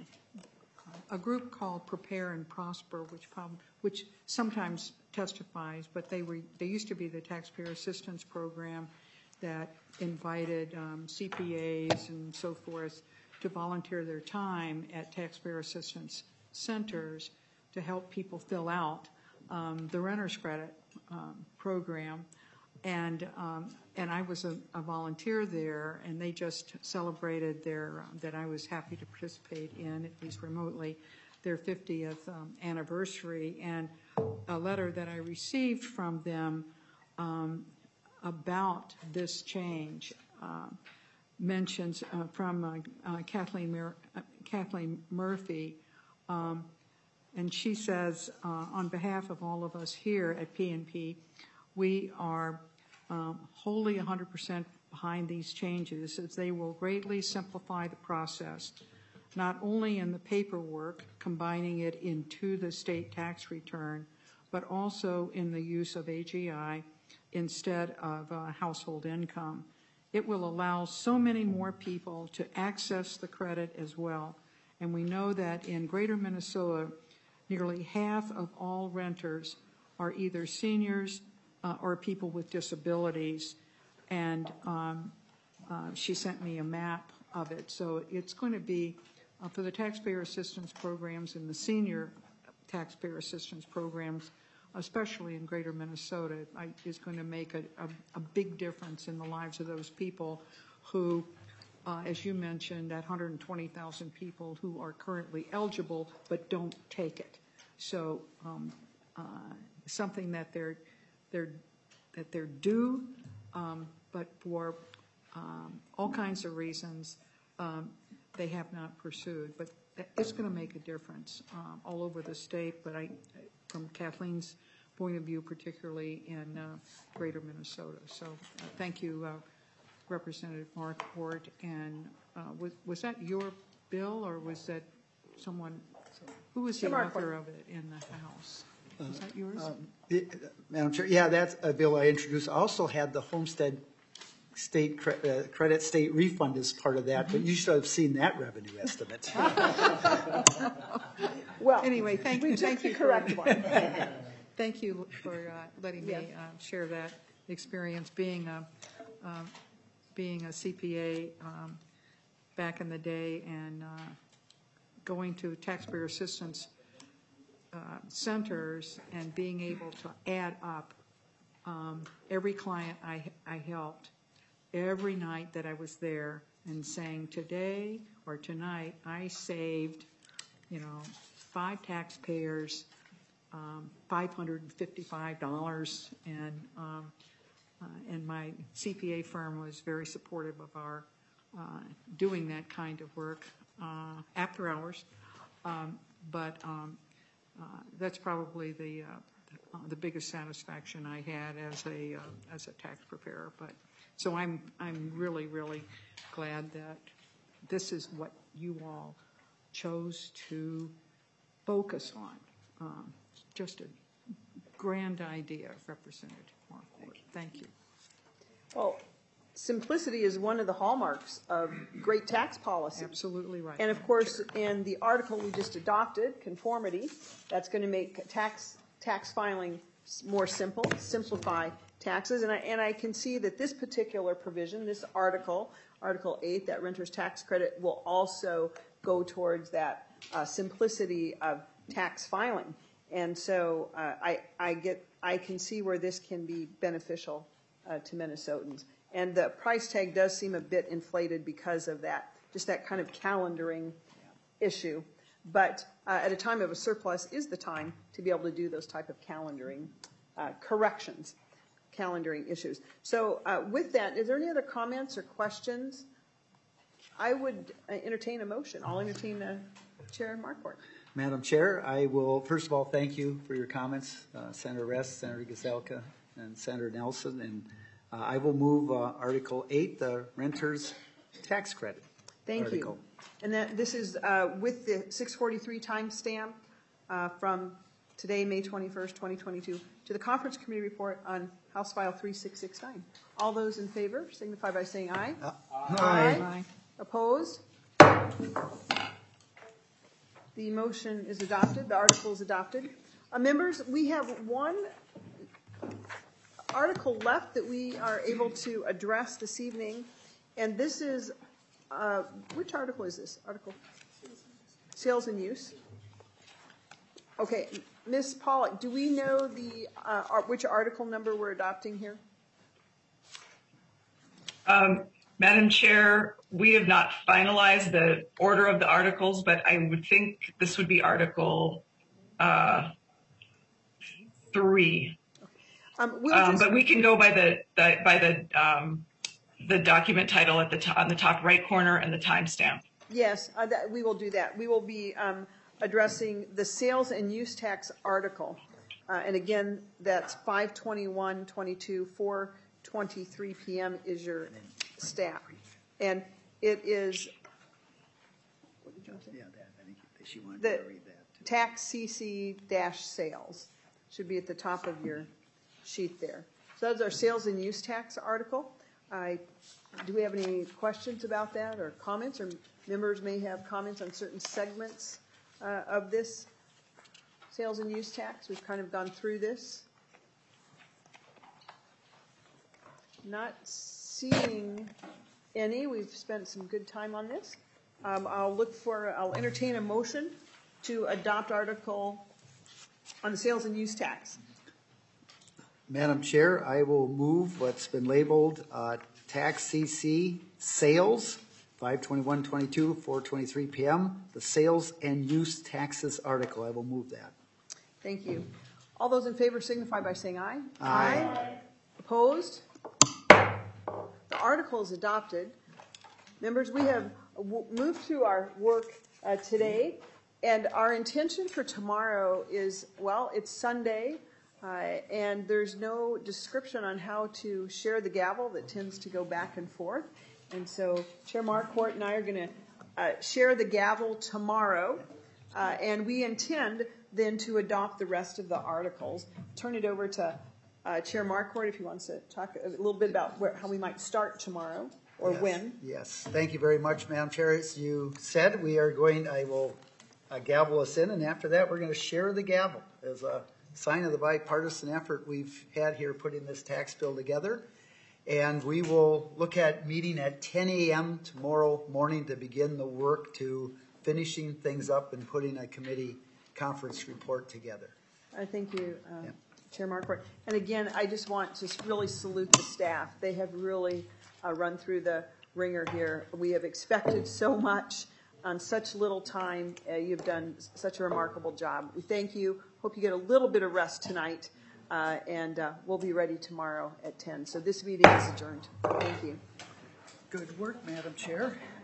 a group called Prepare and Prosper, which prob- which sometimes testifies, but they were they used to be the Taxpayer Assistance Program that invited um, C P As and so forth to volunteer their time at taxpayer assistance centers to help people fill out um, the renter's credit um, program. And um, and I was a, a volunteer there, and they just celebrated their, um, that I was happy to participate in, at least remotely, their fiftieth um, anniversary. And a letter that I received from them um, about this change uh, mentions uh, from uh, uh, Kathleen, Mer- uh, Kathleen Murphy, um, and she says, uh, on behalf of all of us here at P N P, we are um, wholly one hundred percent behind these changes, as they will greatly simplify the process, not only in the paperwork, combining it into the state tax return, but also in the use of A G I instead of uh, household income. It will allow so many more people to access the credit as well. And we know that in Greater Minnesota, nearly half of all renters are either seniors, uh, are people with disabilities. And um, uh, she sent me a map of it. So it's going to be uh, for the taxpayer assistance programs and the senior taxpayer assistance programs, especially in greater Minnesota, I, is going to make a, a, a big difference in the lives of those people who, uh, as you mentioned, that one hundred twenty thousand people who are currently eligible but don't take it. So um, uh, something that they're, they're, that they're due, um, but for um, all kinds of reasons um, they have not pursued. But it's going to make a difference um, all over the state, but I, from Kathleen's point of view, particularly in uh, greater Minnesota. So uh, thank you, uh, Representative Marquardt. And uh, was, was that your bill, or was that someone, who was the author of it in the House? Was that yours? Um, it, Madam Chair, yeah, that's a bill I introduced. I also had the homestead state cre uh, credit state refund as part of that, mm-hmm. but you should have seen that revenue estimate. Well, anyway, thank you. Thank you. Correct one. Thank you for uh, letting yeah. me uh, share that experience being a uh, being a C P A um, back in the day and uh, going to taxpayer assistance uh, centers and being able to add up um, every client I, I helped every night that I was there and saying today or tonight I saved, you know, five taxpayers um, five hundred fifty-five dollars, and um, uh, and my C P A firm was very supportive of our uh, doing that kind of work uh, after hours. Um, but um, uh, that's probably the uh, the biggest satisfaction I had as a uh, as a tax preparer. But so I'm I'm really really glad that this is what you all chose to focus on. Um, just a grand idea, Representative Marquardt. Thank you. Well, simplicity is one of the hallmarks of great tax policy. Absolutely right. And of course, in the article we just adopted, conformity, that's going to make tax tax filing more simple, simplify taxes. And I, and I can see that this particular provision, this article, Article eight, that renter's tax credit, will also go towards that uh, simplicity of tax filing. And so uh, I, I get, I can see where this can be beneficial uh, to Minnesotans. And the price tag does seem a bit inflated because of that, just that kind of calendaring issue. But uh, at a time of a surplus is the time to be able to do those type of calendaring uh, corrections, calendaring issues. So uh, with that, is there any other comments or questions? I would uh, entertain a motion. I'll entertain uh, Chair Marquardt. Madam Chair, I will first of all thank you for your comments, uh, Senator Rest, Senator Gazelka, and Senator Nelson. And uh, I will move uh, Article eight, the renter's tax credit. Thank article. you. And that this is uh, with the six forty-three timestamp uh, from today, May twenty-first, twenty twenty-two, to the Conference Committee report on House File three six six nine. All those in favor signify by saying aye. Uh, aye. Aye. Aye. Opposed? The motion is adopted. The article is adopted. Uh, members, we have one article left that we are able to address this evening, and this is, uh, which article is this? Article? Sales and use. Okay, Miz Pollock, do we know the uh, which article number we're adopting here? Um, Madam Chair, we have not finalized the order of the articles, but I would think this would be Article uh, three. Um, we'll um, just, but we can go by the, the by the um, the document title at the top, on the top right corner and the timestamp. Yes, uh, that, we will do that. We will be um, addressing the sales and use tax article, uh, and again, that's five twenty-one twenty-two, four twenty-three p m is your staff, and it is. What did you say? Yeah, that, I think she wanted the to read that. Tax C C dash sales should be at the top of your sheet there. So that's our sales and use tax article. I, do we have any questions about that or comments, or members may have comments on certain segments uh, of this sales and use tax? We've kind of gone through this. Not seeing any. We've spent some good time on this. Um, I'll look for, I'll entertain a motion to adopt article on the sales and use tax. Madam Chair, I will move what's been labeled uh, tax C C sales, five twenty-one twenty-two, four twenty-three p m, the sales and use taxes article. I will move that. Thank you. All those in favor signify by saying aye. Aye. Aye. Opposed? The article is adopted. Members, we have w- moved through our work uh, today, and our intention for tomorrow is, well, it's Sunday, uh, and there's no description on how to share the gavel that tends to go back and forth. And so Chair Marquardt and I are going to uh, share the gavel tomorrow, uh, and we intend then to adopt the rest of the articles. Turn it over to uh, Chair Marquardt if he wants to talk a little bit about where, how we might start tomorrow or Yes, when. Yes, thank you very much, Madam Chair. As you said, we are going, I will uh, gavel us in, and after that, we're going to share the gavel as a sign of the bipartisan effort we've had here putting this tax bill together. And we will look at meeting at ten a m tomorrow morning to begin the work to finishing things up and putting a committee conference report together. I thank you, uh, yeah. Chair Marquardt. And again, I just want to really salute the staff. They have really uh, run through the ringer here. We have expected so much on such little time. Uh, you've done such a remarkable job. We thank you. Hope you get a little bit of rest tonight, uh, and uh, we'll be ready tomorrow at ten. So this meeting is adjourned. Thank you. Good work, Madam Chair.